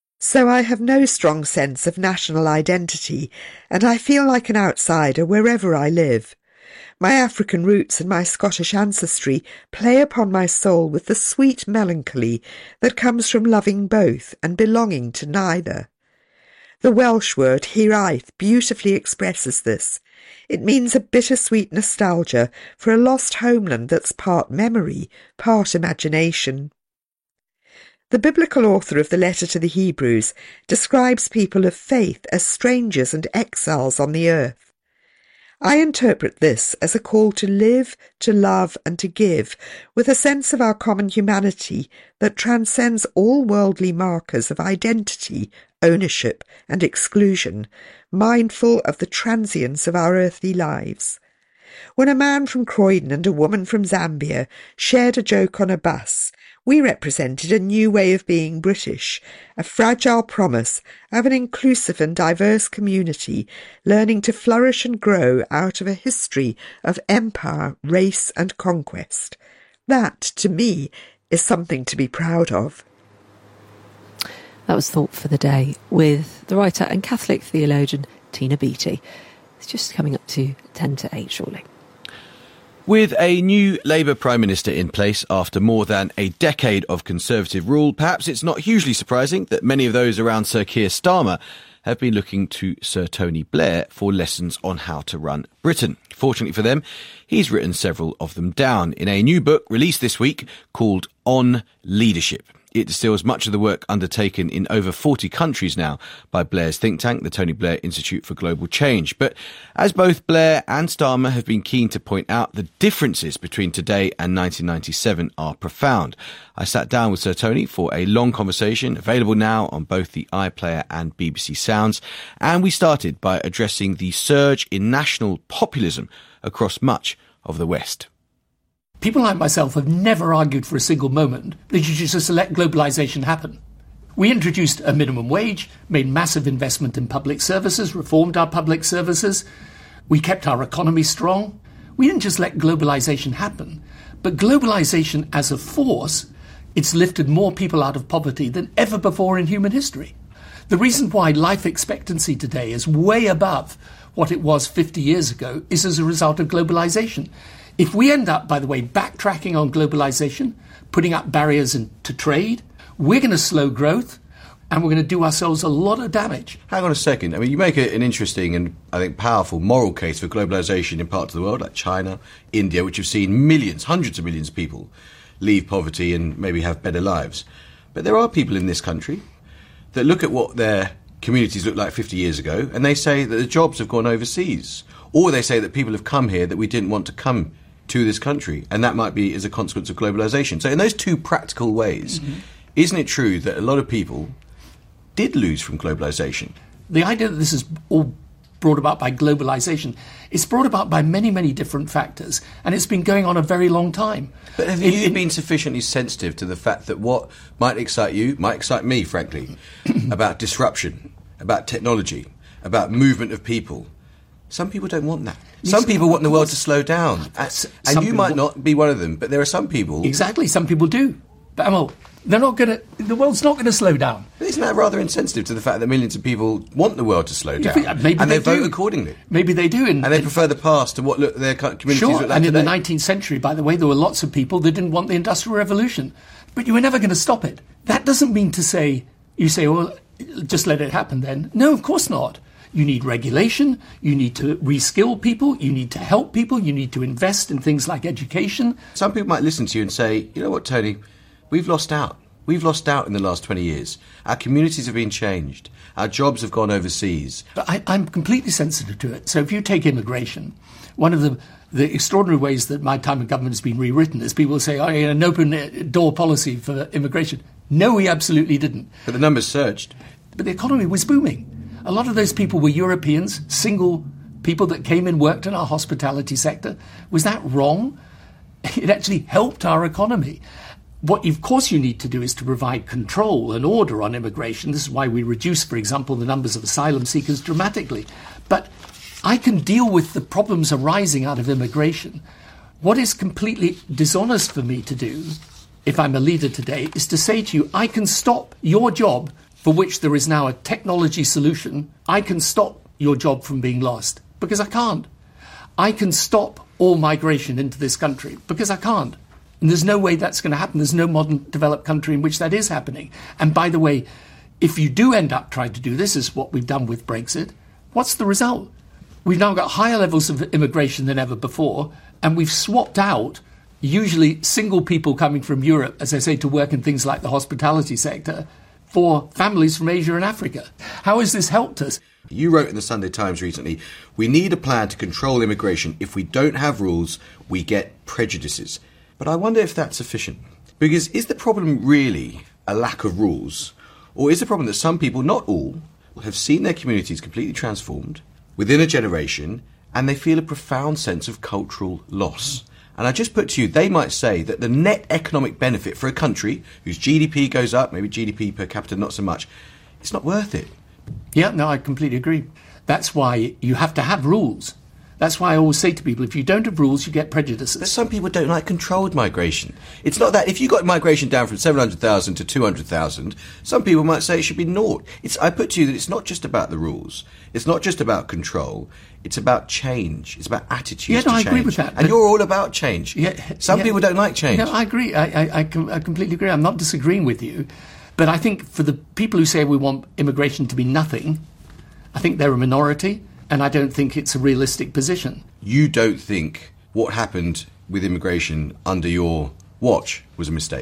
So I have no strong sense of national identity, and I feel like an outsider wherever I live. My African roots and my Scottish ancestry play upon my soul with the sweet melancholy that comes from loving both and belonging to neither. The Welsh word hiraeth beautifully expresses this. It means a bittersweet nostalgia for a lost homeland that's part memory, part imagination. The biblical author of the letter to the Hebrews describes people of faith as strangers and exiles on the earth. I interpret this as a call to live, to love and to give with a sense of our common humanity that transcends all worldly markers of identity, ownership and exclusion, mindful of the transience of our earthly lives. When a man from Croydon and a woman from Zambia shared a joke on a bus, we represented a new way of being British, a fragile promise of an inclusive and diverse community learning to flourish and grow out of a history of empire, race and conquest. That, to me, is something to be proud of. That was Thought for the Day with the writer and Catholic theologian Tina Beattie. It's just coming up to ten to eight shortly. With a new Labour Prime Minister in place after more than a decade of Conservative rule, perhaps it's not hugely surprising that many of those around Sir Keir Starmer have been looking to Sir Tony Blair for lessons on how to run Britain. Fortunately for them, he's written several of them down in a new book released this week called On Leadership. It distills much of the work undertaken in over forty countries now by Blair's think tank, the Tony Blair Institute for Global Change. But as both Blair and Starmer have been keen to point out, the differences between today and nineteen ninety-seven are profound. I sat down with Sir Tony for a long conversation, available now on both the iPlayer and B B C Sounds, and we started by addressing the surge in national populism across much of the West. People like myself have never argued for a single moment that you should just let globalisation happen. We introduced a minimum wage, made massive investment in public services, reformed our public services. We kept our economy strong. We didn't just let globalisation happen, but globalisation as a force, it's lifted more people out of poverty than ever before in human history. The reason why life expectancy today is way above what it was fifty years ago is as a result of globalisation. If we end up, by the way, backtracking on globalisation, putting up barriers in, to trade, we're going to slow growth and we're going to do ourselves a lot of damage. Hang on a second. I mean, you make an interesting and, I think, powerful moral case for globalisation in parts of the world like China, India, which have seen millions, hundreds of millions of people leave poverty and maybe have better lives. But there are people in this country that look at what their communities looked like fifty years ago and they say that the jobs have gone overseas. Or they say that people have come here that we didn't want to come to this country, and that might be as a consequence of globalisation. So in those two practical ways, mm-hmm. isn't it true that a lot of people did lose from globalisation? The idea that this is all brought about by globalisation is brought about by many, many different factors, and it's been going on a very long time. But have you it, been sufficiently sensitive to the fact that what might excite you, might excite me, frankly, about disruption, about technology, about movement of people? Some people don't want that. Some people want the world to slow down. And, and you might not be one of them, but there are some people... Exactly, some people do. But, Emil, they're not going to... The world's not going to slow down. But isn't that rather insensitive to the fact that millions of people want the world to slow down? Yeah, maybe and they, they vote do. accordingly. Maybe they do. And, and they prefer the past to what look, their communities sure, look like and in today. the nineteenth century, by the way, there were lots of people that didn't want the Industrial Revolution. But you were never going to stop it. That doesn't mean to say... You say, well, just let it happen then. No, of course not. You need regulation, you need to reskill people, you need to help people, you need to invest in things like education. Some people might listen to you and say, you know what, Tony, we've lost out. We've lost out in the last twenty years. Our communities have been changed. Our jobs have gone overseas. But I, I'm completely sensitive to it. So if you take immigration, one of the, the extraordinary ways that my time in government has been rewritten is people say, oh, an open door policy for immigration. No, we absolutely didn't. But the numbers surged. But the economy was booming. A lot of those people were Europeans, single people that came and worked in our hospitality sector. Was that wrong? It actually helped our economy. What, of course, you need to do is to provide control and order on immigration. This is why we reduce, for example, the numbers of asylum seekers dramatically. But I can deal with the problems arising out of immigration. What is completely dishonest for me to do, if I'm a leader today, is to say to you, I can stop your job for which there is now a technology solution. I can stop your job from being lost, because I can't. I can stop all migration into this country, because I can't. And there's no way that's going to happen. There's no modern developed country in which that is happening. And by the way, if you do end up trying to do this, is what we've done with Brexit, what's the result? We've now got higher levels of immigration than ever before, and we've swapped out usually single people coming from Europe, as I say, to work in things like the hospitality sector, for families from Asia and Africa. How has this helped us? You wrote in the Sunday Times recently, we need a plan to control immigration. If we don't have rules, we get prejudices. But I wonder if that's sufficient. Because is the problem really a lack of rules? Or is the problem that some people, not all, have seen their communities completely transformed within a generation, and they feel a profound sense of cultural loss? And I just put to you, they might say that the net economic benefit for a country whose G D P goes up, maybe G D P per capita not so much, it's not worth it. Yeah, no, I completely agree. That's why you have to have rules. That's why I always say to people, if you don't have rules, you get prejudices. But some people don't like controlled migration. It's not that if you got migration down from seven hundred thousand to two hundred thousand, some people might say it should be naught. It's, I put to you that it's not just about the rules. It's not just about control. It's about change. It's about attitudes yeah, no, to I change. agree with that. And you're all about change. Yeah, some yeah, people don't like change. No, I agree. I, I, I, com- I completely agree. I'm not disagreeing with you. But I think for the people who say we want immigration to be nothing, I think they're a minority, and I don't think it's a realistic position. You don't think what happened with immigration under your watch was a mistake?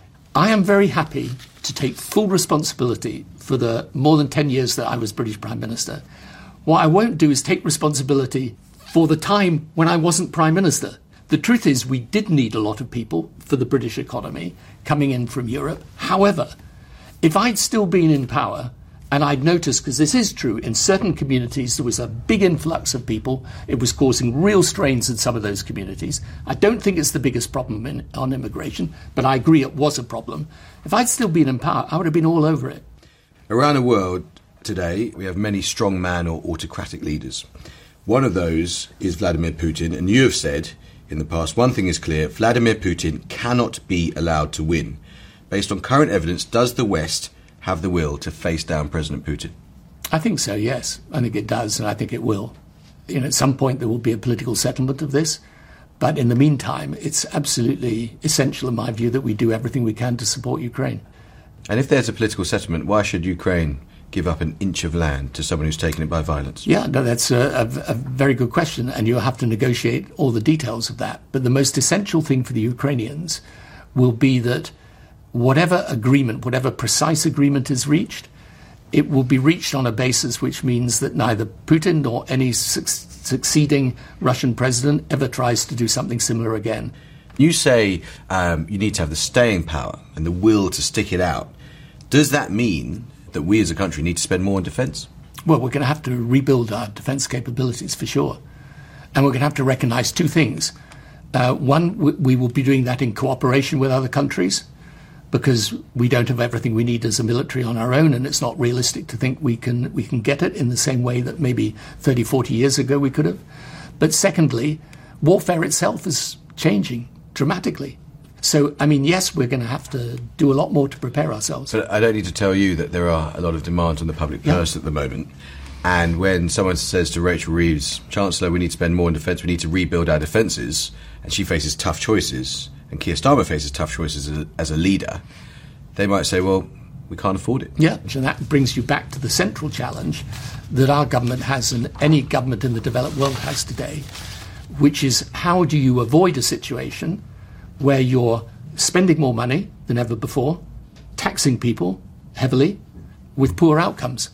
I am very happy to take full responsibility for the more than ten years that I was British Prime Minister. What I won't do is take responsibility for the time when I wasn't Prime Minister. The truth is we did need a lot of people for the British economy coming in from Europe. However, if I'd still been in power, and I'd noticed, because this is true, in certain communities there was a big influx of people. It was causing real strains in some of those communities. I don't think it's the biggest problem in, on immigration, but I agree it was a problem. If I'd still been in power, I would have been all over it. Around the world today, we have many strongman or autocratic leaders. One of those is Vladimir Putin, and you have said in the past, one thing is clear, Vladimir Putin cannot be allowed to win. Based on current evidence, does the West have the will to face down President Putin? I think so, yes. I think it does, and I think it will. You know, at some point there will be a political settlement of this, but in the meantime, it's absolutely essential, in my view, that we do everything we can to support Ukraine. And if there's a political settlement, why should Ukraine give up an inch of land to someone who's taken it by violence? Yeah, no, that's a, a, a very good question, and you'll have to negotiate all the details of that. But the most essential thing for the Ukrainians will be that whatever agreement, whatever precise agreement is reached, it will be reached on a basis which means that neither Putin nor any su- succeeding Russian president ever tries to do something similar again. You say um, you need to have the staying power and the will to stick it out. Does that mean that we as a country need to spend more on defence? Well, we're going to have to rebuild our defence capabilities for sure. And we're going to have to recognise two things. Uh, one, we will be doing that in cooperation with other countries, because we don't have everything we need as a military on our own, and it's not realistic to think we can we can get it in the same way that maybe thirty, forty years ago we could have. But secondly, warfare itself is changing dramatically. So, I mean, yes, we're going to have to do a lot more to prepare ourselves. But I don't need to tell you that there are a lot of demands on the public purse yeah. at the moment. And when someone says to Rachel Reeves, Chancellor, we need to spend more on defence, we need to rebuild our defences, and she faces tough choices, and Keir Starmer faces tough choices as a, as a leader, they might say, well, we can't afford it. Yeah, and that brings you back to the central challenge that our government has and any government in the developed world has today, which is how do you avoid a situation where you're spending more money than ever before, taxing people heavily with poor outcomes?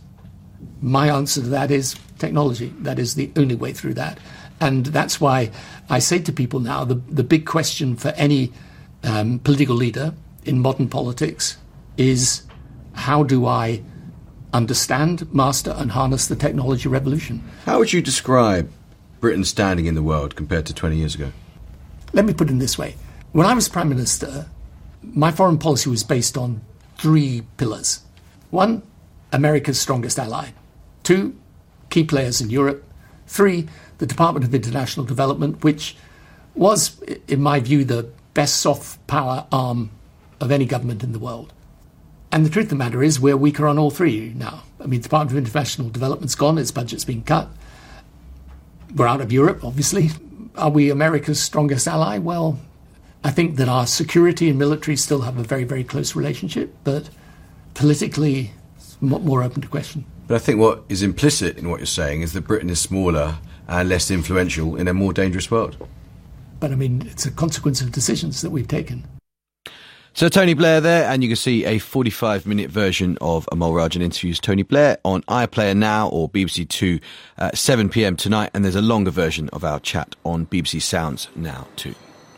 My answer to that is technology. That is the only way through that. And that's why I say to people now, the, the big question for any um, political leader in modern politics is, how do I understand, master and harness the technology revolution? How would you describe Britain's standing in the world compared to twenty years ago? Let me put it in this way. When I was Prime Minister, my foreign policy was based on three pillars. One, America's strongest ally. Two, key players in Europe. Three, the Department of International Development, which was, in my view, the best soft power arm of any government in the world. And the truth of the matter is we're weaker on all three now. I mean, the Department of International Development's gone, its budget's been cut. We're out of Europe, obviously. Are we America's strongest ally? Well, I think that our security and military still have a very, very close relationship, but politically, it's more open to question. But I think what is implicit in what you're saying is that Britain is smaller and less influential in a more dangerous world. but I mean, it's a consequence of decisions that we've taken. So Tony Blair there, and you can see a forty-five minute version of Amol Rajan interviews Tony Blair on iPlayer now or B B C Two at seven p.m. tonight, and there's a longer version of our chat on B B C Sounds now too.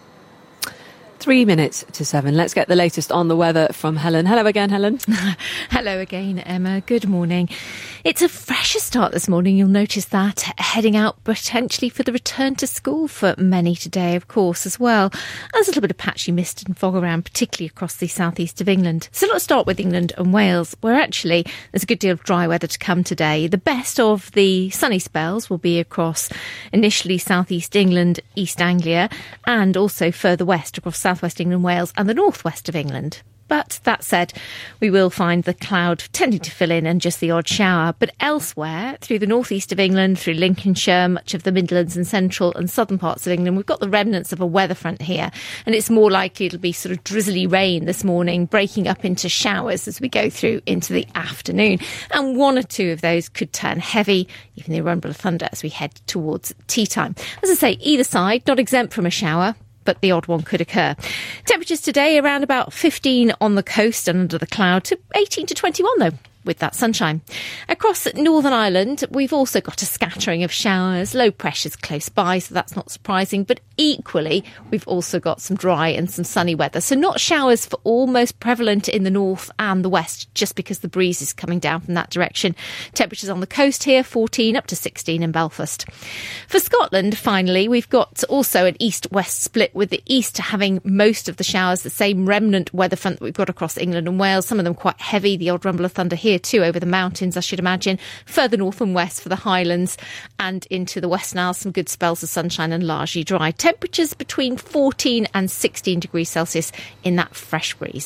Three minutes to seven. Let's get the latest on the weather from Helen. Hello again, Helen. Hello again, Emma. Good morning. It's a fresher start this morning. You'll notice that heading out potentially for the return to school for many today, of course, as well. There's a little bit of patchy mist and fog around, particularly across the southeast of England. So let's start with England and Wales, where actually there's a good deal of dry weather to come today. The best of the sunny spells will be across initially southeast England, East Anglia, and also further west across south Southwest England, Wales and the northwest of England. But that said, we will find the cloud tending to fill in and just the odd shower. But elsewhere, through the northeast of England, through Lincolnshire, much of the Midlands and central and southern parts of England, we've got the remnants of a weather front here. And it's more likely it'll be sort of drizzly rain this morning, breaking up into showers as we go through into the afternoon. And one or two of those could turn heavy, even the rumble of thunder as we head towards tea time. As I say, either side, not exempt from a shower, but the odd one could occur. Temperatures today around about fifteen on the coast and under the cloud, to eighteen to twenty-one though, with that sunshine. Across Northern Ireland, we've also got a scattering of showers, low pressures close by, so that's not surprising. But equally, we've also got some dry and some sunny weather. So not showers for all, most prevalent in the north and the west, just because the breeze is coming down from that direction. Temperatures on the coast here, fourteen up to sixteen in Belfast. For Scotland, finally, we've got also an east-west split, with the east having most of the showers, the same remnant weather front that we've got across England and Wales, some of them quite heavy, the odd rumble of thunder here too over the mountains, I should imagine. Further north and west for the Highlands and into the West Nile, some good spells of sunshine and largely dry. Temperatures between fourteen and sixteen degrees Celsius in that fresh breeze.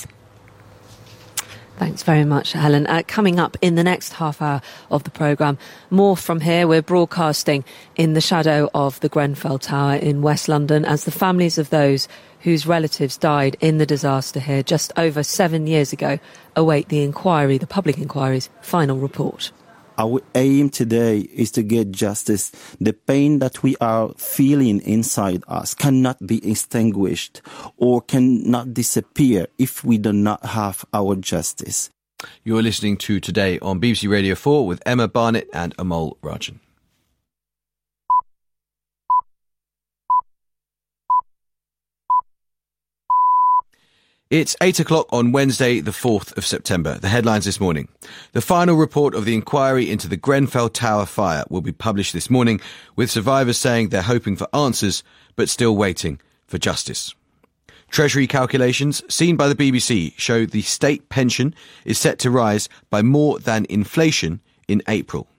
Thanks very much, Helen. Uh, coming up in the next half hour of the programme, more from here. We're broadcasting in the shadow of the Grenfell Tower in West London as the families of those whose relatives died in the disaster here just over seven years ago await the inquiry, the public inquiry's final report. Our aim today is to get justice. The pain that we are feeling inside us cannot be extinguished or cannot disappear if we do not have our justice. You're listening to Today on B B C Radio four with Emma Barnett and Amol Rajan. It's eight o'clock on Wednesday, the fourth of September. The headlines this morning. The final report of the inquiry into the Grenfell Tower fire will be published this morning, with survivors saying they're hoping for answers, but still waiting for justice. Treasury calculations seen by the B B C show the state pension is set to rise by more than inflation in April.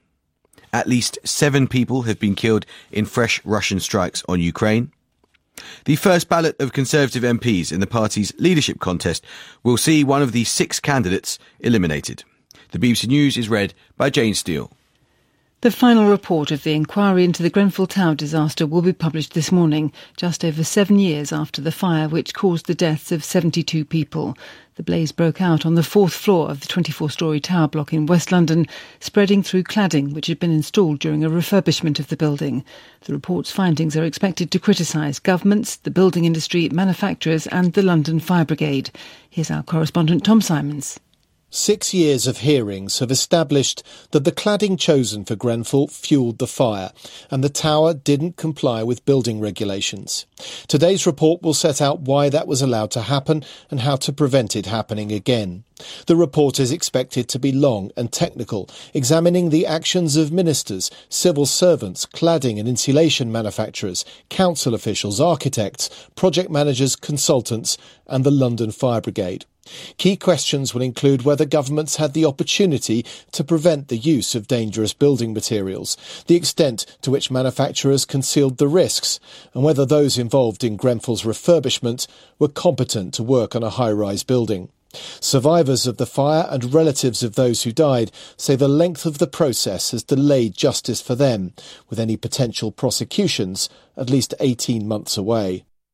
At least seven people have been killed in fresh Russian strikes on Ukraine. The first ballot of Conservative M Ps in the party's leadership contest will see one of the six candidates eliminated. The B B C News is read by Jane Steele. The final report of the inquiry into the Grenfell Tower disaster will be published this morning, just over seven years after the fire which caused the deaths of seventy-two people. The blaze broke out on the fourth floor of the twenty-four-storey tower block in West London, spreading through cladding which had been installed during a refurbishment of the building. The report's findings are expected to criticise governments, the building industry, manufacturers and the London Fire Brigade. Here's our correspondent Tom Simons. Six years of hearings have established that the cladding chosen for Grenfell fuelled the fire, and the tower didn't comply with building regulations. Today's report will set out why that was allowed to happen and how to prevent it happening again. The report is expected to be long and technical, examining the actions of ministers, civil servants, cladding and insulation manufacturers, council officials, architects, project managers, consultants and the London Fire Brigade. Key questions will include whether governments had the opportunity to prevent the use of dangerous building materials, the extent to which manufacturers concealed the risks, and whether those involved in Grenfell's refurbishment were competent to work on a high-rise building. Survivors of the fire and relatives of those who died say the length of the process has delayed justice for them, with any potential prosecutions at least eighteen months away.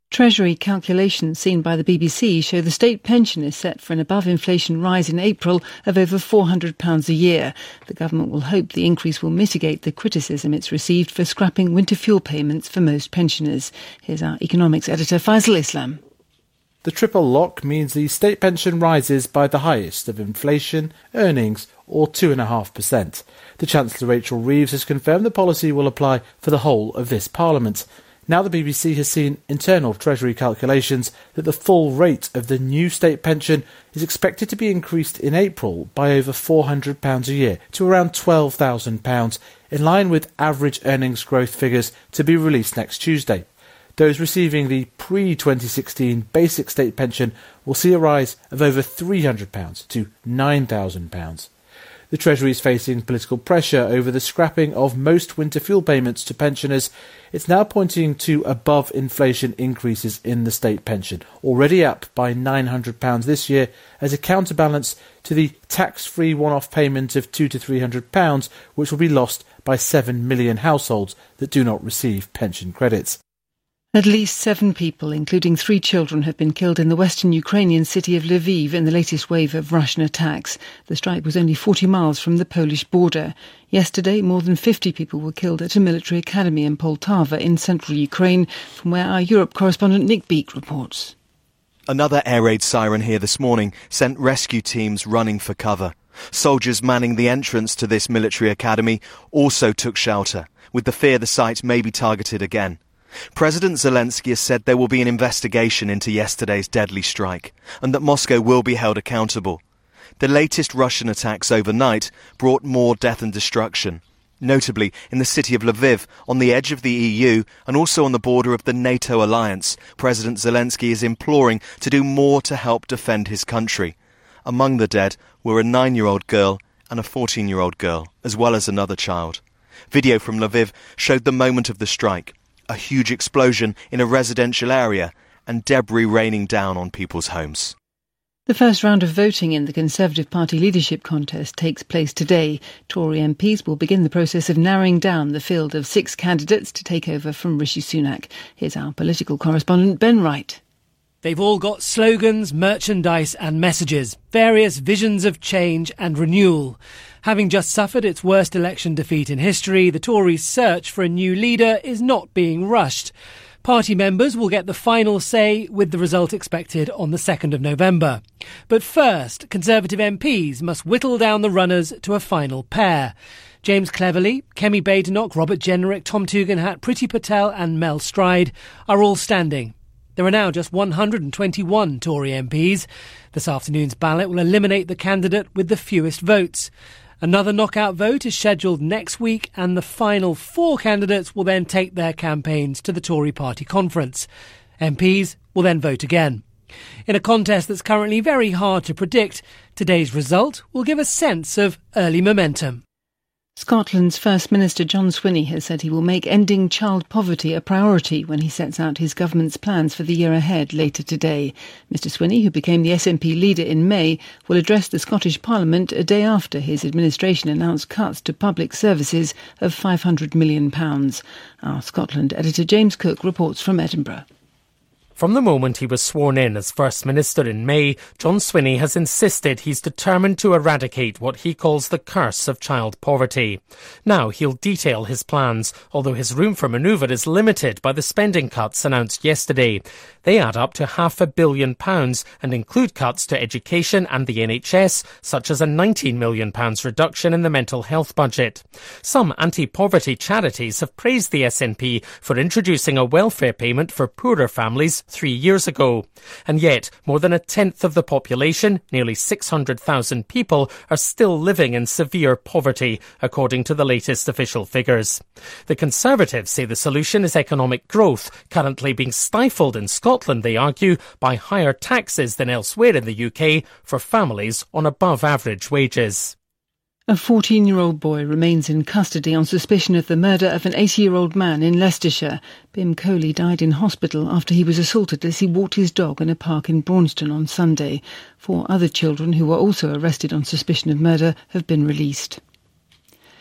Treasury calculations seen by the B B C show the state pension is set for an above-inflation rise in April of over four hundred pounds a year. The government will hope the increase will mitigate the criticism it's received for scrapping winter fuel payments for most pensioners. Here's our economics editor, Faisal Islam. The triple lock means the state pension rises by the highest of inflation, earnings, or two point five percent. The Chancellor Rachel Reeves has confirmed the policy will apply for the whole of this Parliament. Now the B B C has seen internal Treasury calculations that the full rate of the new state pension is expected to be increased in April by over four hundred pounds a year to around twelve thousand pounds, in line with average earnings growth figures to be released next Tuesday. Those receiving the pre twenty sixteen basic state pension will see a rise of over three hundred pounds to nine thousand pounds. The Treasury is facing political pressure over the scrapping of most winter fuel payments to pensioners. It's now pointing to above-inflation increases in the state pension, already up by nine hundred pounds this year, as a counterbalance to the tax-free one-off payment of two hundred to three hundred pounds, which will be lost by seven million households that do not receive pension credits. At least seven people, including three children, have been killed in the western Ukrainian city of Lviv in the latest wave of Russian attacks. The strike was only forty miles from the Polish border. Yesterday, more than fifty people were killed at a military academy in Poltava in central Ukraine, from where our Europe correspondent Nick Beak reports. Another air raid siren here this morning sent rescue teams running for cover. Soldiers manning the entrance to this military academy also took shelter, with the fear the site may be targeted again. President Zelensky has said there will be an investigation into yesterday's deadly strike and that Moscow will be held accountable. The latest Russian attacks overnight brought more death and destruction, notably in the city of Lviv, on the edge of the E U and also on the border of the NATO alliance. President Zelensky is imploring to do more to help defend his country. Among the dead were a nine-year-old girl and a fourteen-year-old girl, as well as another child. Video from Lviv showed the moment of the strike. A huge explosion in a residential area and debris raining down on people's homes. The first round of voting in the Conservative Party leadership contest takes place today. Tory M Ps will begin the process of narrowing down the field of six candidates to take over from Rishi Sunak. Here's our political correspondent Ben Wright. They've all got slogans, merchandise and messages, various visions of change and renewal. Having just suffered its worst election defeat in history, the Tories' search for a new leader is not being rushed. Party members will get the final say, with the result expected on the second of November. But first, Conservative M Ps must whittle down the runners to a final pair. James Cleverly, Kemi Badenoch, Robert Jenrick, Tom Tugendhat, Priti Patel and Mel Stride are all standing. There are now just one hundred twenty-one Tory M Ps. This afternoon's ballot will eliminate the candidate with the fewest votes. Another knockout vote is scheduled next week, and the final four candidates will then take their campaigns to the Tory party conference. M Ps will then vote again. In a contest that's currently very hard to predict, today's result will give a sense of early momentum. Scotland's First Minister John Swinney has said he will make ending child poverty a priority when he sets out his government's plans for the year ahead later today. Mister Swinney, who became the S N P leader in May, will address the Scottish Parliament a day after his administration announced cuts to public services of five hundred million pounds. Our Scotland editor James Cook reports from Edinburgh. From the moment he was sworn in as First Minister in May, John Swinney has insisted he's determined to eradicate what he calls the curse of child poverty. Now he'll detail his plans, although his room for manoeuvre is limited by the spending cuts announced yesterday. They add up to half a billion pounds and include cuts to education and the N H S, such as a nineteen million pounds reduction in the mental health budget. Some anti-poverty charities have praised the S N P for introducing a welfare payment for poorer families three years ago. And yet, more than a tenth of the population, nearly six hundred thousand people, are still living in severe poverty, according to the latest official figures. The Conservatives say the solution is economic growth, currently being stifled in Scotland, they argue, by higher taxes than elsewhere in the U K for families on above-average wages. A fourteen-year-old boy remains in custody on suspicion of the murder of an eighty-year-old man in Leicestershire. Bim Coley died in hospital after he was assaulted as he walked his dog in a park in Braunston on Sunday. Four other children who were also arrested on suspicion of murder have been released.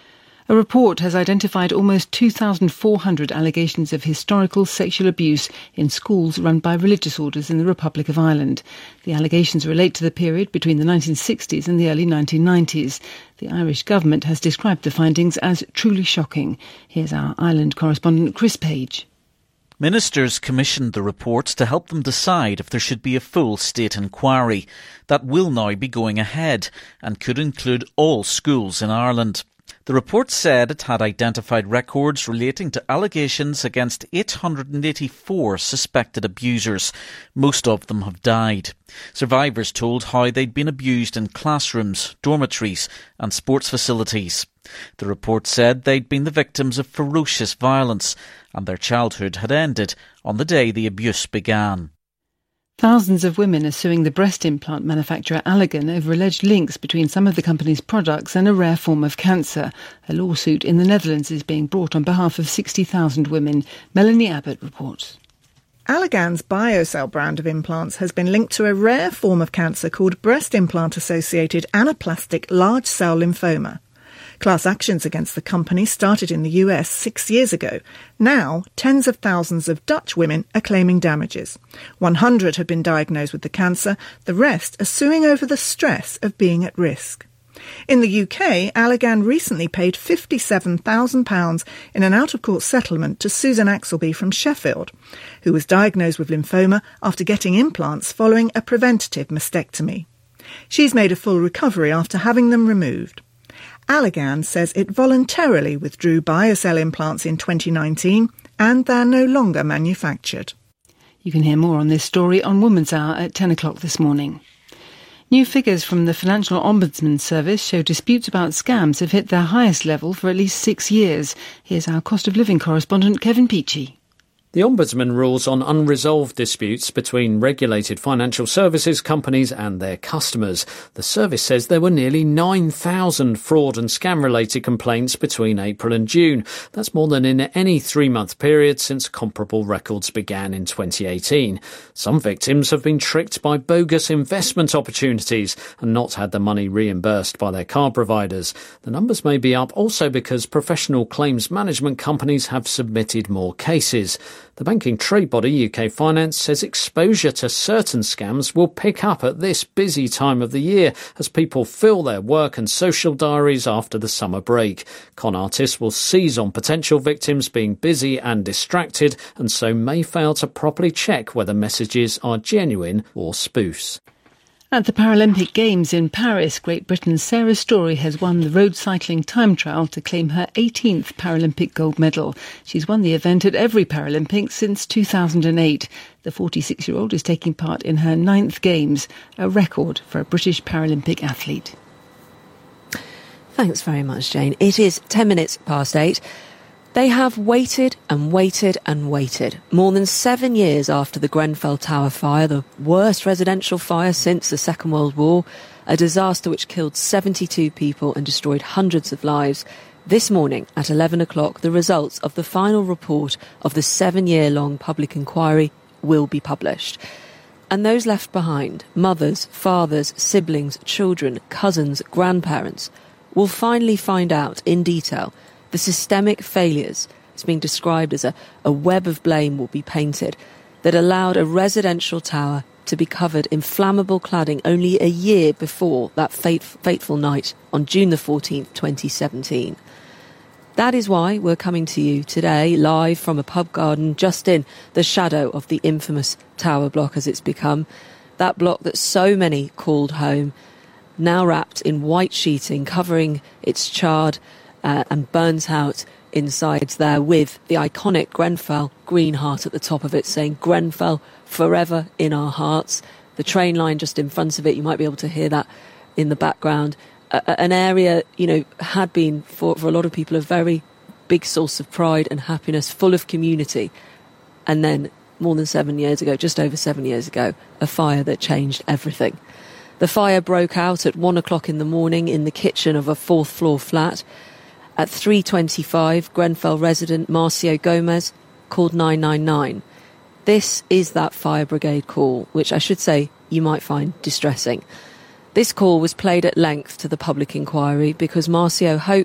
A report has identified almost two thousand four hundred allegations of historical sexual abuse in schools run by religious orders in the Republic of Ireland. The allegations relate to the period between the nineteen sixties and the early nineteen nineties. The Irish government has described the findings as truly shocking. Here's our Ireland correspondent Chris Page. Ministers commissioned the report to help them decide if there should be a full state inquiry. That will now be going ahead and could include all schools in Ireland. The report said it had identified records relating to allegations against eight hundred eighty-four suspected abusers. Most of them have died. Survivors told how they'd been abused in classrooms, dormitories and sports facilities. The report said they'd been the victims of ferocious violence and their childhood had ended on the day the abuse began. Thousands of women are suing the breast implant manufacturer Allergan over alleged links between some of the company's products and a rare form of cancer. A lawsuit in the Netherlands is being brought on behalf of sixty thousand women. Melanie Abbott reports. Allergan's BioCell brand of implants has been linked to a rare form of cancer called breast implant-associated anaplastic large cell lymphoma. Class actions against the company started in the U S six years ago. Now, tens of thousands of Dutch women are claiming damages. one hundred have been diagnosed with the cancer. The rest are suing over the stress of being at risk. In the U K, Allergan recently paid fifty-seven thousand pounds in an out-of-court settlement to Susan Axelby from Sheffield, who was diagnosed with lymphoma after getting implants following a preventative mastectomy. She's made a full recovery after having them removed. Allergan says it voluntarily withdrew BioCell implants in twenty nineteen and they're no longer manufactured. You can hear more on this story on Woman's Hour at ten o'clock this morning. New figures from the Financial Ombudsman Service show disputes about scams have hit their highest level for at least six years. Here's our cost of living correspondent Kevin Peachy. The Ombudsman rules on unresolved disputes between regulated financial services companies and their customers. The service says there were nearly nine thousand fraud and scam-related complaints between April and June. That's more than in any three-month period since comparable records began in twenty eighteen. Some victims have been tricked by bogus investment opportunities and not had the money reimbursed by their card providers. The numbers may be up also because professional claims management companies have submitted more cases. The banking trade body U K Finance says exposure to certain scams will pick up at this busy time of the year as people fill their work and social diaries after the summer break. Con artists will seize on potential victims being busy and distracted and so may fail to properly check whether messages are genuine or spoofs. At the Paralympic Games in Paris, Great Britain's Sarah Storey has won the road cycling time trial to claim her eighteenth Paralympic gold medal. She's won the event at every Paralympics since two thousand eight. The forty-six-year-old is taking part in her ninth Games, a record for a British Paralympic athlete. Thanks very much, Jane. It is ten minutes past eight. They have waited and waited and waited. More than seven years after the Grenfell Tower fire, the worst residential fire since the Second World War, a disaster which killed seventy-two people and destroyed hundreds of lives. This morning at eleven o'clock, the results of the final report of the seven-year-long public inquiry will be published. And those left behind, mothers, fathers, siblings, children, cousins, grandparents, will finally find out in detail the systemic failures, it's being described as a, a web of blame will be painted, that allowed a residential tower to be covered in flammable cladding only a year before that fate, fateful night on June the fourteenth, twenty seventeen. That is why we're coming to you today, live from a pub garden just in the shadow of the infamous tower block as it's become. That block that so many called home, now wrapped in white sheeting, covering its charred Uh, and burns out inside there with the iconic Grenfell green heart at the top of it saying Grenfell forever in our hearts. The train line just in front of it, you might be able to hear that in the background. Uh, an area, you know, had been for, for a lot of people a very big source of pride and happiness, full of community. And then more than seven years ago, just over seven years ago, a fire that changed everything. The fire broke out at one o'clock in the morning in the kitchen of a fourth floor flat. At three twenty-five, Grenfell resident Marcio Gomez called nine nine nine. This is that fire brigade call, which I should say you might find distressing. This call was played at length to the public inquiry because Marcio hoped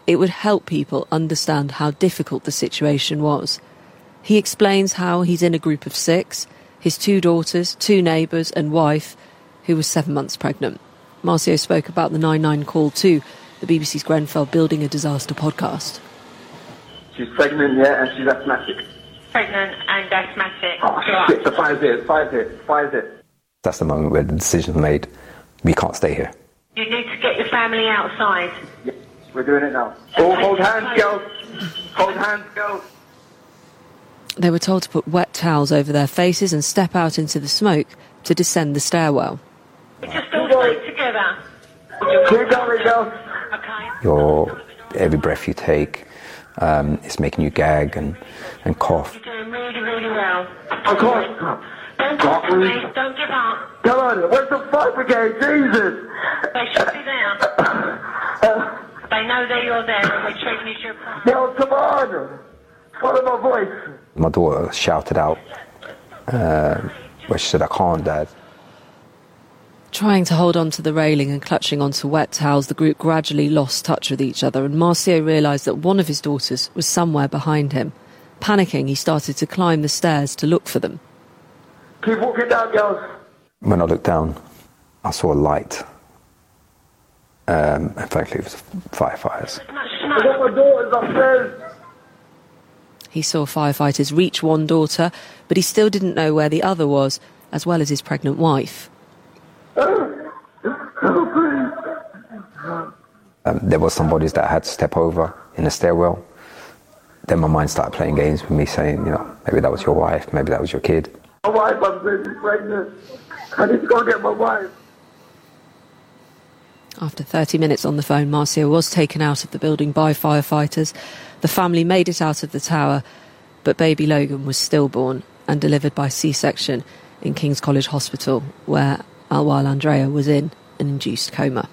It would help people understand how difficult the situation was. He explains how he's in a group of six, his two daughters, two neighbours and wife, who was seven months pregnant. Marcio spoke about the nine nine call to the B B C's Grenfell Building a Disaster podcast. She's pregnant, yeah, and she's asthmatic. Pregnant and asthmatic. Oh, shit, the fire's here, the fire's here, the fire's here. That's the moment where the decision's made. We can't stay here. You need to get your family outside. Yeah, we're doing it now. Oh, hold hands, girls. Hold hands, girls. They were told to put wet towels over their faces and step out into the smoke to descend the stairwell. Just all stay together. Keep going, girls. Okay. Your every breath you take, um, it's making you gag and, and cough. You're doing really, really well. Of course. Don't give up, please. Don't give up. Come on, what's the fuck again? Jesus. They should be there. They know that you're there and we're treating you as your priority. No, come on. Follow my voice. My daughter shouted out, uh, where she said, "I can't, Dad." Trying to hold on to the railing and clutching onto wet towels, the group gradually lost touch with each other, and Marcio realised that one of his daughters was somewhere behind him. Panicking, he started to climb the stairs to look for them. Keep walking down, girls. When I looked down, I saw a light. Um, in fact, it was firefighters. I got my daughters upstairs. He saw firefighters reach one daughter, but he still didn't know where the other was, as well as his pregnant wife. Um, there were some bodies that I had to step over in the stairwell. Then my mind started playing games with me, saying, you know, maybe that was your wife, maybe that was your kid. My wife, I'm really pregnant. I need to go get my wife. After thirty minutes on the phone, Marcio was taken out of the building by firefighters. The family made it out of the tower, but baby Logan was stillborn and delivered by C-section in King's College Hospital, where while Andrea was in an induced coma.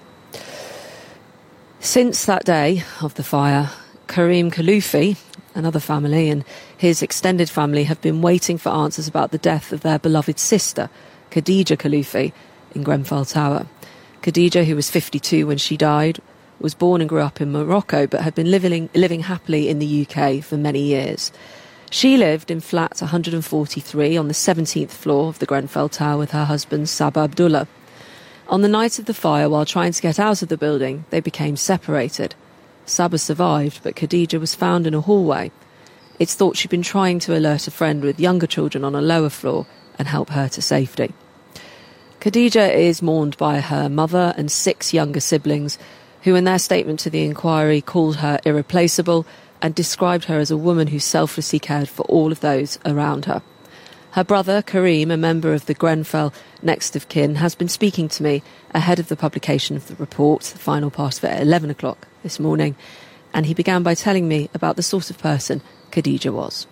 Since that day of the fire, Karim Khaloufi, another family, and his extended family have been waiting for answers about the death of their beloved sister, Khadija Khaloufi, in Grenfell Tower. Khadija, who was fifty-two when she died, was born and grew up in Morocco, but had been living, living happily in the U K for many years. She lived in flat one hundred forty-three on the seventeenth floor of the Grenfell Tower with her husband, Saba Abdullah. On the night of the fire, while trying to get out of the building, they became separated. Saba survived, but Khadija was found in a hallway. It's thought she'd been trying to alert a friend with younger children on a lower floor and help her to safety. Khadija is mourned by her mother and six younger siblings, who in their statement to the inquiry called her irreplaceable and described her as a woman who selflessly cared for all of those around her. Her brother, Karim, a member of the Grenfell next of kin, has been speaking to me ahead of the publication of the report, the final part of it, at eleven o'clock this morning, and he began by telling me about the sort of person Khadija was.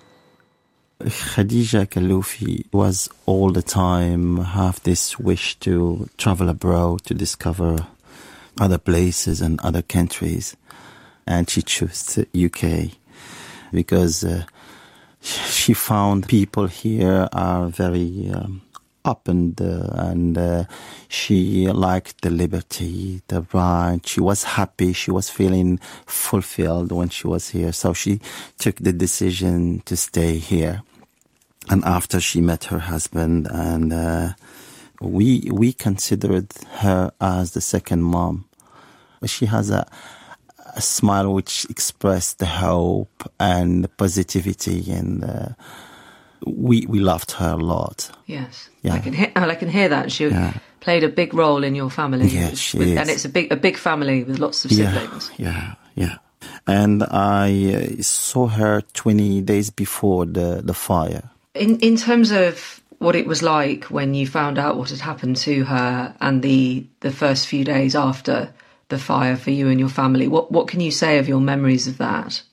Khadija Khaloufi was all the time have this wish to travel abroad, to discover other places and other countries. And she chose the U K because uh, she found people here are very um, open uh, and uh, she liked the liberty, the right. She was happy. She was feeling fulfilled when she was here. So she took the decision to stay here. And after she met her husband, and uh, we we considered her as the second mom. She has a, a smile which expressed the hope and the positivity, and uh, we we loved her a lot. Yes, yeah. I can hear, I can hear that. She yeah. played a big role in your family. Yes, she with, is. And it's a big a big family with lots of siblings. Yeah, yeah, yeah. And I uh, saw her twenty days before the, the fire. In in terms of what it was like when you found out what had happened to her and the the first few days after the fire for you and your family, what what can you say of your memories of that?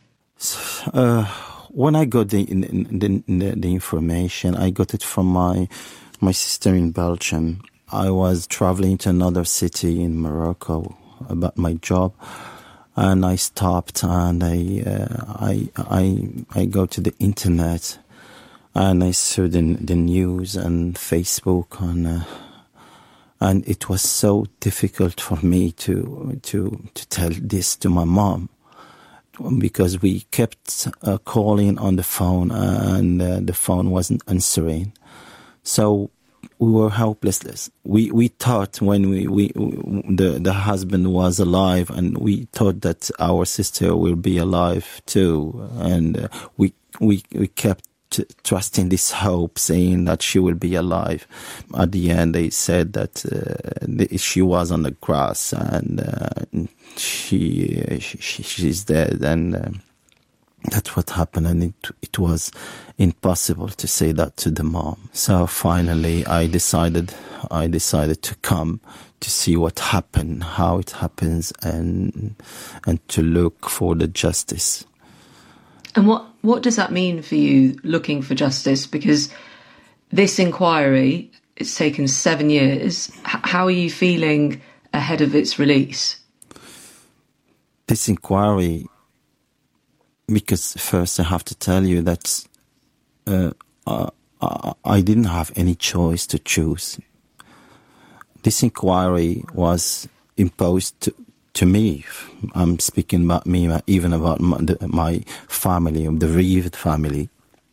Uh, when I got the the, the the information, I got it from my my sister in Belgium. I was traveling to another city in Morocco about my job, and I stopped and I uh, I I I go to the internet. And I saw the, the news and Facebook, and uh, And it was so difficult for me to to to tell this to my mom, because we kept uh, calling on the phone and uh, the phone wasn't answering. So we were helpless. We we thought when we, we the the husband was alive, and we thought that our sister will be alive too, and uh, we we we kept trusting this hope, saying that she will be alive. At the end, they said that uh, she was on the grass and uh, she, she she's dead, and uh, that's what happened. And it it was impossible to say that to the mom. So finally, I decided I decided to come to see what happened, how it happens, and and to look for the justice. And what, what does that mean for you, looking for justice? Because this inquiry, it's taken seven years. H- how are you feeling ahead of its release? This inquiry, because first I have to tell you that uh, uh, I didn't have any choice to choose. This inquiry was imposed to To me. I'm speaking about me, even about my, the, my family, the bereaved family.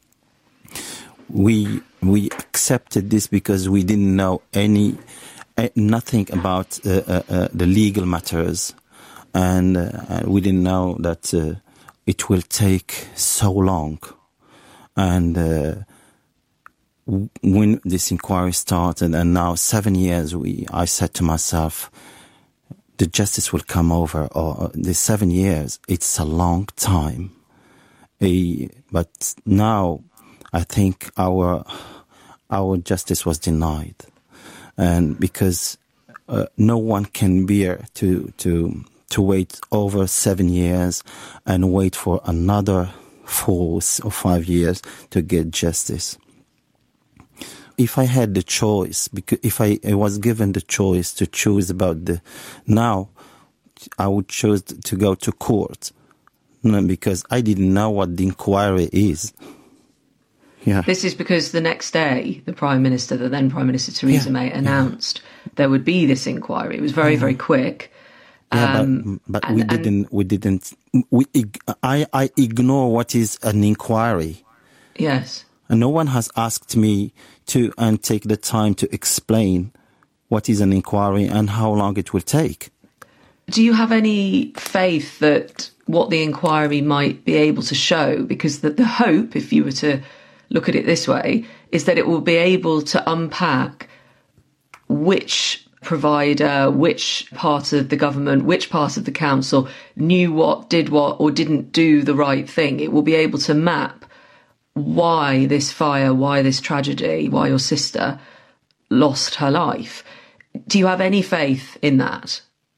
We we accepted this because we didn't know any uh, nothing about uh, uh, uh, the legal matters, and uh, we didn't know that uh, it will take so long. And uh, when this inquiry started, and now seven years, we I said to myself, the justice will come over, or the seven years, it's a long time. Uh, but now I think our our justice was denied. And because uh, no one can bear to, to, to wait over seven years and wait for another four or five years to get justice. If I had the choice, because if I, I was given the choice to choose about the, now I would choose to go to court, because I didn't know what the inquiry is. Yeah. This is because the next day, the Prime Minister, the then Prime Minister Theresa yeah. May, announced yeah. there would be this inquiry. It was very, yeah. very quick. Yeah, um, but, but and, we didn't. We didn't. We. I. I ignore what is an inquiry. Yes. And no one has asked me to and take the time to explain what is an inquiry and how long it will take. Do you have any faith that what the inquiry might be able to show? Because the, the hope, if you were to look at it this way, is that it will be able to unpack which provider, which part of the government, which part of the council knew what, did what, or didn't do the right thing. It will be able to map why this fire, why this tragedy, why your sister lost her life. Do you have any faith in that?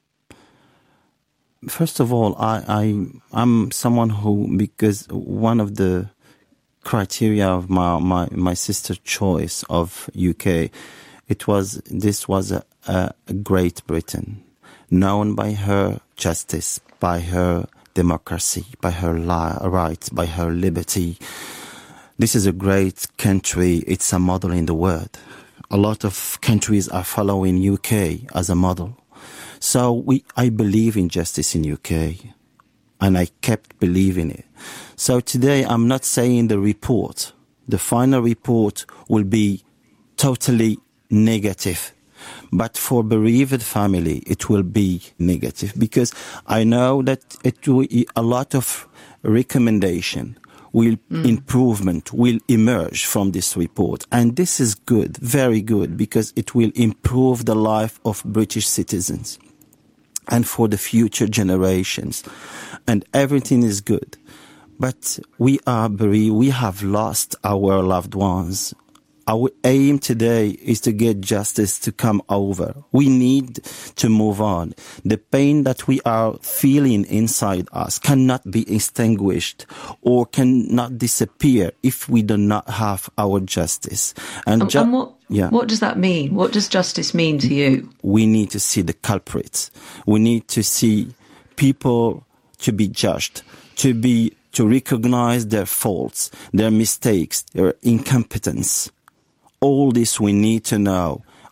First of all, I, I, I'm someone who, because one of the criteria of my, my, my sister's choice of U K, it was, this was a, a Great Britain, known by her justice, by her democracy, by her li- rights, by her liberty. This is a great country. It's a model in the world. A lot of countries are following U K as a model. So we, I believe in justice in U K, and I kept believing it. So today I'm not saying the report, the final report will be totally negative. But for bereaved family, it will be negative, because I know that it will be a lot of recommendation. Will mm. improvement will emerge from this report. And this is good, very good, because it will improve the life of British citizens and for the future generations. And everything is good. But we are bereaved, we have lost our loved ones. Our aim today is to get justice to come over. We need to move on. The pain that we are feeling inside us cannot be extinguished or cannot disappear if we do not have our justice. And, and, ju- and what, yeah. what does that mean? What does justice mean to you? We need to see the culprits. We need to see people to be judged, to be, to recognize their faults, their mistakes, their incompetence. All this we need to know,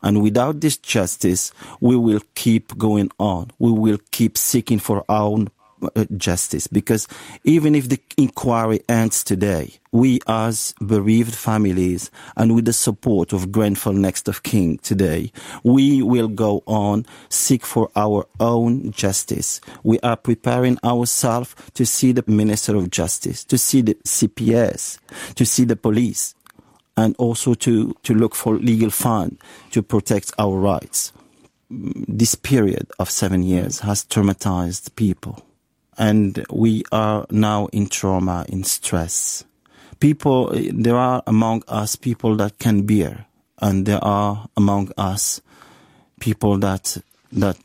And without this justice, we will keep going on. We will keep seeking for our own uh, justice. Because even if the inquiry ends today, we as bereaved families and with the support of Grenfell Next of Kin today, we will go on, seek for our own justice. We are preparing ourselves to see the Minister of Justice, to see the C P S, to see the police, and also to, to look for legal fund to protect our rights. This period of seven years has traumatized people. And we are now in trauma, in stress. People, there are among us people that can bear. And there are among us people that that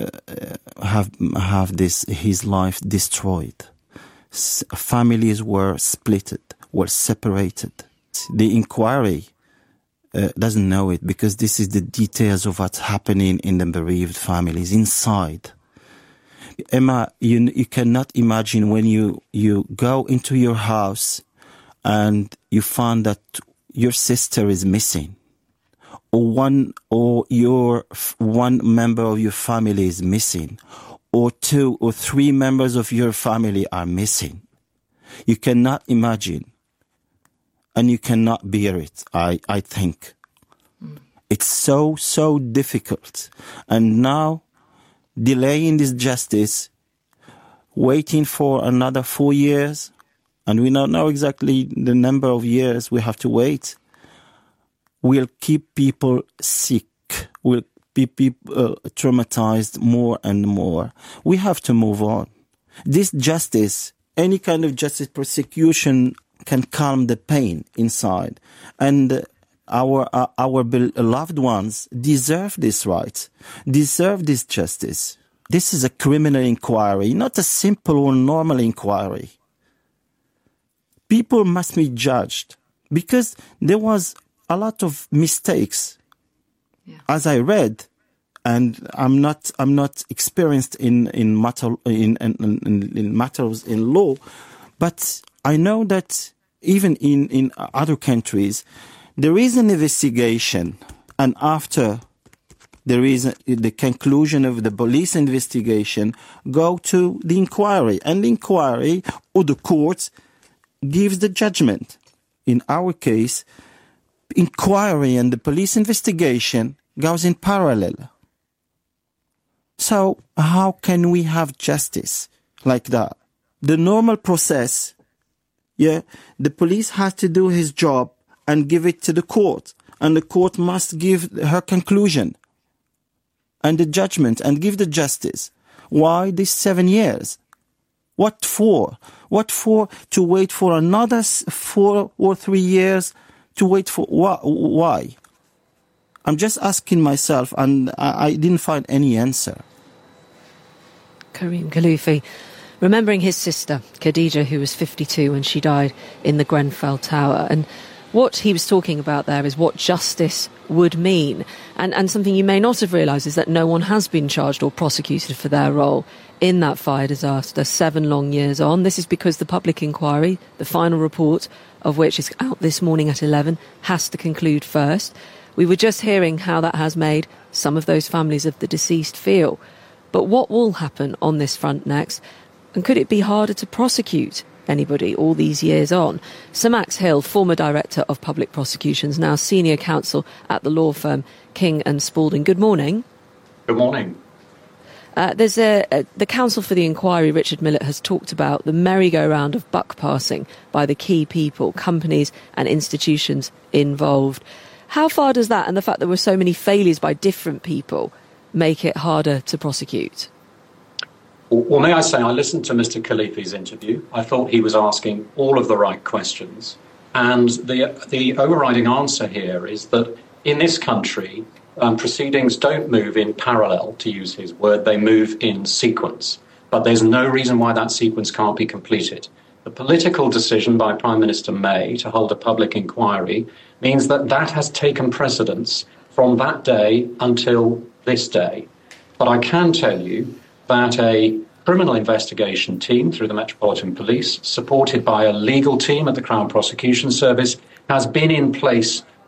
uh, have have this his life destroyed. S- families were splitted, were separated. The inquiry uh, doesn't know it because this is the details of what's happening in the bereaved families inside. Emma, you you cannot imagine when you, you go into your house and you find that your sister is missing, or one or your one member of your family is missing, or two or three members of your family are missing. You cannot imagine. And you cannot bear it, I, I think. Mm. It's so, so difficult. And now, delaying this justice, waiting for another four years, and we don't know exactly the number of years we have to wait, will keep people sick, will keep people uh, traumatized more and more. We have to move on. This justice, any kind of justice prosecution, can calm the pain inside, and our uh, our beloved ones deserve this right, deserve this justice. This is a criminal inquiry, not a simple or normal inquiry. People must be judged because there was a lot of mistakes, yeah. As I read, and I'm not I'm not experienced in in matter in in, in, in matters in law, but I know that even in, in other countries, there is an investigation, and after there is a, the conclusion of the police investigation, go to the inquiry, and the inquiry or the court gives the judgment. In our case, inquiry and the police investigation goes in parallel. So how can we have justice like that? The normal process, yeah, the police has to do his job and give it to the court, and the court must give her conclusion and the judgment and give the justice. Why these seven years? What for? What for to wait for another four or three years to wait for? Why? I'm just asking myself, and I, I didn't find any answer. Karim Khaloofi, remembering his sister, Khadija, who was fifty-two when she died in the Grenfell Tower. And what he was talking about there is what justice would mean. And, and something you may not have realised is that no one has been charged or prosecuted for their role in that fire disaster seven long years on. This is because the public inquiry, the final report of which is out this morning at eleven, has to conclude first. We were just hearing how that has made some of those families of the deceased feel. But what will happen on this front next? And could it be harder to prosecute anybody all these years on? Sir Max Hill, former Director of Public Prosecutions, now Senior Counsel at the law firm King and Spalding. Good morning. Good morning. Uh, there's a, a, the counsel for the inquiry, Richard Millett, has talked about the merry-go-round of buck passing by the key people, companies and institutions involved. How far does that, and the fact that there were so many failures by different people, make it harder to prosecute? Well, may I say, I listened to Mister Khaloofi's interview. I thought he was asking all of the right questions. And the the overriding answer here is that in this country, um, proceedings don't move in parallel, to use his word. They move in sequence. But there's no reason why that sequence can't be completed. The political decision by Prime Minister May to hold a public inquiry means that that has taken precedence from that day until this day. But I can tell you that a criminal investigation team through the Metropolitan Police, supported by a legal team at the Crown Prosecution Service, has been in place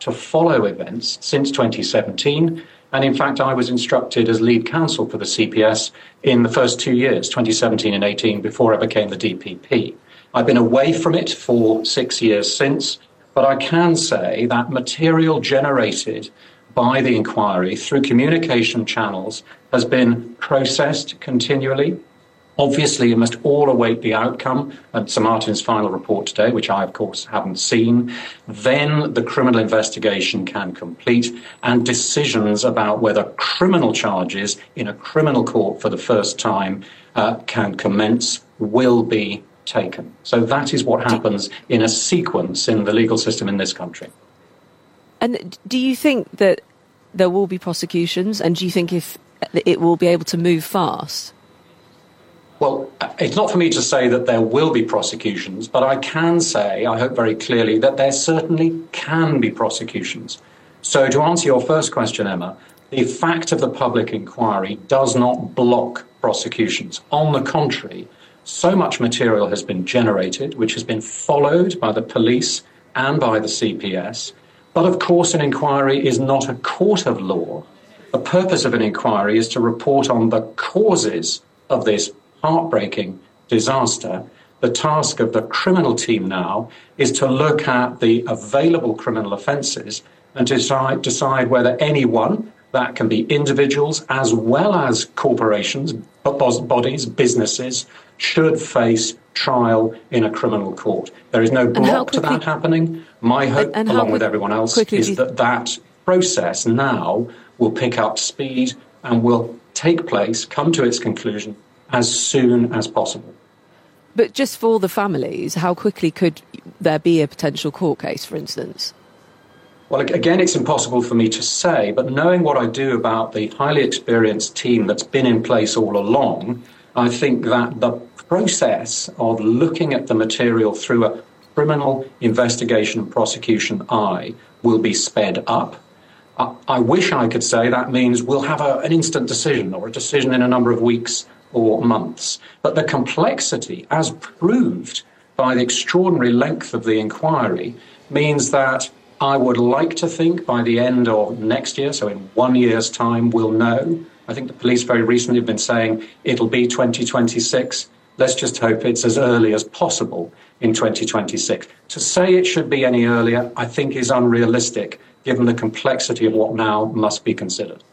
to follow events since twenty seventeen. And in fact, I was instructed as lead counsel for the C P S in the first two years, twenty seventeen and eighteen, before I became the D P P. I've been away from it for six years since, but I can say that material generated by the inquiry through communication channels has been processed continually. Obviously, you must all await the outcome of Sir Martin's final report today, which I, of course, haven't seen. Then the criminal investigation can complete and decisions about whether criminal charges in a criminal court for the first time uh, can commence will be taken. So that is what happens in a sequence in the legal system in this country. And do you think that there will be prosecutions, and do you think if it will be able to move fast? Well, it's not for me to say that there will be prosecutions, but I can say, I hope very clearly, that there certainly can be prosecutions. So to answer your first question, Emma, the fact of the public inquiry does not block prosecutions. On the contrary, so much material has been generated, which has been followed by the police and by the C P S. But of course, an inquiry is not a court of law. The purpose of an inquiry is to report on the causes of this heartbreaking disaster. The task of the criminal team now is to look at the available criminal offences and decide, decide whether anyone, that can be individuals as well as corporations, bodies, businesses, should face trial in a criminal court. There is no block to that happening. My hope, and, and along quick, with everyone else, is you... that that process now will pick up speed and will take place, come to its conclusion as soon as possible. But just for the families, how quickly could there be a potential court case, for instance? Well, again, it's impossible for me to say, but knowing what I do about the highly experienced team that's been in place all along, I think that the process of looking at the material through a criminal investigation and prosecution eye will be sped up. I, I wish I could say that means we'll have a, an instant decision or a decision in a number of weeks or months. But the complexity, as proved by the extraordinary length of the inquiry, means that I would like to think by the end of next year, so in one year's time, we'll know. I think the police very recently have been saying it'll be twenty twenty-six. Let's just hope it's as early as possible in twenty twenty-six. To say it should be any earlier, I think, is unrealistic, given the complexity of what now must be considered.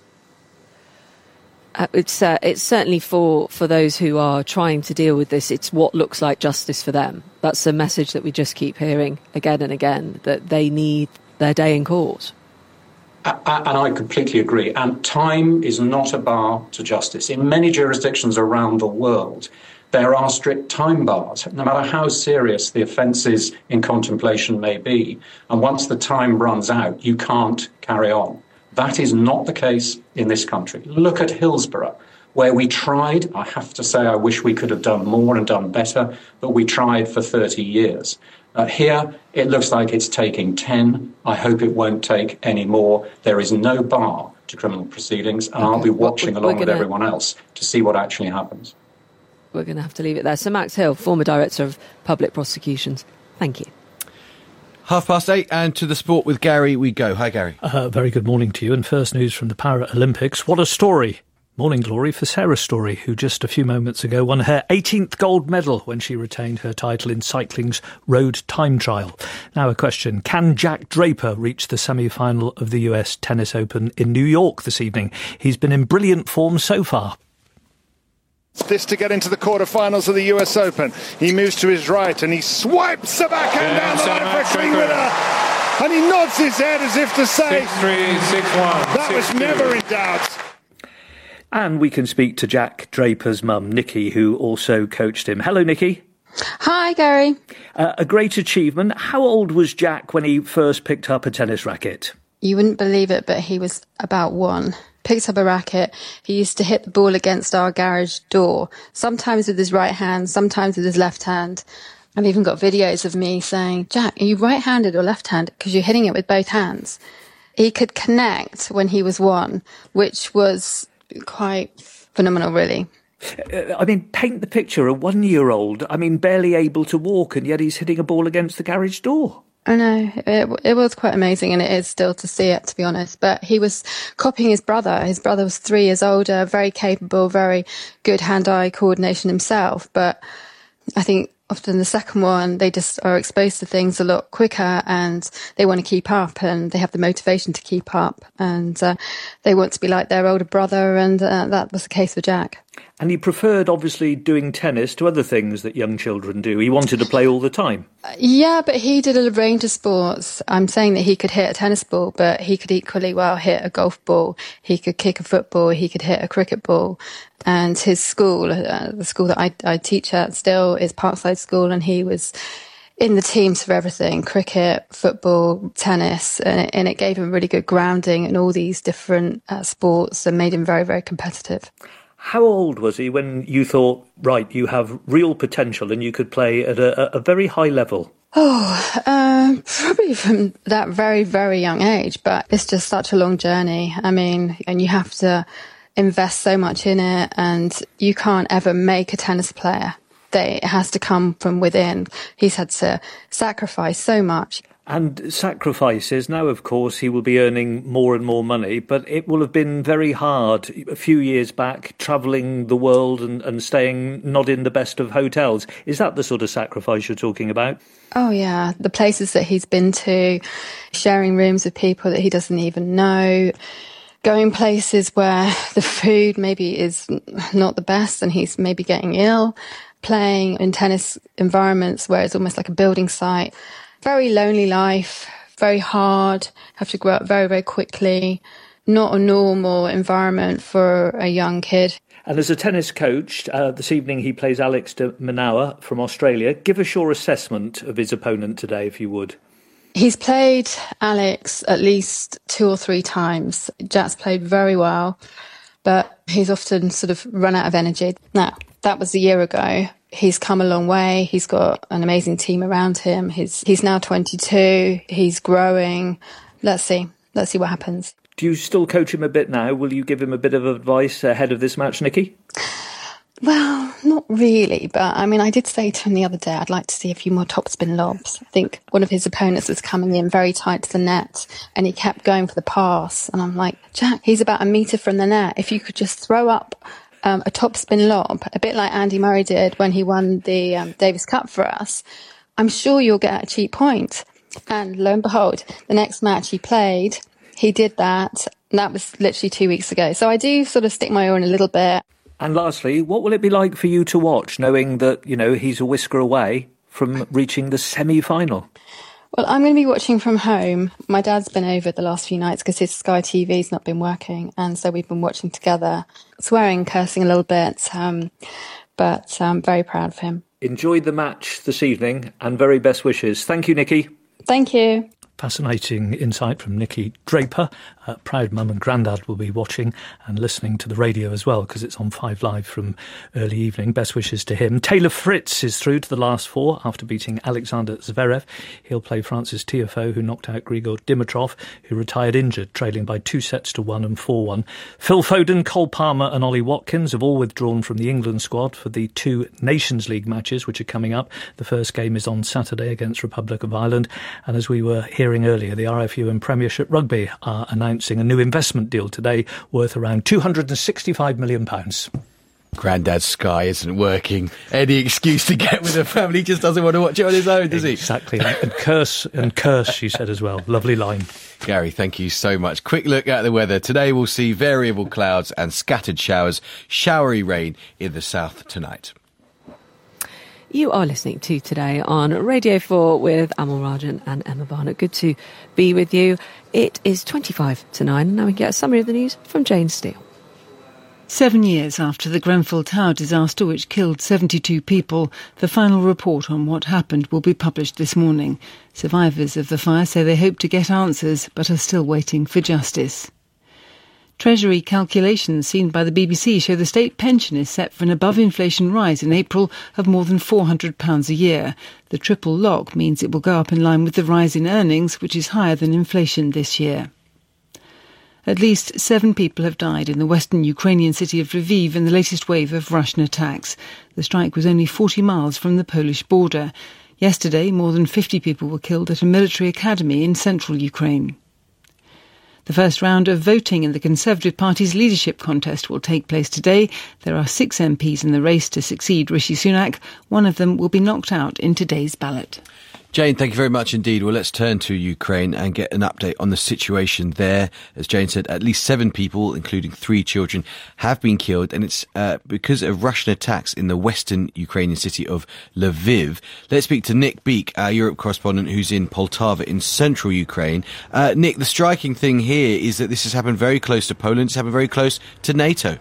Uh, it's uh, it's certainly for, for those who are trying to deal with this, it's what looks like justice for them. That's a message that we just keep hearing again and again, that they need their day in court. Uh, and I completely agree. And time is not a bar to justice. In many jurisdictions around the world, there are strict time bars, no matter how serious the offences in contemplation may be. And once the time runs out, you can't carry on. That is not the case in this country. Look at Hillsborough, where we tried. I have to say I wish we could have done more and done better, but we tried for thirty years. Uh, here, it looks like it's taking ten. I hope it won't take any more. There is no bar to criminal proceedings, and okay. I'll be watching well, along gonna... with everyone else to see what actually happens. We're going to have to leave it there. Sir Max Hill, former Director of Public Prosecutions, thank you. Half past eight, and to the sport with Gary we go. Hi, Gary. Uh, very good morning to you, and first news from the Paralympics. What a story. Morning glory for Sarah Storey, who just a few moments ago won her eighteenth gold medal when she retained her title in cycling's road time trial. Now a question, can Jack Draper reach the semi-final of the U S Tennis Open in New York this evening? He's been in brilliant form so far. This to get into the quarterfinals of the U S Open. He moves to his right and he swipes the backhand down the line for a clean winner. And he nods his head as if to say, six three, six one, that was never in doubt. And we can speak to Jack Draper's mum, Nikki, who also coached him. Hello, Nikki. Hi, Gary. Uh, a great achievement. How old was Jack when he first picked up a tennis racket? You wouldn't believe it, but he was about one. Picked up a racket. He used to hit the ball against our garage door, sometimes with his right hand, sometimes with his left hand. I've even got videos of me saying, Jack, are you right-handed or left-handed? Because you're hitting it with both hands. He could connect when he was one, which was quite phenomenal, really. I mean, paint the picture, a one-year-old, I mean, barely able to walk, and yet he's hitting a ball against the garage door. I know, it, it was quite amazing, and it is still to see it, to be honest. But he was copying his brother. His brother was three years older, very capable, very good hand-eye coordination himself. But I think often the second one, they just are exposed to things a lot quicker, and they want to keep up, and they have the motivation to keep up, and uh, they want to be like their older brother, and uh, that was the case with Jack. And he preferred, obviously, doing tennis to other things that young children do. He wanted to play all the time. Uh, yeah, but he did a range of sports. I'm saying that he could hit a tennis ball, but he could equally well hit a golf ball. He could kick a football. He could hit a cricket ball. And his school, uh, the school that I, I teach at still, is Parkside School, and he was in the teams for everything, cricket, football, tennis, and it, and it gave him really good grounding in all these different uh, sports and made him very, very competitive. How old was he when you thought, right, you have real potential and you could play at a, a very high level? Oh, uh, probably from that very, very young age, but it's just such a long journey. I mean, and you have to invest so much in it, and you can't ever make a tennis player. They, it has to come from within. He's had to sacrifice so much. And sacrifices. Now, of course, he will be earning more and more money, but it will have been very hard a few years back, travelling the world and, and staying not in the best of hotels. Is that the sort of sacrifice you're talking about? Oh, yeah. The places that he's been to, sharing rooms with people that he doesn't even know, going places where the food maybe is not the best and he's maybe getting ill, playing in tennis environments where it's almost like a building site. Very lonely life, very hard, have to grow up very, very quickly. Not a normal environment for a young kid. And as a tennis coach, uh, this evening he plays Alex de Minaur from Australia. Give us your assessment of his opponent today, if you would. He's played Alex at least two or three times. Jack's played very well, but he's often sort of run out of energy. Now, that was a year ago. He's come a long way. He's got an amazing team around him. He's he's now twenty-two. He's growing. Let's see. Let's see what happens. Do you still coach him a bit now? Will you give him a bit of advice ahead of this match, Nikki? Well, not really. But, I mean, I did say to him the other day, I'd like to see a few more topspin lobs. I think one of his opponents was coming in very tight to the net, and he kept going for the pass. And I'm like, Jack, he's about a metre from the net. If you could just throw up Um, a topspin lob, a bit like Andy Murray did when he won the um, Davis Cup for us, I'm sure you'll get a cheap point. And lo and behold, the next match he played, he did that. And that was literally two weeks ago. So I do sort of stick my oar in a little bit. And lastly, what will it be like for you to watch, knowing that, you know, he's a whisker away from reaching the semi-final? Well, I'm going to be watching from home. My dad's been over the last few nights because his Sky T V's not been working. And so we've been watching together, swearing, cursing a little bit. Um, but I'm very proud of him. Enjoy the match this evening and very best wishes. Thank you, Nikki. Thank you. Fascinating insight from Nikki Draper. Uh, proud mum and granddad will be watching and listening to the radio as well because it's on Five Live from early evening. Best wishes to him. Taylor Fritz is through to the last four after beating Alexander Zverev. He'll play Francis Tiafoe, who knocked out Grigor Dimitrov, who retired injured, trailing by two sets to one and four one. Phil Foden, Cole Palmer and Ollie Watkins have all withdrawn from the England squad for the two Nations League matches which are coming up. The first game is on Saturday against Republic of Ireland. And as we were hearing earlier, the R F U and Premiership Rugby are announcing a new investment deal today worth around two hundred sixty-five million pounds. Granddad's Sky isn't working. Any excuse to get with the family, he just doesn't want to watch it on his own, does he? Exactly. And curse, and curse, she said as well. Lovely line. Gary, thank you so much. Quick look at the weather. Today we'll see variable clouds and scattered showers, showery rain in the south tonight. You are listening to Today on Radio four with Amal Rajan and Emma Barnett. Good to be with you. It is twenty-five to nine, and now we get a summary of the news from Jane Steele. Seven years after the Grenfell Tower disaster, which killed seventy-two people, the final report on what happened will be published this morning. Survivors of the fire say they hope to get answers, but are still waiting for justice. Treasury calculations seen by the B B C show the state pension is set for an above-inflation rise in April of more than four hundred pounds a year. The triple lock means it will go up in line with the rise in earnings, which is higher than inflation this year. At least seven people have died in the western Ukrainian city of Lviv in the latest wave of Russian attacks. The strike was only forty miles from the Polish border. Yesterday, more than fifty people were killed at a military academy in central Ukraine. The first round of voting in the Conservative Party's leadership contest will take place today. There are six M Ps in the race to succeed Rishi Sunak. One of them will be knocked out in today's ballot. Jane, thank you very much indeed. Well, let's turn to Ukraine and get an update on the situation there. As Jane said, at least seven people, including three children, have been killed, and it's uh, because of Russian attacks in the western Ukrainian city of Lviv. Let's speak to Nick Beek, our Europe correspondent, who's in Poltava in central Ukraine. Uh, Nick, the striking thing here is that this has happened very close to Poland. It's happened very close to NATO.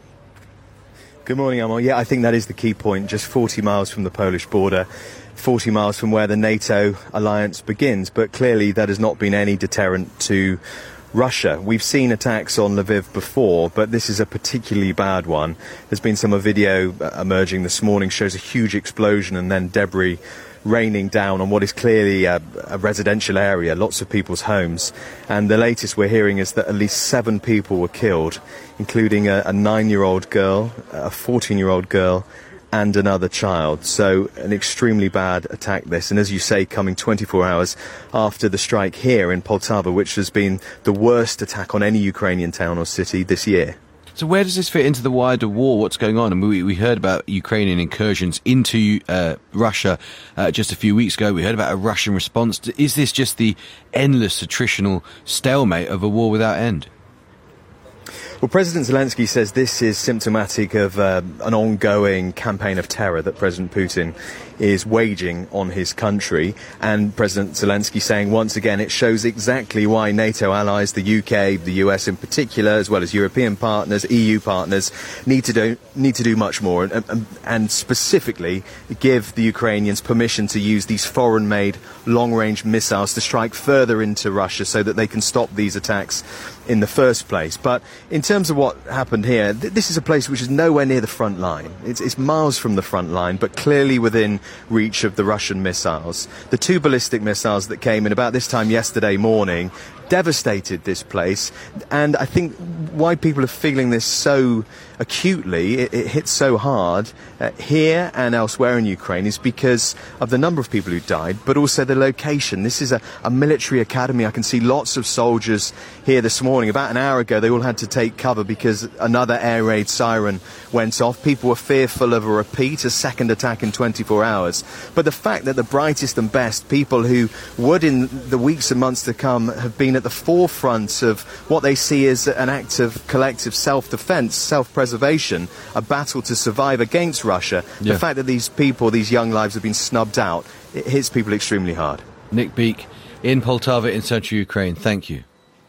Good morning, Amol. Yeah, I think that is the key point. Just forty miles from the Polish border, forty miles from where the NATO alliance begins. But clearly that has not been any deterrent to Russia. We've seen attacks on Lviv before, but this is a particularly bad one. There's been some video emerging this morning, shows a huge explosion and then debris raining down on what is clearly a, a residential area, lots of people's homes. And the latest we're hearing is that at least seven people were killed, including a, a nine-year-old girl, a fourteen-year-old girl, and another child. So an extremely bad attack this. And as you say, coming twenty-four hours after the strike here in Poltava, which has been the worst attack on any Ukrainian town or city this year. So where does this fit into the wider war? What's going on? And we, we heard about Ukrainian incursions into uh, Russia uh, just a few weeks ago. We heard about a Russian response. Is this just the endless attritional stalemate of a war without end? Well, President Zelensky says this is symptomatic of uh, an ongoing campaign of terror that President Putin is waging on his country. And President Zelensky saying once again it shows exactly why NATO allies, the U K, the U S in particular, as well as European partners, E U partners, need to do need to do much more and, and, and specifically give the Ukrainians permission to use these foreign-made long-range missiles to strike further into Russia so that they can stop these attacks in the first place. But in terms of what happened here, th- this is a place which is nowhere near the front line. It's, it's miles from the front line, but clearly within reach of the Russian missiles. The two ballistic missiles that came in about this time yesterday morning devastated this place, and I think why people are feeling this so acutely, it, it hits so hard uh, here and elsewhere in Ukraine, is because of the number of people who died, but also the location. This is a, a military academy. I can see lots of soldiers here this morning. About an hour ago, they all had to take cover because another air raid siren went off. People were fearful of a repeat, a second attack in twenty-four hours. But the fact that the brightest and best people who would in the weeks and months to come have been at the forefront of what they see as an act of collective self-defense, self-preservation, a battle to survive against Russia, yeah. The fact that these people, these young lives have been snubbed out, it hits people extremely hard. Nick Beek in Poltava in central Ukraine, thank you.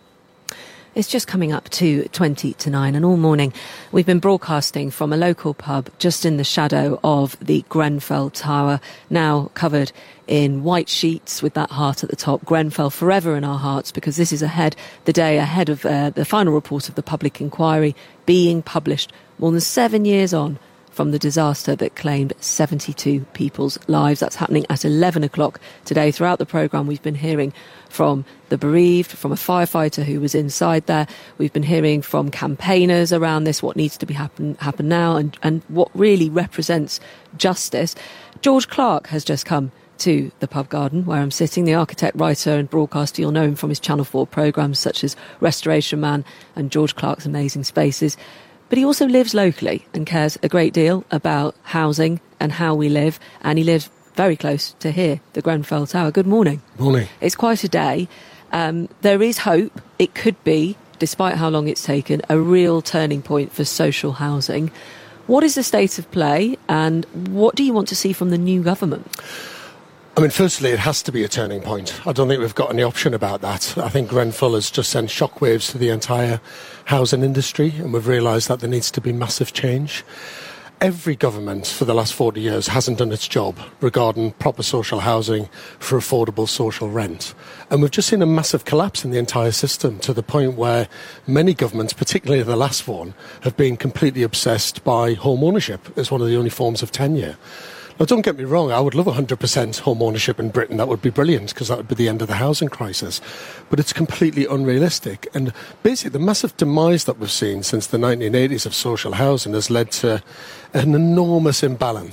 It's just coming up to twenty to nine, and all morning we've been broadcasting from a local pub just in the shadow of the Grenfell Tower, now covered in white sheets with that heart at the top. Grenfell forever in our hearts, because this is ahead, the day ahead of uh, the final report of the public inquiry being published more than seven years on from the disaster that claimed seventy-two people's lives. That's happening at eleven o'clock today. Throughout the programme, we've been hearing from the bereaved, from a firefighter who was inside there. We've been hearing from campaigners around this, what needs to be happen, happen now, and, and what really represents justice. George Clark has just come to the pub garden where I'm sitting, the architect, writer and broadcaster. You'll know him from his Channel four programmes such as Restoration Man and George Clark's Amazing Spaces. But he also lives locally and cares a great deal about housing and how we live. And he lives very close to here, the Grenfell Tower. Good morning. Morning. It's quite a day. Um, there is hope. It could be, despite how long it's taken, a real turning point for social housing. What is the state of play, and what do you want to see from the new government? I mean, firstly, it has to be a turning point. I don't think we've got any option about that. I think Grenfell has just sent shockwaves to the entire housing industry, and we've realised that there needs to be massive change. Every government for the last forty years hasn't done its job regarding proper social housing for affordable social rent. And we've just seen a massive collapse in the entire system, to the point where many governments, particularly the last one, have been completely obsessed by home ownership as one of the only forms of tenure. Now, don't get me wrong, I would love one hundred percent home ownership in Britain. That would be brilliant, because that would be the end of the housing crisis. But it's completely unrealistic. And basically, the massive demise that we've seen since the nineteen eighties of social housing has led to an enormous imbalance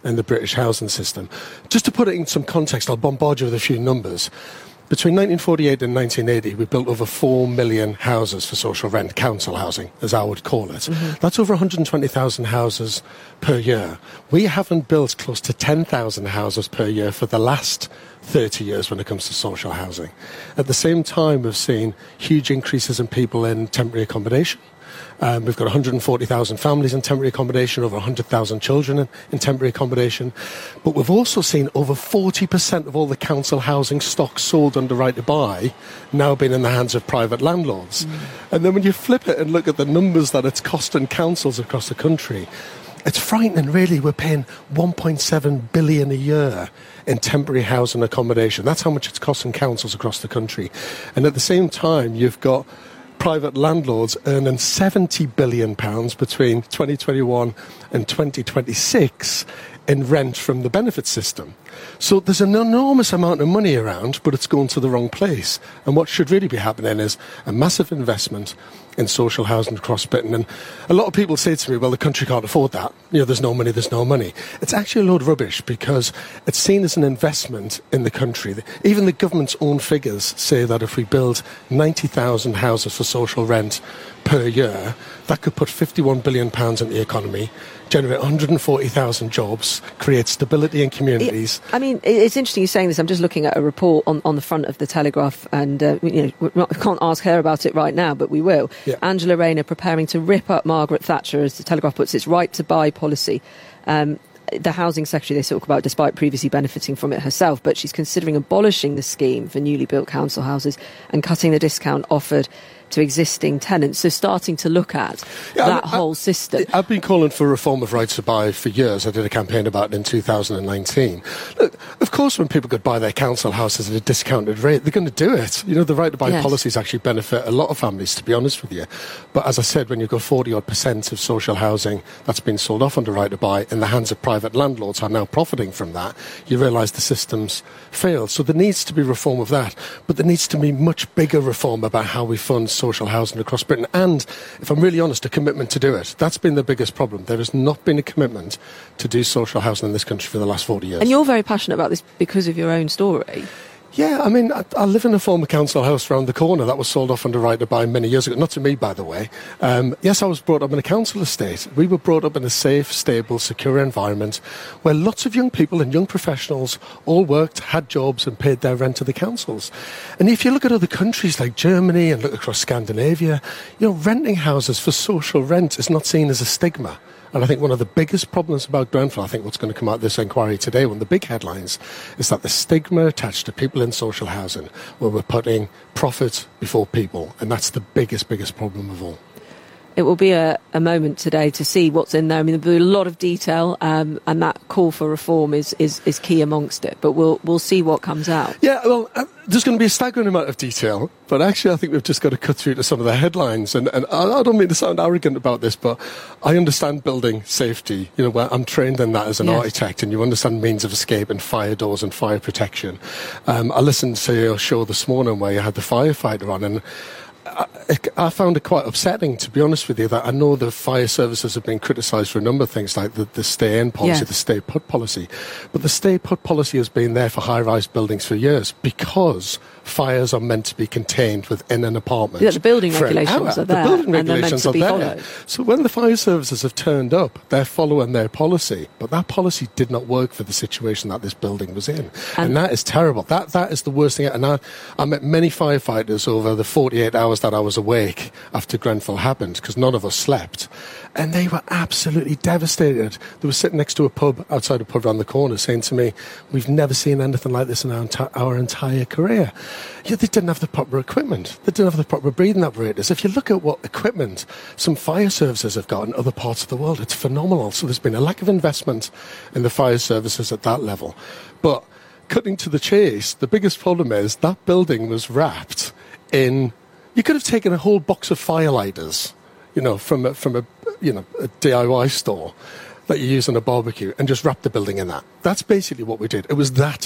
in the British housing system. Just to put it in some context, I'll bombard you with a few numbers. Between nineteen forty-eight and nineteen eighty, we built over four million houses for social rent, council housing, as I would call it. Mm-hmm. That's over one hundred twenty thousand houses per year. We haven't built close to ten thousand houses per year for the last thirty years when it comes to social housing. At the same time, we've seen huge increases in people in temporary accommodation. Um, we've got one hundred forty thousand families in temporary accommodation, over one hundred thousand children in, in temporary accommodation. But we've also seen over forty percent of all the council housing stock sold under right to buy now being in the hands of private landlords. Mm. And then when you flip it and look at the numbers that it's costing councils across the country, it's frightening, really. We're paying one point seven billion dollars a year in temporary housing accommodation. That's how much it's costing councils across the country. And at the same time, you've got private landlords earning seventy billion pounds between twenty twenty-one and twenty twenty-six in rent from the benefit system. So there's an enormous amount of money around, but it's going to the wrong place. And what should really be happening is a massive investment in social housing across Britain. And a lot of people say to me, well, the country can't afford that. You know, there's no money, there's no money. It's actually a load of rubbish, because it's seen as an investment in the country. Even the government's own figures say that if we build ninety thousand houses for social rent per year, that could put fifty-one billion pounds in the economy, generate one hundred forty thousand jobs, create stability in communities. I mean, it's interesting you're saying this. I'm just looking at a report on, on the front of the Telegraph, and uh, you know, we can't ask her about it right now, but we will. Yeah. Angela Rayner preparing to rip up Margaret Thatcher, as the Telegraph puts its right to buy policy. Um, the housing secretary they talk about, despite previously benefiting from it herself, but she's considering abolishing the scheme for newly built council houses and cutting the discount offered to existing tenants. So starting to look at yeah, that I mean, whole I, system. I've been calling for reform of rights to buy for years. I did a campaign about it in two thousand nineteen. Look, of course, when people could buy their council houses at a discounted rate, they're going to do it. You know, the right to buy yes. policies actually benefit a lot of families, to be honest with you. But as I said, when you've got forty odd percent of social housing that's been sold off under right to buy in the hands of private landlords who are now profiting from that, you realise the system's failed. So there needs to be reform of that. But there needs to be much bigger reform about how we fund social housing across Britain, and, if I'm really honest, a commitment to do it. That's been the biggest problem. There has not been a commitment to do social housing in this country for the last forty years. And you're very passionate about this because of your own story. Yeah, I mean, I, I live in a former council house round the corner that was sold off under right to buy many years ago. Not to me, by the way. Um, yes, I was brought up in a council estate. We were brought up in a safe, stable, secure environment where lots of young people and young professionals all worked, had jobs and paid their rent to the councils. And if you look at other countries like Germany and look across Scandinavia, you know, renting houses for social rent is not seen as a stigma. And I think one of the biggest problems about Grenfell, I think what's going to come out of this inquiry today, one of the big headlines, is that the stigma attached to people in social housing, where we're putting profit before people. And that's the biggest, biggest problem of all. It will be a, a moment today to see what's in there. I mean, there'll be a lot of detail, um, and that call for reform is, is, is key amongst it. But we'll we'll see what comes out. Yeah, well, uh, there's going to be a staggering amount of detail. But actually, I think we've just got to cut through to some of the headlines. And, and I, I don't mean to sound arrogant about this, but I understand building safety. You know, where I'm trained in that as an yes. architect, and you understand means of escape and fire doors and fire protection. Um, I listened to your show this morning where you had the firefighter on, and I, I found it quite upsetting, to be honest with you, that I know the fire services have been criticised for a number of things, like the, the stay-in policy, yes. the stay-put policy. But the stay-put policy has been there for high-rise buildings for years because fires are meant to be contained within an apartment. Yeah, the building regulations are there. The building regulations are there. So when the fire services have turned up, they're following their policy. But that policy did not work for the situation that this building was in. And, and that is terrible. That That is the worst thing. And I, I met many firefighters over the forty-eight hours that I was awake after Grenfell happened, because none of us slept. And they were absolutely devastated. They were sitting next to a pub, outside a pub around the corner, saying to me, we've never seen anything like this in our, enti- our entire career. Yeah, they didn't have the proper equipment. They didn't have the proper breathing apparatus. If you look at what equipment some fire services have got in other parts of the world, it's phenomenal. So there's been a lack of investment in the fire services at that level. But cutting to the chase, the biggest problem is that building was wrapped in... You could have taken a whole box of fire lighters, you know, from a, from a, you know, a D I Y store that you use on a barbecue, and just wrapped the building in that. That's basically what we did. It was that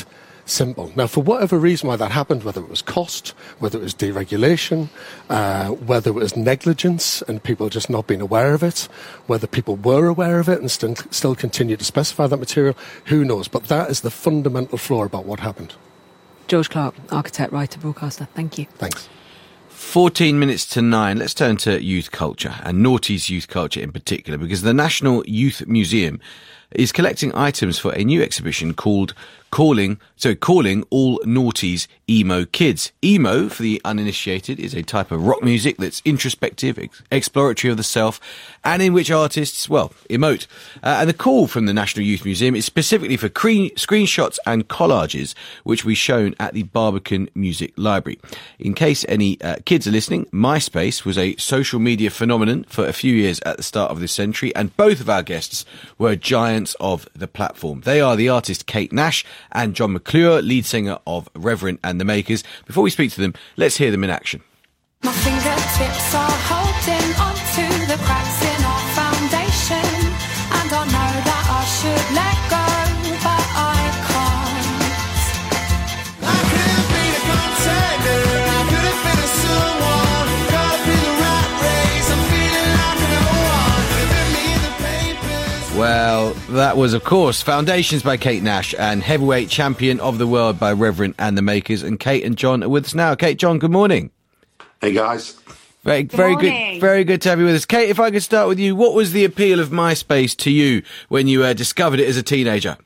simple. Now, for whatever reason why that happened, whether it was cost, whether it was deregulation, uh, whether it was negligence and people just not being aware of it, whether people were aware of it and st- still continue to specify that material, who knows? But that is the fundamental flaw about what happened. George Clark, architect, writer, broadcaster. Thank you. Thanks. fourteen minutes to nine. Let's turn to youth culture, and Naughty's youth culture in particular, because the National Youth Museum is collecting items for a new exhibition called Calling, so calling all Naughty's emo kids. Emo, for the uninitiated, is a type of rock music that's introspective, ex- exploratory of the self, and in which artists, well, emote. Uh, and the call from the National Youth Museum is specifically for cre- screenshots and collages, which we shown at the Barbican Music Library. In case any uh, kids are listening, MySpace was a social media phenomenon for a few years at the start of this century, and both of our guests were giants of the platform. They are the artist Kate Nash and John McClure, lead singer of Reverend and the Makers. Before we speak to them, let's hear them in action. My fingertips are holding onto the cracks in our foundation, and I know that I should let go, but I can't. I could have been a contender, I could have been a someone, caught up in the rat race, I'm feeling like no one, could have been me in the papers. Well, that was, of course, Foundations by Kate Nash and Heavyweight Champion of the World by Reverend and the Makers. And Kate and John are with us now. Kate, John, good morning. Hey, guys. Very, good very morning. good, very good to have you with us. Kate, if I could start with you, what was the appeal of MySpace to you when you uh, discovered it as a teenager?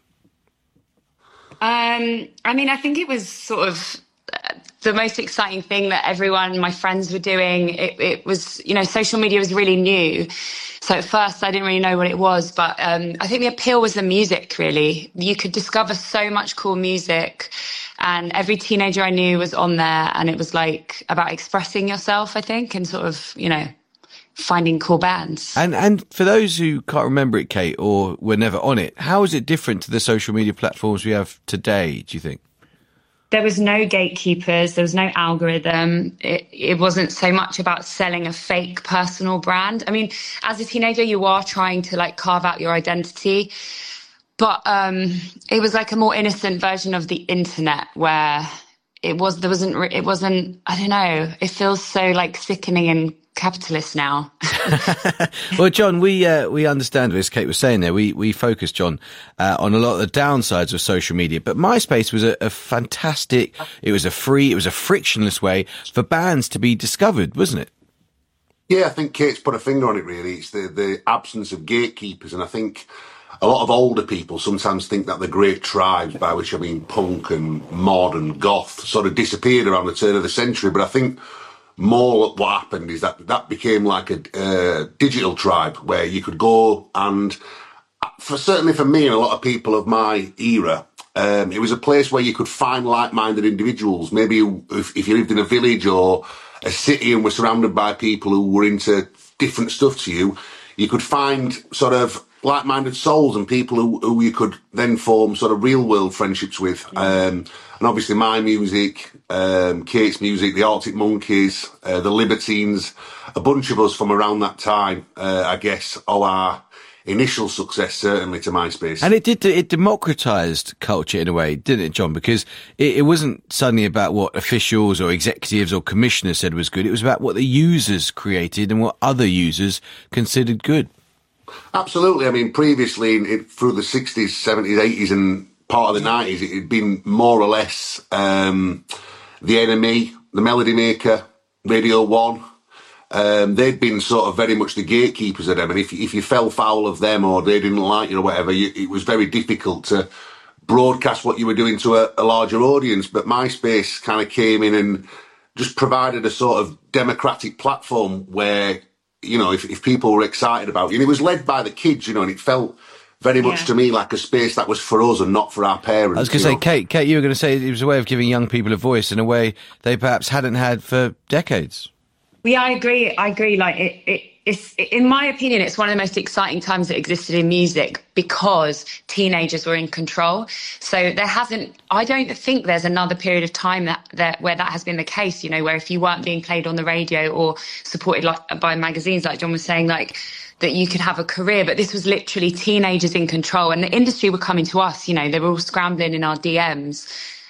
Um, I mean, I think it was sort of the most exciting thing that everyone, my friends were doing. It, it was, you know, social media was really new. So at first I didn't really know what it was, but um, I think the appeal was the music, really. You could discover so much cool music, and every teenager I knew was on there, and it was like about expressing yourself, I think, and sort of, you know, finding cool bands. And and for those who can't remember it, Kate, or were never on it, how is it different to the social media platforms we have today, do you think? There was no gatekeepers, there was no algorithm. It, it wasn't so much about selling a fake personal brand. I mean, as a teenager, you are trying to like carve out your identity, but um, it was like a more innocent version of the internet where it was, there wasn't, it wasn't, I don't know, it feels so like sickening and capitalist now. Well, John, we uh, we understand, as Kate was saying there, we, we focused, John, uh, on a lot of the downsides of social media. But MySpace was a, a fantastic, it was a free, it was a frictionless way for bands to be discovered, wasn't it? Yeah, I think Kate's put a finger on it, really. It's the, the absence of gatekeepers. And I think a lot of older people sometimes think that the great tribes, by which I mean punk and mod and goth, sort of disappeared around the turn of the century. But I think more what happened is that that became like a uh, digital tribe where you could go and, for certainly for me and a lot of people of my era, um, it was a place where you could find like-minded individuals. Maybe if, if you lived in a village or a city and were surrounded by people who were into different stuff to you, you could find sort of like-minded souls and people who, who you could then form sort of real-world friendships with. Um, and obviously my music, um, Kate's music, the Arctic Monkeys, uh, the Libertines, a bunch of us from around that time, uh, I guess, all our initial success, certainly, to MySpace. And it did, it democratized culture in a way, didn't it, John? Because it, it wasn't suddenly about what officials or executives or commissioners said was good. It was about what the users created and what other users considered good. Absolutely. I mean, previously, it, through the sixties, seventies, eighties and part of the nineties, it had been more or less um, the N M E, the Melody Maker, Radio One. Um, they'd been sort of very much the gatekeepers of them. And if, if you fell foul of them or they didn't like you or whatever, you, it was very difficult to broadcast what you were doing to a, a larger audience. But MySpace kind of came in and just provided a sort of democratic platform where, you know, if, if people were excited about it, and it was led by the kids, you know, and it felt very much yeah. to me like a space that was for us and not for our parents. I was going to say, know? Kate, Kate, you were going to say it was a way of giving young people a voice in a way they perhaps hadn't had for decades. Yeah, I agree. I agree. Like it, it, it's, in my opinion, it's one of the most exciting times that existed in music because teenagers were in control. So there hasn't, I don't think there's another period of time that, that where that has been the case, you know, where if you weren't being played on the radio or supported like by magazines, like John was saying, like that you could have a career. But this was literally teenagers in control, and the industry were coming to us, you know, they were all scrambling in our D Ms.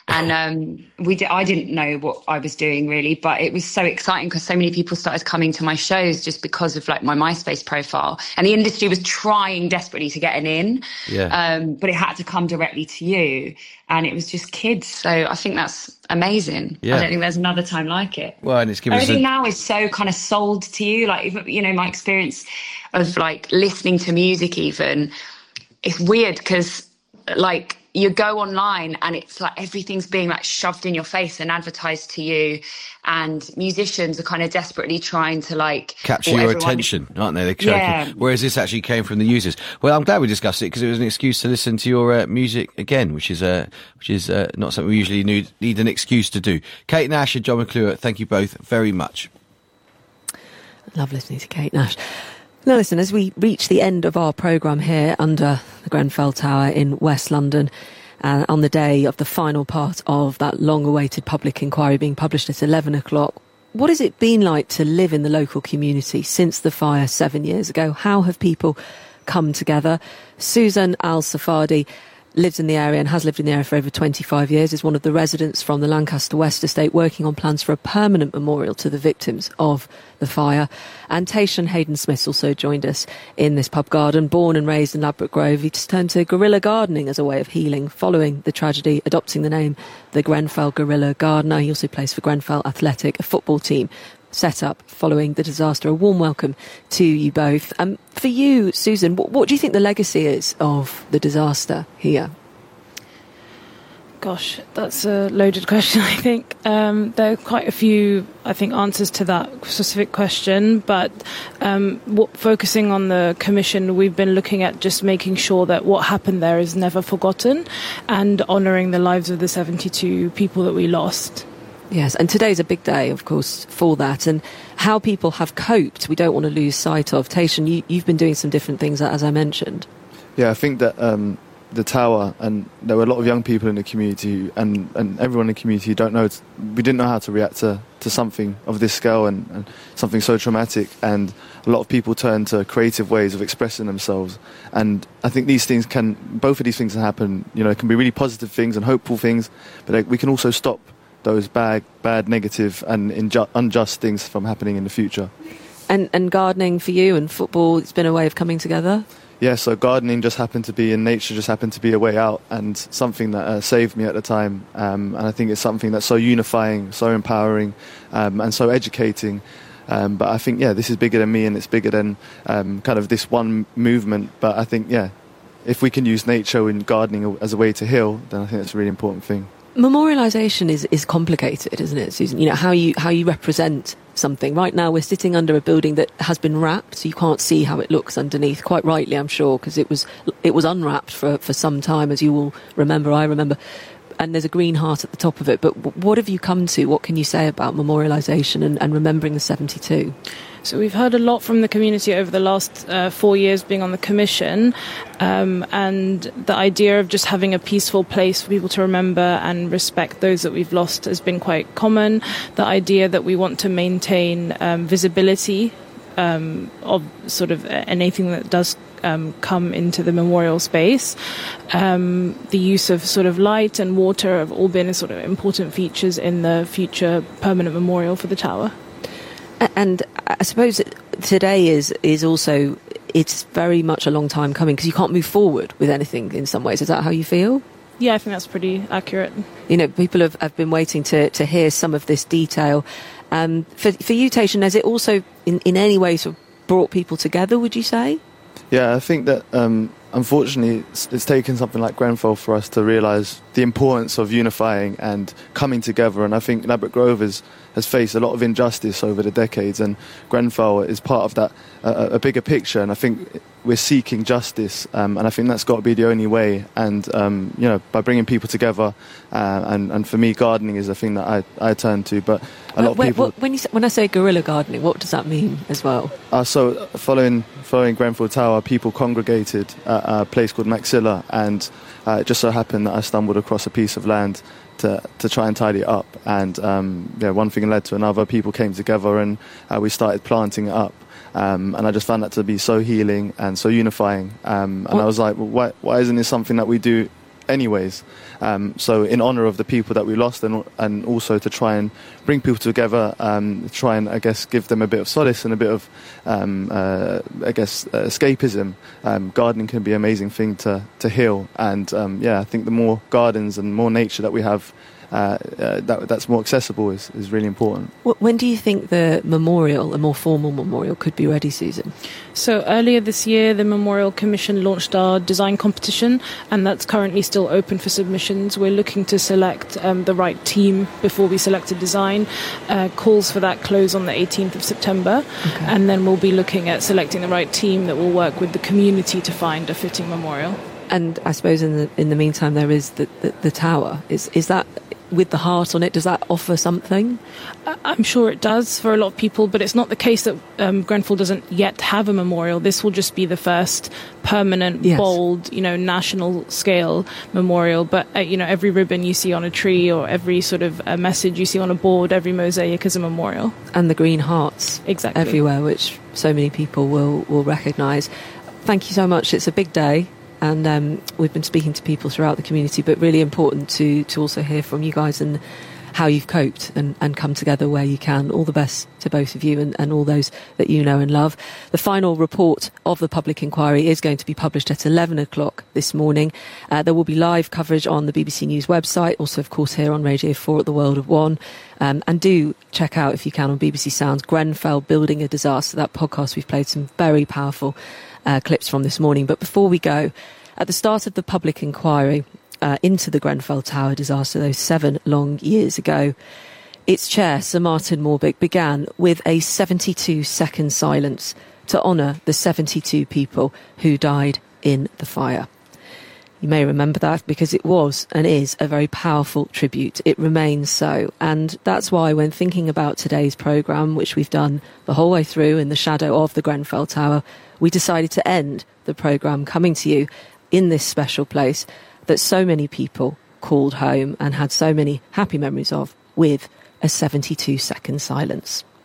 And um, we di- I didn't know what I was doing really, but it was so exciting because so many people started coming to my shows just because of like my MySpace profile, and the industry was trying desperately to get an in, Yeah. um, but it had to come directly to you, and it was just kids. So I think that's amazing. Yeah. I don't think there's another time like it. Well, and it's given us Everything a- now is so kind of sold to you. Like, even, you know, my experience of like listening to music even, it's weird because like you go online and it's like everything's being like shoved in your face and advertised to you, and musicians are kind of desperately trying to like capture or your everyone- attention, aren't they? They're trying to- Yeah. whereas this actually came from the users. Well, I'm glad we discussed it because it was an excuse to listen to your uh, music again, which is uh, which is uh, not something we usually need, need an excuse to do. Kate Nash and John McClure, thank you both very much. Love listening to Kate Nash. Now listen, as we reach the end of our programme here under the Grenfell Tower in West London, uh, on the day of the final part of that long-awaited public inquiry being published at eleven o'clock, what has it been like to live in the local community since the fire seven years ago? How have people come together? Susan Al-Safadi lives in the area and has lived in the area for over twenty-five years, is one of the residents from the Lancaster West estate working on plans for a permanent memorial to the victims of the fire. And Tayshan Hayden-Smith also joined us in this pub garden. Born and raised in Ladbroke Grove, he just turned to guerrilla gardening as a way of healing following the tragedy, adopting the name the Grenfell Guerrilla Gardener. He also plays for Grenfell Athletic, a football team set up following the disaster. A warm welcome to you both. Um, for you, Susan, what, what do you think the legacy is of the disaster here? Gosh, that's a loaded question, I think. Um, there are quite a few, I think, answers to that specific question, but um, what, focusing on the commission, we've been looking at just making sure that what happened there is never forgotten and honouring the lives of the seventy-two people that we lost. Yes, and today's a big day, of course, for that, and how people have coped, we don't want to lose sight of. Tayshan, you, you've been doing some different things, as I mentioned. Yeah, I think that um, the tower, and there were a lot of young people in the community, and, and everyone in the community who don't know, we didn't know how to react to, to something of this scale and, and something so traumatic, and a lot of people turn to creative ways of expressing themselves. And I think these things can, both of these things can happen, you know, it can be really positive things and hopeful things, but like, we can also stop those bad, bad, negative and inju- unjust things from happening in the future. And, and gardening for you and football, it's been a way of coming together? Yeah, so gardening just happened to be, and nature just happened to be a way out, and something that uh, saved me at the time. Um, and I think it's something that's so unifying, so empowering, um, and so educating. Um, but I think, yeah, this is bigger than me, and it's bigger than um, kind of this one movement. But I think, yeah, if we can use nature and gardening as a way to heal, then I think that's a really important thing. Memorialisation is, is complicated, isn't it, Susan? You know, how you how you represent something. Right now we're sitting under a building that has been wrapped, so you can't see how it looks underneath, quite rightly, I'm sure, because it was it was unwrapped for, for some time, as you will remember, I remember. And there's a green heart at the top of it. But what have you come to? What can you say about memorialisation and, and remembering the seventy-two? So we've heard a lot from the community over the last uh, four years being on the commission, um, and the idea of just having a peaceful place for people to remember and respect those that we've lost has been quite common. The idea that we want to maintain um, visibility um, of sort of anything that does Um, come into the memorial space. Um, the use of sort of light and water have all been sort of important features in the future permanent memorial for the tower. And I suppose today is is also, it's very much a long time coming because you can't move forward with anything in some ways. Is that how you feel? Yeah, I think that's pretty accurate. You know, people have, have been waiting to, to hear some of this detail. Um, for, for you, Tayshan, has it also in, in any way sort of brought people together, would you say? Yeah, I think that um, unfortunately it's, it's taken something like Grenfell for us to realise the importance of unifying and coming together. And I think Ladbroke Grove is, has faced a lot of injustice over the decades, and Grenfell is part of that, uh, a bigger picture. And I think we're seeking justice, um, and I think that's got to be the only way. And um, you know, by bringing people together, uh, and, and for me, gardening is the thing that I, I turn to. But a lot Uh, of people. what, when you say, when I say guerrilla gardening, what does that mean as well? Uh, so following following Grenfell Tower, people congregated at a place called Maxilla, and uh, it just so happened that I stumbled across a piece of land to to try and tidy it up. And um, yeah, one thing led to another. People came together, and uh, we started planting it up. Um, and I just found that to be so healing and so unifying. Um, and What? I was like, well, why, why isn't this something that we do anyways. Um, so in honour of the people that we lost, and and also to try and bring people together, um, try and I guess give them a bit of solace and a bit of um, uh, I guess uh, escapism. Um, gardening can be an amazing thing to to heal, and um, yeah, I think the more gardens and more nature that we have, Uh, uh, that, that's more accessible is, is really important. When do you think the memorial, a more formal memorial, could be ready, Susan? So earlier this year, the Memorial Commission launched our design competition, and that's currently still open for submissions. We're looking to select um, the right team before we select a design. Uh, calls for that close on the eighteenth of September, okay. And then we'll be looking at selecting the right team that will work with the community to find a fitting memorial. And I suppose in the in the meantime, there is the, the, the tower. Is is that, with the heart on it, does that offer something? I'm sure it does for a lot of people, but it's not the case that um, Grenfell doesn't yet have a memorial. This will just be the first permanent, yes. bold, you know, national scale memorial. But, uh, you know, every ribbon you see on a tree or every sort of uh, message you see on a board, every mosaic is a memorial. And the green hearts exactly. everywhere, which so many people will, will recognise. Thank you so much. It's a big day. And um, we've been speaking to people throughout the community, but really important to, to also hear from you guys and how you've coped and, and come together where you can. All the best to both of you and, and all those that you know and love. The final report of the public inquiry is going to be published at eleven o'clock this morning. Uh, there will be live coverage on the B B C News website, also, of course, here on Radio four at the World of One. Um, and do check out, if you can, on B B C Sounds, Grenfell Building a Disaster, that podcast. We've played some very powerful Uh, clips from this morning. But before we go, at the start of the public inquiry uh, into the Grenfell Tower disaster, those seven long years ago, its chair, Sir Martin Morbick, began with a seventy-two second silence to honour the seventy-two people who died in the fire. You may remember that because it was and is a very powerful tribute. It remains so. And that's why, when thinking about today's programme, which we've done the whole way through in the shadow of the Grenfell Tower, we decided to end the programme coming to you in this special place that so many people called home and had so many happy memories of, with a seventy-two second silence.